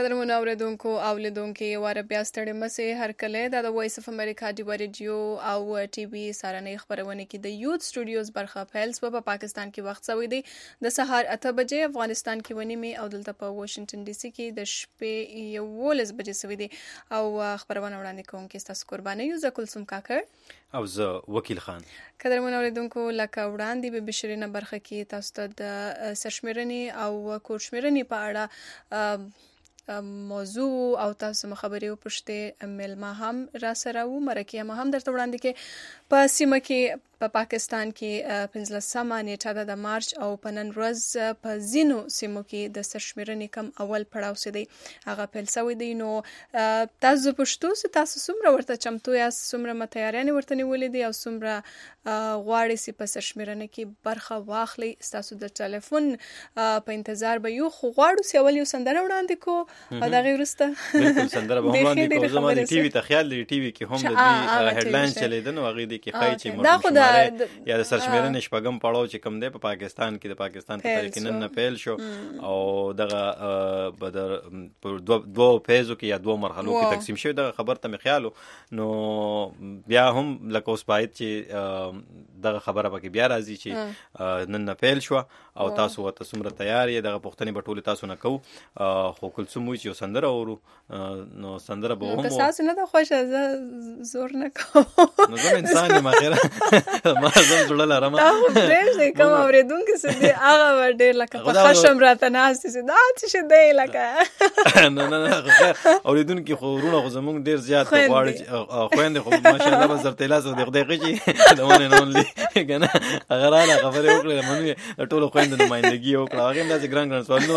قدرمن اوریدونکو او لیدونکو واره بیا ستړي مسه هر کله د وایس اف امریکا دی ریډیو او ټي وي سارنې خبرونه کې د یوت سټوډیوز برخه فایلز په پاکستان کې وخت سوي دی د سهار اته بجې افغانستان کې ونی می او دلته په واشنگټن ډي سي کې د شپې یولس بجې سوي دی او خبرونه وړاندې کوم کې تاسو قرباني یو ز کلثوم کاکړ او زه وکیل خان. قدرمن اوریدونکو لکه وړاندې به بشرینه برخه کې تاسو ته د سرشمیرنې او کورشمیرنې په اړه موضوع او تاسو مخبري او پښته ملما هم را سره و مرکه هم درته وړاندې کې په سیمه کې په پا پاکستان کې پنځلسمه نیټه د مارچ او په نن ورځ په زینو سیمو کې د سرشمیرنې کم اول پړاو سي دی هغه پیل سوی دی. نو تاسو پښتو سه تاسو څومره ورته چمتو یا څومره متیارانه ورته نیولې دي او څومره غواړي سي په سرشمیرنه کې برخه واخلي تاسو د ټلیفون په انتظار به یو خو غواړو سی اول یو سندره وړاندې کو او دا غیر ورسته بالکل سندره به وړاندې کو زما د ټي وي ته خیال دی ټي وي کې هم د دې هډلاین چلیدنه او غي دي کې خای چې مرشد یا د سرشمیرنې شپږم پړاو چې کم دی په پاکستان کې د پاکستان په تاریخ نن پیل شو او دغه بدر په دوه فیزو کې یا دوه مرحلو کې تقسیم شوی د خبر ته خیالو نو بیا هم لکه اوس باید چې دغه خبره پکې بیا راځي چې نن پیل شو او تاسو ورته څومره تیار یې دغه پوښتنې به ټول تاسو نه کوو خو کلثوم وی چې سندره اورو نو سندره به هم تاسو نه د خوښه زور نه کوو نو زم انسان ما خیره ما زم جوړه لرم دا خو پرېږدئ کوم اورېدونکي چې دی هغه ډېر لکه په خشم راته ناست چې دا څه شی دی لکه نه نه نه اورېدونکي خو وروڼه خو زموږ ډېر زیات غواړي خویندې خو ماشاءالله به زر تیلاس د دقیقې چې د ون نه اونلی کنه هغه رااله خبرې وکړې منو ټولو خویندو نمایندګي وکړه هغه داسې ګران ګران سوالونه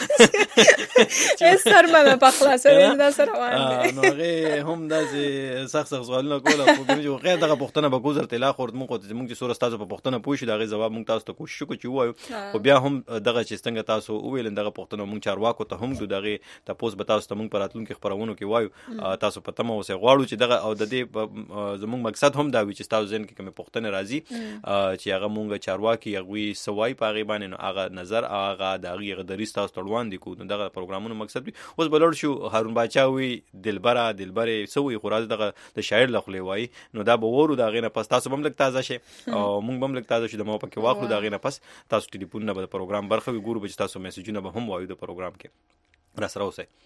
وکړه چې سرمنه په خلاصې دا سره وانه نو هغه هم داسې سخت سخت سوالونه کوله خو کوم خیر دغه پوښتنه به کوزر تلا خورد مو خو زموږ چې سور تاسو په پوښتنه پوښی دغه جواب مونږ تاسو ته کوشش وکړو چې وایو خو بیا هم دغه چې څنګه تاسو ویل دغه پوښتنه مونږ چارواکو ته هم دغه تاسو به تاسو ته مونږ پراتلونکو خبرونو کې وایو تاسو په تمه اوسه غواړو چې دغه او د دې زموږ مقصد هم دا وي چې تاسو ځین کې کوم پوښتنه راځي چې هغه مونږ چارواکي هغه سوای په غیبان نو هغه نظر هغه دغه دریس تاسو تړوان دي کو دغه پروګرامونو مقصد وي اوس بلور شو هارون باچاوي دلبره دلبره سوې خراز دغه د شاعر لخلې وای نو دا به ورو دا غینه پس تاسو هم لک تازه شي او مونږ هم لک تازه شي د مو پکې واخلو دا غینه پس تاسو ټلیفون نه به پروګرام برخه وي ګورو به تاسو میسجونه به هم وایو د پروګرام کې را سره اوسه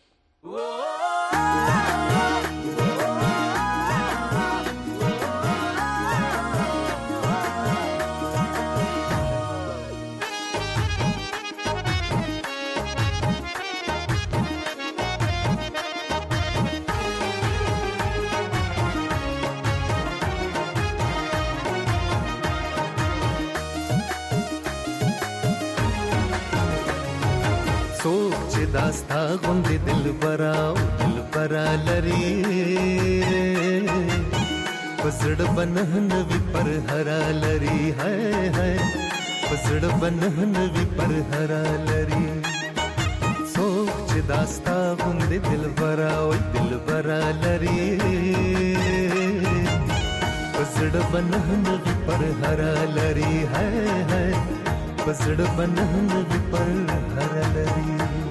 सोच दास्ता गुंदे दिल बरा दिल बरा लरी पसड़ बनहन भी पर हरा लरी है है पसड़ बनहन भी पर हरा लरी सोच दास्ता गुंदे दिल बरा दिल बरा लरी पसड़ बनहन भी पर हरा लरी है है पसड़ बनहन भी पर हरा लरी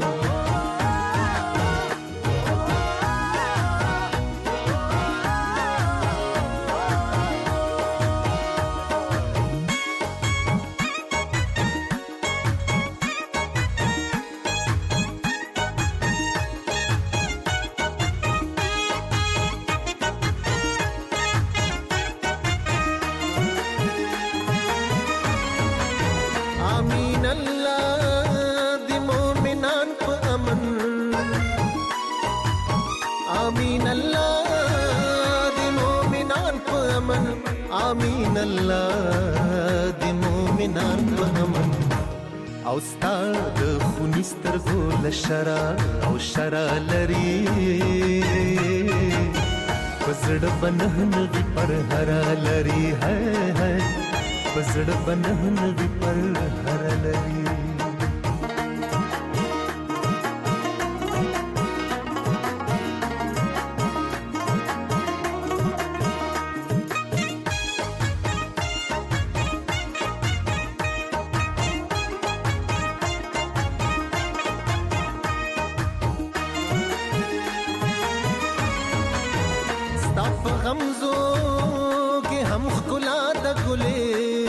آمین الله د مومنان په امن او ستاد خونستر ګول شرا او شرا لري پسړ بنهن وی پر هرا لري ہے ہے پسړ بنهن وی پر هرا لري په غمزو کې هم ښکلا د ګلې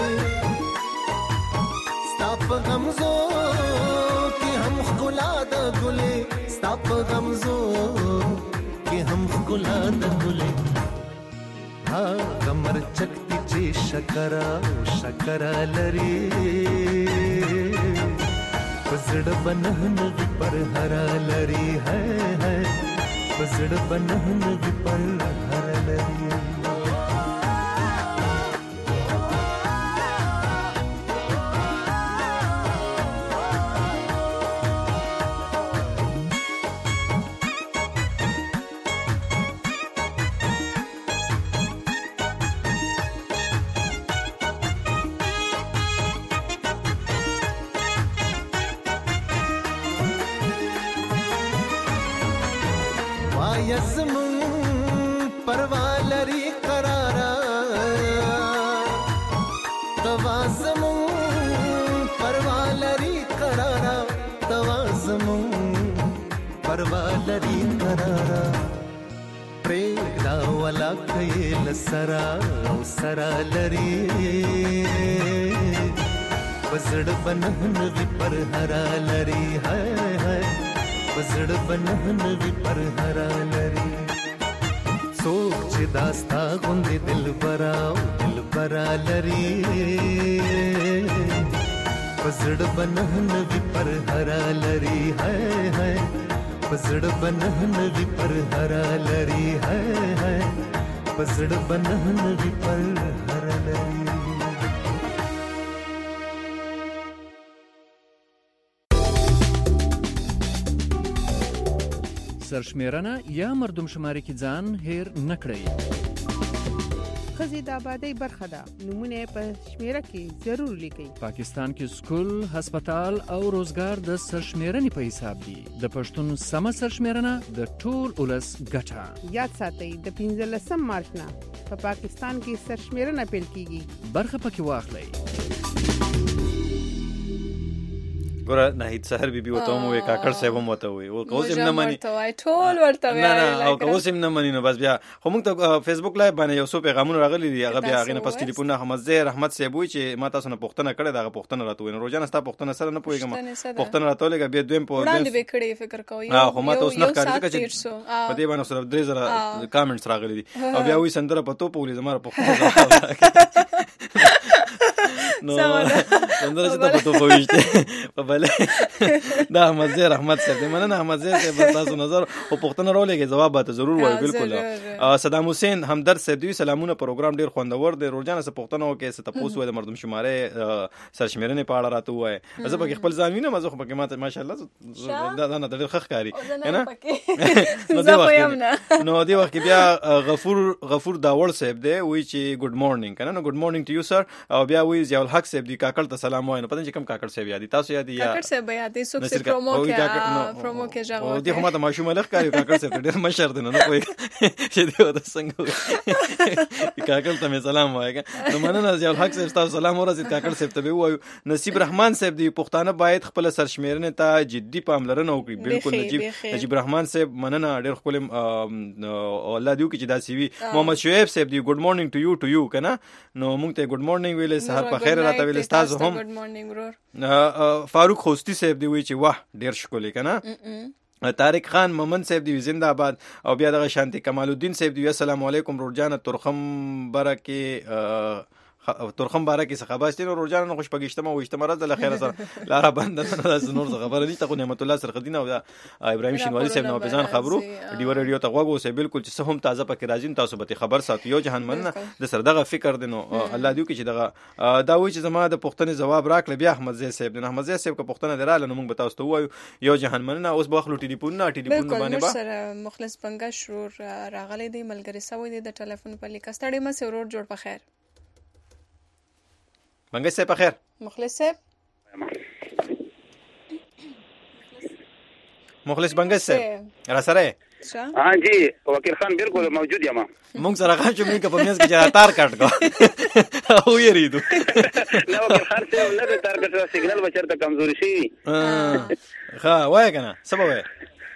ستا په غمزو کې هم ښکلا د ګلې ستا په غمزو کې هم ښکلا د ګلې ها غمر چکتی چې شکرا او شکرا لري پزړ بنهن وی پر هرا لري ہے ہے پزړ بنهن وی پر هرا لري یزمون پروالری قرارا توازمون پروالری قرارا توازمون پروالری قرارا پریدا ولا کیل سرا او سرا لری وزړ بنهن وی پر هرا لری ہے ہے وزړ بنهن وی پر هرا لري څوک چې داستا غوندې دل براو دل برا لري وزړ بنهن وی پر هرا لري ہے ہے وزړ بنهن وی پر هرا لري ہے ہے وزړ بنهن وی پر هرا لري سرشمیرنه یا مردم شماری کې ځان هیر نکړئ. ښځې د آبادۍ برخه ده. نمونه په شمیره کې ضرور لیکئ. پاکستان کې سکول، هسپتال او روزګار د سرشمیرنې په حساب دي. د پښتون سمه سرشمیرنه د ټول ولس ګټه. یاد ساتئ د پنځلسم مارچ نه په پاکستان کې سرشمیرنه پیل کیږي. برخه پکې واخلئ. ګوره ناهید سحر بیبي وته مو وې کاکړ صاحب هم وته وې او کوس هم نه مانی ټول ورته وې نه نه او کوس هم نه مانی نو بس بیا خو موږ ته فیسبوک لایو باندې یو څو پیغامونه راغلي دي هغه بیا هغه نه پس ټلیفون نه احمد زهر احمد صاحب وې چې ما تاسو نه پوښتنه کړې دا پوښتنه راته وې روزانه ستا پوښتنه سره نه پويګم پوښتنه راته لګا بیا دویم په وړاندې به کړې فکر کوي ها خو ما تاسو نه کړی چې په دې باندې صرف درې زره کامنټس راغلي دي او بیا وې سندره پتو پولې زماره پوښتنه نو سندره چې تاسو پوښتنه په بل دا احمد زهر احمد صاحب مننه احمد زهر صاحب تاسو نظر او پوښتنه راولېږي جواب به ضرور وایي بالکل صدام حسین همدرد صاحب دوی سلامونه پروګرام ډیر خوندور دی روزانه څه پوښتنه وکړي څه تاسو وایي د مردم شماره سرشمیرنې په اړه راته وایي زه به خپل ځان وینم زه خو پکې ماته ماشاءالله دا نه ډیر ښه ښکاری کنه نو دی وخت بیا غفور غفور داوړ صاحب دی وایي چې ګډ مورنینګ کنه نو ګډ مورنینګ ټو یو سر او بیا وایي ضیاء الحق صاحب دی کاکړ ته سلام وایي نو پته چې کوم کاکړ صاحب یادي تاسو یادي یا کاکړ صاحب یادي څوک چې پرومو کې پرومو کې ژغ او دی همته ماشومه لخ کاری کاکړ صاحب ډیر مشر دی نه کوي چې دی وته څنګه کاکړ ته سلام وایي نو مننه ضیاء الحق صاحب تاسو سلام ورسید کاکړ صاحب ته وایو نصیب رحمان صاحب دی پښتانه باید خپل سرشمیرنې ته جدي پاملرنه وکړي بالکل نجیب نجیب رحمان صاحب مننه ډیر خپل الله دیو کې چې دا سی وی محمد شعیب صاحب دی ګډ مورنینګ ټو یو ټو یو کنه نو موږ ته ګډ مورنینګ ویلې سحر په خیر راته ویلې تاسو هم ګډ مورنینګ ورور فاروق خوستی صاحب دی وی چې واه ډیر شکولې کنه طارق خان مومن صاحب دی زنده آباد او بیا دغه شانتی کمال الدین صاحب دی السلام علیکم روزانه ترخم برکه ترخم باره کې څه خبرستین او روزانه خوش پګشتمه او اجتماع راز له خیر سره لاره بند نه نور څه خبر نه تکو نعمت الله سرخدین او ابراهیم شینواری صاحب نو بزان خبرو ډیو ریډیو ته غوغو سه بالکل چې هم تازه پکې راځین تاسو به خبر ساتو یو جهان مننه د سر دغه فکر دینو الله دیو کې چې دغه دا وایي چې زما د پښتنې جواب راکړه بیا احمد زی صاحب د احمد زی صاحب کو پښتنه دراله نو موږ به تاسو ته وایو یو جهان مننه اوس بخلو ټلیفون نه ټلیفون باندې با سره مخلص بنگا شرور راغلي دی ملګری سوي دی د ټلیفون په لیک ستړي مې ورور جوړ په خیر منګي صاحب خیر مخلص صاحب مخلص بنګي صاحب را سره हाँ जी वकील खान बिल्कुल मौजूद है مونږ سره غاښ مې په میز کې تار کټ کو او یې ریدو نو وکیل خان صاحب نه تار کټ سیګنال بچر ته کمزوري شي ها وای کنه سبب وای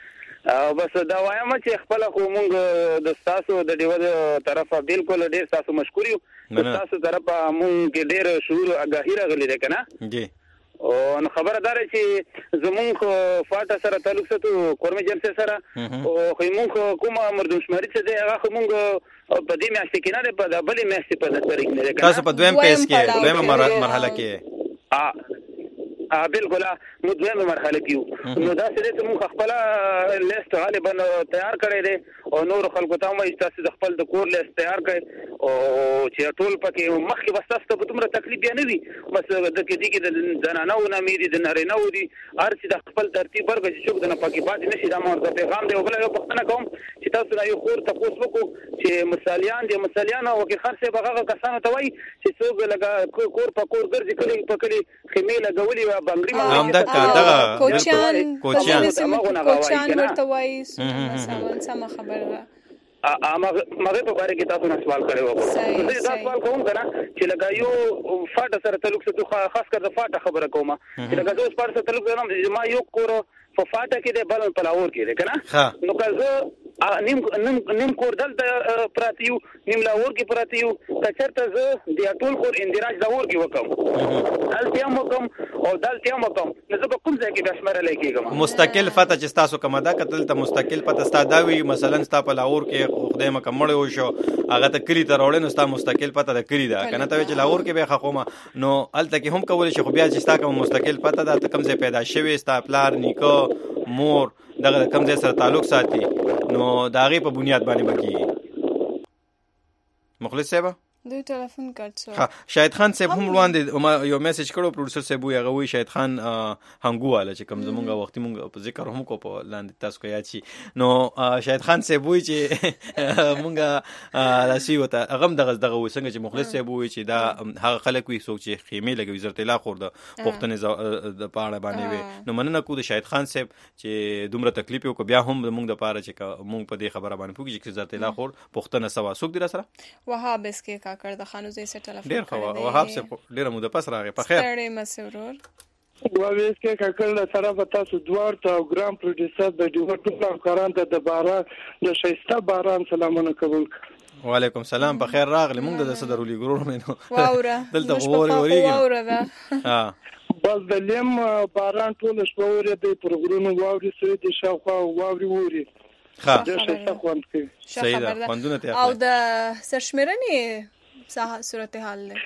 او بس دا وایم چې خپل خو مونږ د تاسو د دیو طرفه بالکل ډیر تاسو مشکور یو تاسو طرفه مونږ ډیر شعور اگاهی راغلی دی کنه جی او نو خبردار چې زمونږ فاټا سره تعلق ساتو کورمه جلسه سره او خو مونږ کومه مردم شماري چې دی هغه مونږ په دې میاشتې کې نه په بلې میاشتې په طریق نه دی تاسو په دویم پیس کې دویمه مرحله کې ا ا بالکل نو دویمه مرحله کې نو دا چې موږ خپل لیست غالبا تیار کړی دی او نور خلکو ته مې تاسو د خپل د کور لیست تیار کړئ او چې ټول پکې مخکې بس تاسو ته دومره تکلیف نه وي بس د کې دي کې د زنانو نه مې د نارینه و دي هر څه د خپل ترتیب ورګ چې څوک د نه پکې پاتې نشي دا مور پیغام دی او بل یو پښتنه کوم چې تاسو نه یو خور تاسو وکړو چې مثالیان دي مثالیان او کې خرڅه بغه کسانو ته وای چې څوک لګا کور په کور ګرځي کلی په کلی خیمه لګولي و بنگړي هم د کاغه کوچان کوچان کوچان ورته وای مثلا سم خبره ده ا مغه په اړه کې تاسو نه سوال کړو زه دا سوال کوم کنه چې لکه یو فاټه سره تعلق څه خاص کر د فاټه خبره کوم چې لکه زه اوس پر سره تعلق لرم ما یو کور په فاټه کې د بل په لاور کې کنه نو که زه نیم نیم نیم کور دلته پراتیو نیم لاور کې پراتیو کچرته زه د ټول کور اندراج لاور کې وکم دلته هم وکم او دلته هم وکم نو زه په کوم ځای کې بشمره لګیږم مستقل فتح چې تاسو کومه دا کتل ته مستقل پته ستا دا وی مثلا ستا په لاور کې خدای مکمل و شو هغه ته کلی ته راوړل نو ستا مستقل پته د کلی دا کنه ته چې لاور کې به خقومه نو الته کې هم کول شي خو بیا چې ستا کوم مستقل پته دا ته کوم ځای پیدا شوی ستا پلار نیکو مور دغه کوم ځای سره تعلق ساتي نو دا غي په بنیاد باندې بکی مخلص صاحب دوی ټلیفون کړ ها شاهد خان صاحب هم وړاندې یو میسج کړو پروډوسر صاحب یې هغه وی شاهد خان هنګو والا چې کوم زمونږ وخت مونږ په ذکر هم کو په لاندې تاسو کو یاد شي نو شاهد خان صاحب وی چې مونږه راسي وته هغه دغه دغه وي څنګه چې مخلص صاحب وی چې دا هغه خلک وي څوک چې خیمه لګوي زرت الله خور د پښتنې د پاړه باندې وي نو مننه کو د شاهد خان صاحب چې دومره تکلیف یو کو بیا هم مونږ د پاره چې مونږ په دې خبره باندې پوښتنه چې زرت الله خور پښتنه سوا څوک دی سره وهاب اس کې کاکړ د خانو زې سره ټلیفون ډیر خو وهاب صاحب ډیر مو د پس راغی په خیر ستړی مسرور وایس کې کاکړ له طرفه تاسو دوار ته او ګرام پروډوسر د ډیو ټول همکاران ته د باران د شایسته باران سلامونه قبول وعلیکم سلام په خیر راغلی مونږ د صدرولي ګرور مې واوره دلته ووري وریږي واوره ده ها بس د لیم باران ټول شپه ورې د پروګرامونو واوري سوي د شاوخوا واوري ووري ها د شایسته خوند کوي صحیح ده خوندونه ته او د سرشمرنې صحه صورتحال له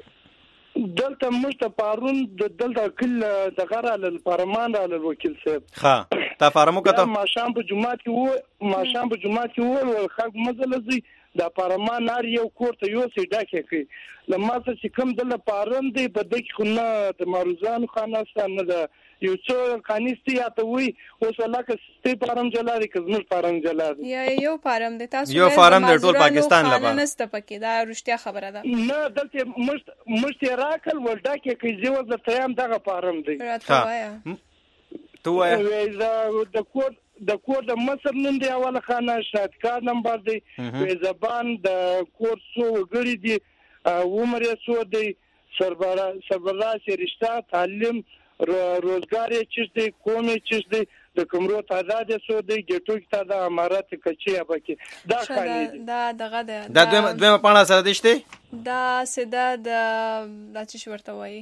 دلته مشته پارون د دلته کل د غره ل پارمان را وکیل صاحب ها تا فارمو کته ما شام په جمعه کې و ما شام په جمعه کې و خلک مزل زی د پارمان نار یو کوړه یو سي ډاکه کوي لمه چې کوم دلته پارون دی په دغه خونه د ماروزان خانه نه ده یو څو کانیستي یا ته وي اوس لکه ستې پارم جلاري کزمر پارم جلاري یا یو پارم د تاسو یو پارم د ټول پاکستان لپاره نست پکې دا رښتیا خبره ده نه دلته مشت مشت راکل ولدا کې کې زیو د تیام دغه پارم دی راته وایا تو وایا د کور د کور د مصر نن دی اوله خانه شادکار نمبر دی زبان د کور سو غړي دی عمر یې سو دی سربرا سربرا رشتہ تعلیم روزګار چیز دی قومي چیز دی د کومرو تعداد سو دی ګټو کې تعداد امارات کچي ابکه دا خالي دا دغه دا دوه دوه پاڼه سره دشته دا سدا د د چی ورته وای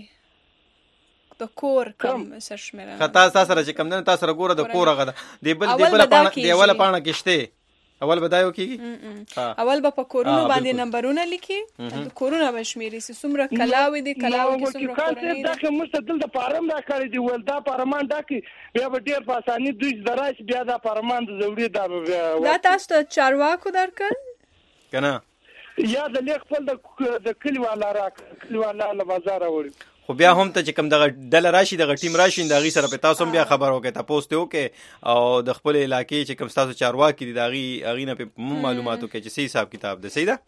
د کور کم سرشمره خطا تاسو سره چې کم نه تاسو سره ګوره د کور غدا دی بل دی بل پاڼه دی اوله پاڼه کېشته اول بدایو کیږي اول به په کورونو باندې نمبرونه لیکي د کورونو بشمیري سمره کلاوي دي کلاوي کې سمره کورونه دا کوم مستدل د پارم دا کړی دی ول دا پارمان دا کی بیا به ډیر په اساني دوی دراش بیا دا پارمان د زوري دا دا تاسو ته چارواکو درکل کنه یا د لیک خپل د کلیوالا را کلیوالا له بازار وړي خو بیا هم ته چې کوم دغه ډل راشي دغه ټیم راشي د غي سره په تاسو بیا خبر وکړه تاسو ته وکړه او د خپل علاقې چې کوم تاسو چارواکي دي دغه اغینه په معلوماتو کې چې صحیح حساب کتاب ده صحیح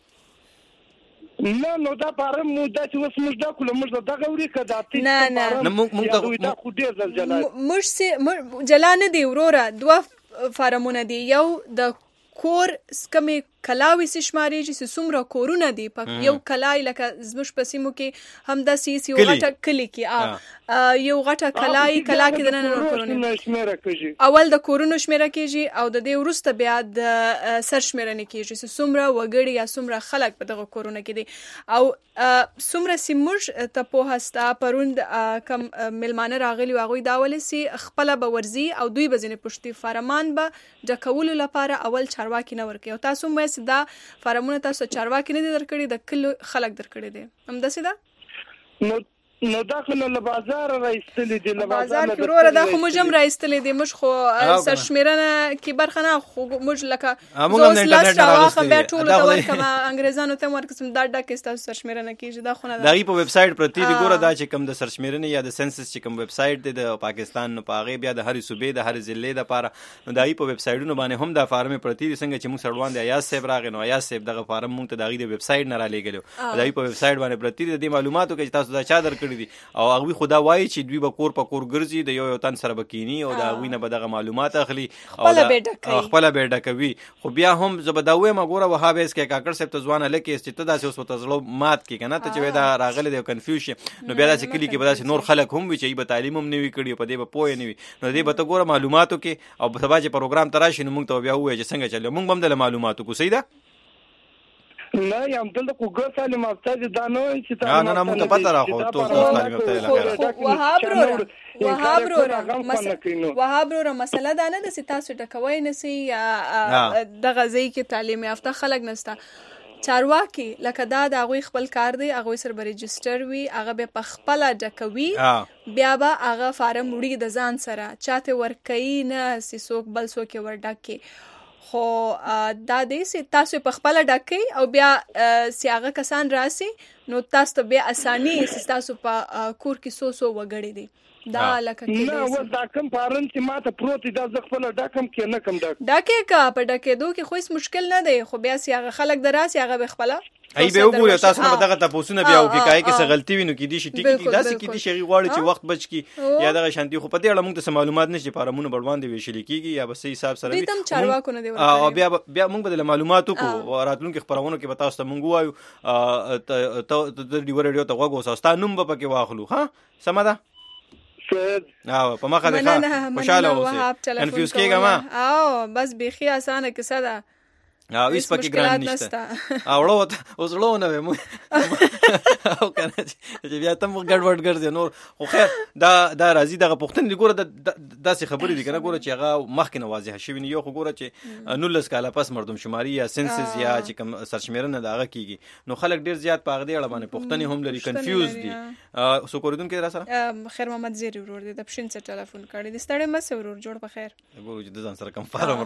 ده نه نو دا پارم مو دا چې وس موږ دا کوله موږ دا غوړي کدا تی نه نه موږ دا خو ډیر ځل جلا موږ سي جلا نه دی وروره دوه فارمونه دي یو د کور سکمې کلاوي سي شمارېږي چې څومره کورونه دي په یو کلای لکه زموږ په سیمو کې هم داسې یو غټه کلي کې یو غټه کلای کلا کې دننه کورونه اول د کورونو شمیره کېږي او د دې وروسته بیا د سر شمیرنې کېږي چې څومره وګړي یا څومره خلک په دغه کورونه کې دي او څومره سي موږ ته پوهه ستا پروند کم مېلمانه راغلي هغوی دا ولسي خپله به ورځي او دوی به ځینې پوښتي فارمان به ډکولو لپاره اول چارواکي نه ورکوي او تاسو هم وایاست دا فارمونه تاسو چارواکي نه دي درکړي د کلو خلک درکړي دي همداسې ده نو نو دا خو له بازار راایستلې دي له بازار کې وروره دا خو موږ هم راایستلې دي موږ خو سرشمیرنه کې برخه نه خو موږ لکه زه اوس لاس راواخم بیا ټولو ته ورکړم انګریزانو ته هم ورکړم دا ډکې ستاسو سرشمیرنه کېږي دا خو نه ده د هغې په ویب سایټ پرتې دي ګوره دا چې کوم د سرشمیرنې یا د سنسس چې کوم ویب سایټ دی د پاکستان نو په هغې بیا د هرې صوبې د هرې ضلعې دپاره نو د هغې په ویب سایټونو باندې هم دا فارمې پرتې دي څنګه چې موږ سره وړاندې ایاز صاحب راغی نو ایاز صاحب دغه فارم موږ ته د هغې د ویب سایټ نه رالیږلی د هغې په ویب سایټ باندې پرتې دي د دې معلوماتو کې چې تاسو دا چا درکړي دي او هغوی خو دا وایي چې دوی به کور په کور ګرځي د یو یو تن سره به کینی او د هغوی نه به دغه معلومات اخلي او خپله به یې ډکوي خو بیا هم زه به دا ووایم ګوره وهاب ایس کې کاکړ صاحب ته ځوانه لکې چې ته داسې اوس ورته زړه مات کړي که نه ته چې وایي دا راغلی دی کنفیوز شي نو بیا داسې کلي کې به داسې نور خلک هم وي چې هغوی به تعلیم هم نه وي کړي په دې به پوه نه وي نو دې به ته ګوره معلوماتو کې او سبا چې پروګرام ته راشي نو موږ ته بیا ووایي چې څنګه چلو موږ به هم دله معلوماتو کو صحیح ده نه یم دلته خو ګر تعلیم یافته دي دا نه وایي چې نه نه موږ ته پته راخو ټول تعلیم یافته یې لګېږي وهاب وروره وهاب وروره وهاب وروره مسله دا نه ده چې تاسو ډکوی نه سئ یا دغه ځای کې تعلیم یافته خلک نسته چارواکي لکه دا د هغوی خپل کار دی هغوی سره به رجسټر وي هغه بیا په خپله ډکوي بیا به هغه فارم وړي د ځان سره چاته ورکوي نه چې څوک بل څوک یې ور ډک کړي خو دا دی چې تاسو په خپله ډکئ او بیا چې هغه کسان راسي نو تاسو ته بیا اساني چې تاسو په کور کې څو څو وګړي دي دا لکه نه و دا کوم فارم چې ماته پروت دی دا زه خپله ډکم کې نه کوم ډک ډکې که په ډکېدو کې خو هېڅ مشکل نه دی خو بیا چې هغه خلک در راسي هغه به خپله ای به وګورئ تاسو نه به دغه تپوسونه بیا وکړئ که هغې کې څه غلطي وي نو کیدای شي ټیکې کړي داسې کیدای شي هغې غواړي چې وخت بچ کړي یا دغه شانتي خو په دې اړه موږ ته څه معلومات نشته چې فارمونه به وړاندې ویشلي کېږي یا به څه حساب سره وي او بیا بیا موږ به دله معلومات وکړو راتلونکي خپرونو کې به تاسو ته موږ ووایو ته د ډیوه ریډیو ته غوږ اوسه ستا نوم به پکې واخلو ها سمه ده او په مخه ده ښه خوشحاله اوسئ کنفیوز کېږه ما او بس بیخي اسانه کیسه ده او هیڅ پکې ګران نشته او وړو اوس وړو نه ویم او کنه چې بیا ته مو ګډوډ ګرځي نور خو خیر دا دا راځي دغه پوښتنې دي ګوره داسې خبرې دي که نه ګوره چې هغه مخکې نه واضحه شوي نه یو خو ګوره چې نولس کاله پس مردم شماري یا سنسز یا چې کوم سرشمیرنه د هغه کېږي نو خلک ډېر زیات په هغه دې اړه باندې پوښتنې هم لري کنفیوز دي څوک اورېدونکی دی را سره خیر محمد زیری ورور دی د پښین څخه ټلیفون کړی دی ستړی مه سې ورور جوړ په خیر ګورو چې د ځان سره کوم فارم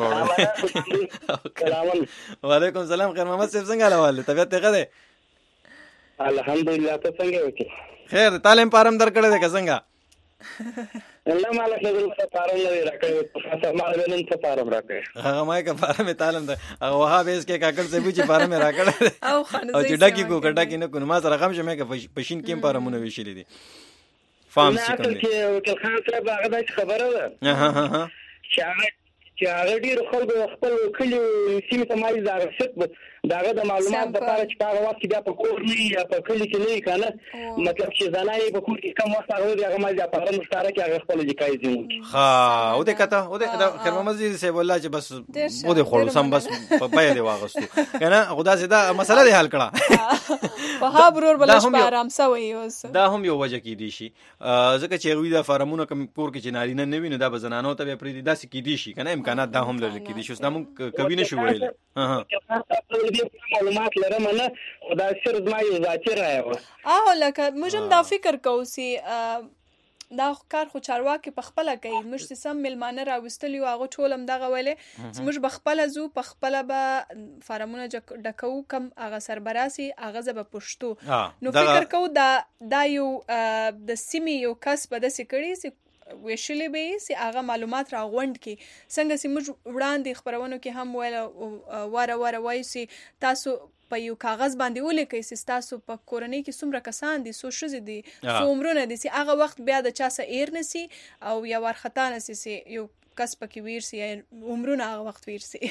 راوړی وعلیکم السلام خیر محمد صاحب څنګه حال دی طبیعت ته ښه دی الحمدلله ته څنګه وکړې خیر تعلیم فارم درکړی دی که څنګه الله مالا څه فارم نه دی راکړی خاصه ما به نن څه فارم راکړی هغه ما که فارم یې تعلیم دی هغه وهاب ایس کې کاکړ صاحب چې فارم یې راکړی دی او چې ډکې کړو که ډکې نه کړو ما سره غم شو مې که پشین کې هم فارمونه ویشلي دي فارم چې کوم دی وکیل خان صاحب هغه داسې خبره ده چې هغه چې هغه ډېرو خلکو خپل کلي سیمې ته مایي د هغه صدق د هغه د معلومات دپاره چې په هغه وخت کې بیا په کور نه وي یا په کلي کې نه وي که نه مطلب چې زنه یې په کور کې کم وخت هغه دی هغه مایي د فارم ښکاره کړي هغه خپله لیکایي ځینې وکړي ښه ودې کته ودې خیر محمد زیري صاحب والله چې بس ودې خوړو سم بس په بیه دې واغستو که نه خو داسې دا مسله دې حل کړه وهاب ورور به لږ په ارام سوی اوس دا هم یو وجه کیدی شي ځکه چې هغوی دا فارمونه کوم کور کې چې نارینه نه وي نو دا به زنانو ته بیا پرېږدي داسې کیدی شي که نه امکانات دا هم لرل کیدی شي اوس دا موږ کوي نه شو ویلی معلومات لرم نه خو دا صرف زما یو ذاتي رایه وه او لکه موږ هم دا فکر کوو چې دا کار خو چارواکي په خپله کوي موږ چې سم میلمانه راویستلي وو هغه ټول هم دغه ویلې چې موږ به خپله ځو په خپله به فارمونه ډکوو کم هغه سربراسي هغه زه به پوښتو نو فکر کوو دا دا یو د سیمې یو کس به داسې کړي چې ویشلې به یې چې هغه معلومات راغونډ کړي څنګه چې موږ وړاندې خپرونو کې هم ویله واره واره وایو چې تاسو په یو کاغذ باندې ولیکئ چې ستاسو په کورنۍ کې څومره کسان دي څو ښځې دي څو عمرونه دي چې هغه وخت بیا د چا څه ایر نه سي او یا وارخطا نه سي چې یو کس پکې ویر سي عمرونه هغه وخت ویر سي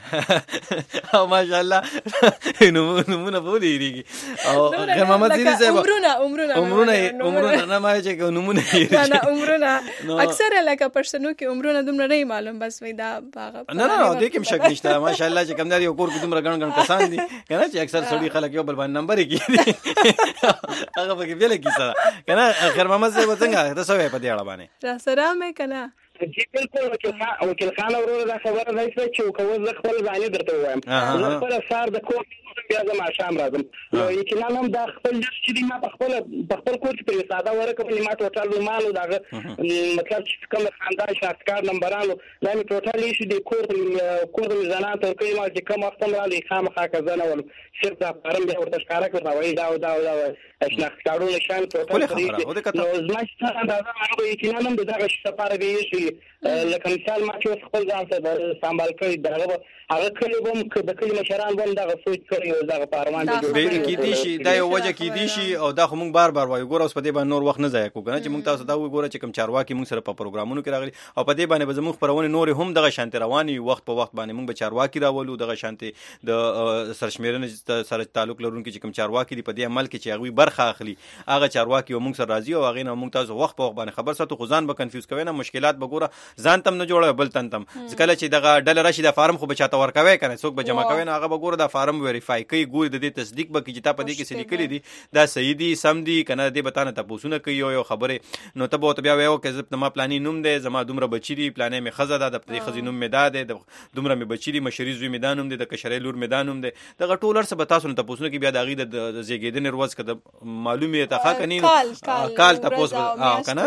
او ماشاءالله نمونه بولی ریږي او خیر محمد زیری صاحب عمرونه عمرونه عمرونه عمرونه نه ما چې نمونه نه نه عمرونه اکثر لکه پښتنو کې عمرونه دومره نه معلوم بس وای دا باغ نه نه دې کوم شک نشته ماشاءالله چې کمدار یو کور کې دومره ګڼ ګڼ کسان دي کنه چې اکثر سړي خلک یو بل باندې نمبر یې کیږي هغه به کې بل کیسه کنه خیر محمد صاحب څنګه تاسو په دې اړه باندې را سره مې کنه چې بالکل وکیل خان ورور دا خبره ده چې کوم ځل خپل ځانې درته وایم زه خپل سار د کور بیا زما شام راځم نو یقینا هم دا خپل چې ما په خپل په خپل کور کې په ساده ورکه په ما ټوټال مالو دا مطلب چې کوم خاندان شاستکار نمبرانو دا می ټوټال شي د کور کور د زنان تر کومه ما چې کوم وخت را لې خامخا کزنه ول صرف دا پرم به ورته ښکارا کړو وای دا دا دا شناختارو نشان ټوټال نو زما څنګه دا زما یقینا هم دغه شپاره دی شي لکه مثال ما چې خپل ځان ته سمبال کړی دا هغه کلی بم د کلی مشران بم دغه سوچ کړی او دغه پارمان دی کې دي شي دا یو وجه کې دي شي او دا خو موږ بار بار وایو ګور اوس په دې باندې نور وخت نه ضایع کوو کنه چې موږ تاسو دا وګوره چې کوم چارواکي موږ سره په پروګرامونو کې راغلي او په دې باندې به زموږ خبرونه نور هم دغه شانتي رواني وخت په وخت باندې موږ به چارواکي راولو دغه شانتي د سرشمیرنې سره تعلق لرونکي چې کوم چارواکي دی په دې عمل کې چې هغه برخه اخلي هغه چارواکي موږ سره راځي او هغه نه موږ تاسو وخت په وخت باندې خبر ساتو خو ځان به کنفیوز کوي نه مشکلات به ګوره ځان تم نه جوړه بل تن تم ځکه چې دغه ډلر راشي د فارم خو به چاته ورکوي کنه څوک به جمع کوي نه هغه به ګوره د فارم ویریفای کوي ګوري د دې تصدیق به کې چې تا په دې کې څه لیکلي دي دا صحیح دي سم دي کنه دې بتانه تاسو نه کوي یو خبره نو ته به بیا وایو چې زما پلاني نوم دی زما دومره بچی دي پلانې مې خزه ده د دې خزې نوم مې ده د دومره مې بچی دي مشری زوی مې ده نوم دی د کشرې لور مې ده نوم دی دغه ټولر څه به تاسو نه تاسو نه کې بیا د غي د زیګیدنې ورځ کده معلومه ته ښه کني کال تاسو کنه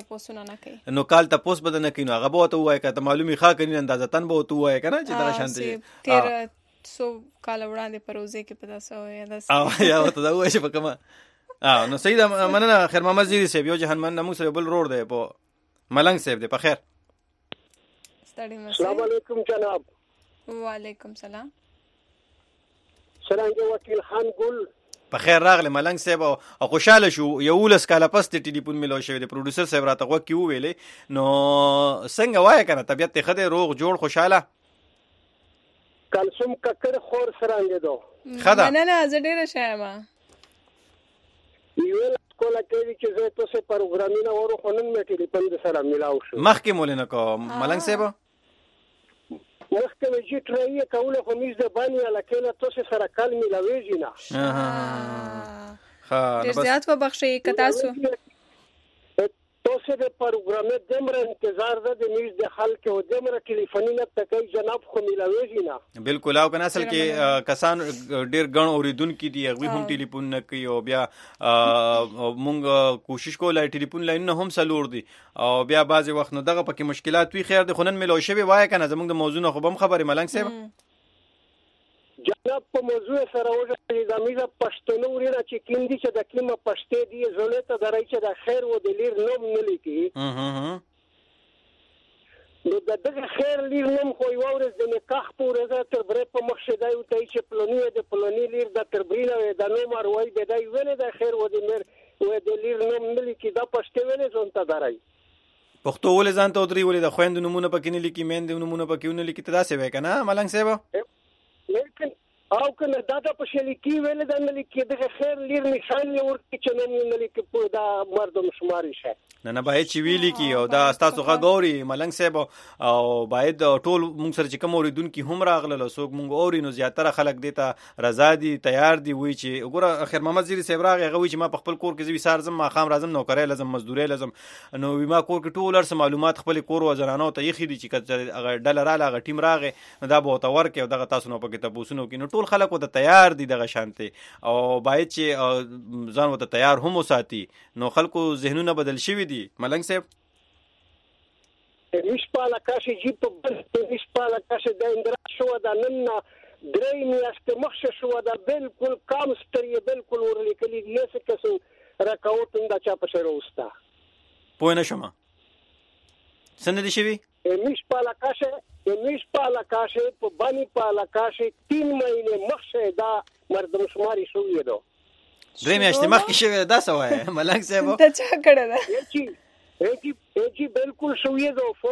نو کال تاسو بده نه کینو هغه به ته وای کته معلومه ښه کني اندازه تن به ته وای کنه چې دا شانتي تیر سو کال وړاندې پروزه کې پتا سو یا دا او یا ته دا وای چې په کومه اه نو سیدا مننه خیر محمد زیری صاحب یو جهان من موږ سره بل روډ دی په ملنګ صاحب دی په خیر السلام علیکم جناب وعلیکم سلام څنګه وکیل خان ګل په خیر راغله ملنګ صاحب او خوشاله شو یو لس کاله پس ته ټلیفون ملو شوی دی پروډوسر صاحب راته وکی ویلې نو څنګه وای کنه طبيعت ته خده روغ جوړ خوشاله کلسوم ککر خور سرانګه دو خدا نه نه زه ډیره شایم یو کوله کې چې زه تاسو پروګرامینه ورو خنن مې ټلیفون سره ملاو شو مخکې مولنه کو ملنګ صاحب مخکې چې ټرایه کوله خو میز د باندې لکه تاسو سره کال ملاويږي نه ها ډیر زیات و بخښي کتاسو تاسو د پروګرامه دمر انتظار ده د میز د خلک او دمر ټلیفوني نه تکي جناب خو ملاويږي نه بالکل او کنه اصل کې کسان ډیر غن اوریدونکو دي هغه هم ټلیفون نه کوي او بیا مونږ کوشش کوله ټلیفون لاین نه هم سلور دي او بیا بعضی وخت نو دغه پکې مشکلات وی خیر د خنن ملو شوی وای کنه زمونږ د موضوع نه خو هم خبره ملنګ صاحب جناب په موضوع سره وځي د میزه پښتون ورینه چې کیندي چې د کیمه پښتې دی زولته درای چې د خیر و د لیر نوم نه لیکي نو دغه خیر لیر نوم خو یو ورځ د نکاح پورې ده تر بره په مخ شدای او ته چې پلونی د پلونی لیر د تربریله د نوم اروي د دای ویل د خیر و د مر و د لیر نوم نه لیکي د پښتې ویل زونته درای پښتو ول ځان ته دري ولې د خويند نمونه پکې نه لیکي مین د نمونه پکې نه لیکي ته دا څه وای کنه ملنګ صاحب لیکن او کنه دا د پښلي کی ویل د نه لیکي د خیر لیر نشان ورته چې نه لیکي په دا مردم شماري شه نه نه باید چې ویلي کی او دا تاسو غوړي ملنګ صاحب او باید ټول مونږ سره چې کوم اوریدونکو هم راغله لسوک مونږ اوري نو زیاتره خلک دیتا رضا دي تیار دي وای چې وګوره خیر محمد زیری صاحب راغی هغه وای چې ما په خپل کور کې زوی سار زم ما خام راځم نو کرے لازم مزدوري لازم نو ما کور کې ټول ارس معلومات خپل کور او زنانو ته یخي دي چې هغه ډالر راغه ټیم راغی نو دا به تور کې دغه تاسو نو پکې تاسو نو کې نو ټول خلک وته تیار دي دغه شانته او باید چې ځان وته تیار هم وساتي نو خلکو ذهنونه بدل شوی دي ملنګ صاحب مش پالا کاشي جی په مش پالا کاشي د اندرا شو دا نن درې میاشتې مخشه شو دا بالکل کام ستري بالکل ورلیکلي دي څه کسو راکاوټ انده چا په شروستا پوه نه شمه څنګه دي شوی مش پالا کاشي مش پالا کاشي په باندې پالا کاشي تین مهینه مخشه دا مردم شماري شو یدو درې میاشتې مخکې شوی دا سوای ملنګ صاحب ته چا کړه دا ایجی ایجی بالکل شوی دو فوت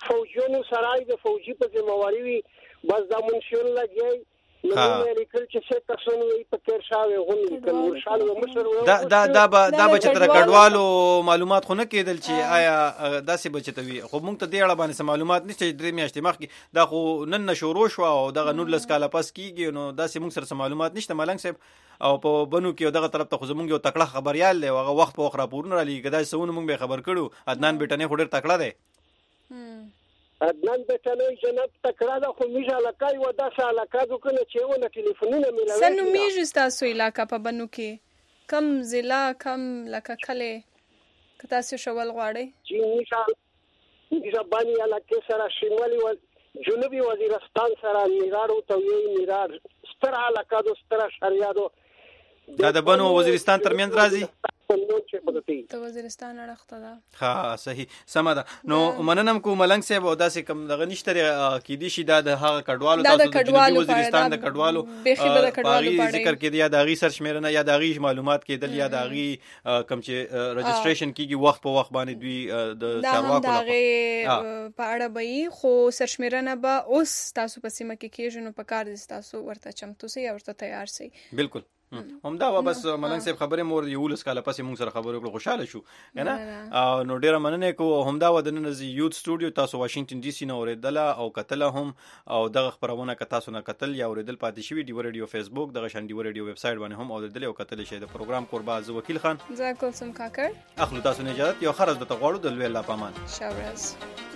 فوجونو سرای د فوجي په ذمہواری وي بس دا منشون لګي نو مې لیکل چې څه تاسو نو په تیر شاوې غونې کول شاله مشر دا دا دا دا بچ تر کډوالو معلومات خو نه کېدل چې آیا داسې بچتوي خو موږ ته دې اړه باندې معلومات نشته درې میاشتې مخکې دا خو نن نشورو شو او دغه نور لس کاله پس کیږي نو داسې موږ سره معلومات نشته ملنګ صاحب او په بنو کې دغه طرف ته خو زموږ یو تکړه خبريال دی هغه وخت په وخت راپورونه را لېږي کدا سونه موږ به خبر کړو عدنان بیٹنه خو ډېر تکړه دی عدنان بیٹنه جناب تکړه ده خو میجا لکای و داسه علاقه کنه چې ونه ټلیفونونه ملوي سنو میج تاسو علاقه په بنو کې کم ضلع کم لکه کله کتا سه شول غواړي چې میجا میجا باندې علاقه سره شمالي و جنوبي وزیرستان سره میرار او تویي میرار ستر علاقه دو ستر شریادو دا د بنو وزیرستان ترمنځ راځي د وزیرستان اړخته ده ها صحیح سم ده نو مننم کو ملنګ صاحب او داسې کم دغه نشته کې دي شي دا د هغه کډوالو تاسو د جنوبي وزیرستان د کډوالو باغی ذکر کې دی یا د غي سر شمیرنه یا د غي معلومات کېدل یا د غي کم چې رجسټریشن کیږي وخت په وخت باندې دوی د چارواکو دا غي په اړه به خو سر شمیرنه به اوس تاسو په سیمه کې کېږي نو په کار دي تاسو ورته چمتو سي ورته تیار سي بالکل همدا و بس ملنګ صاحب خبره مور یولس کاله پسې موږ سره خبرو کړو خوشاله شو کنه نو ډیره مننه کو همدا و د نن یوت سټوډیو تاسو واشنگټن ډي سي نو اوریدل او کتل هم او دغه خبرونه ک تاسو نه کتل یا اوریدل پاتې شوی دی ریډیو فیسبوک دغه شان دی ریډیو ویب سټ باندې هم اوریدل او کتل شي د پروګرام قرباز وکیل خان زه کوم کاکر اخلو تاسو نه اجازه یو خرج د تغواړو د لوی الله پامان شاورز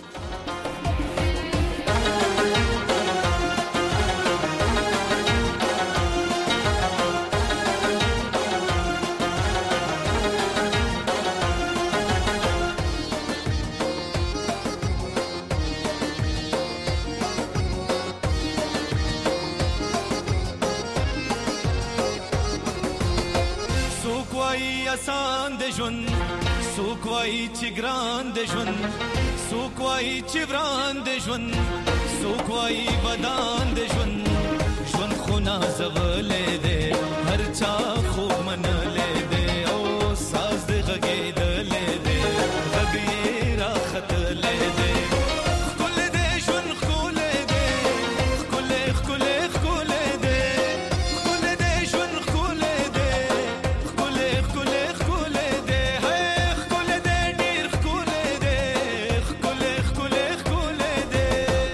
آسان د ژوند څوک وایي چې ګران د ژوند څوک وایي چې وران د ژوند څوک وایي بدان د ژوند ژوند خو نازولې دی هر چا خوب منلې دی او ساز د غږېدلې دی غږ یې راختلې دی ښکلی دی ژوند ښکلی دی ښکلی ښکلی ښکلی دی ښکلی دی ژوند ښکلی دی ښکلی ښکلی ښکلی دی هی ښکلی دی ډېر ښکلی دی ښکلی ښکلی ښکلی دی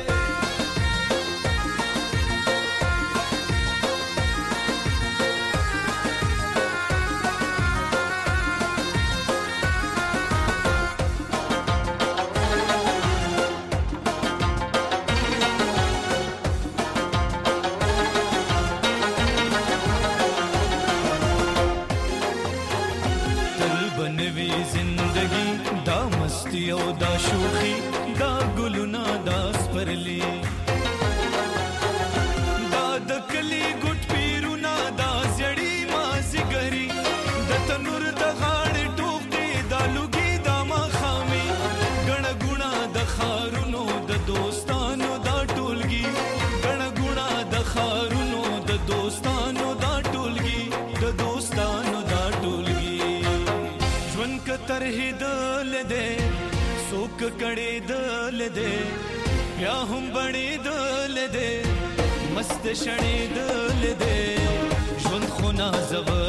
تل بنوي زندگی دا مستی او دا شوخی دا ګلونه دا سپرلی دا د کلی ګټ پیرونه دا زړی مازیګری د تنور د غاړې ټوکې دا لوګي دا مخامي ګڼ ګوڼه د خارونو د دوستانو دا ټولګي ګڼ ګوڼه د خارونو د دوستانو دا ټولګي د دوستانو دا ټولګي ژوند ک ترې دل دې سوک کړي دل دې بیا هم بړې دل دې مست شړې دل دې ژوند خو نازو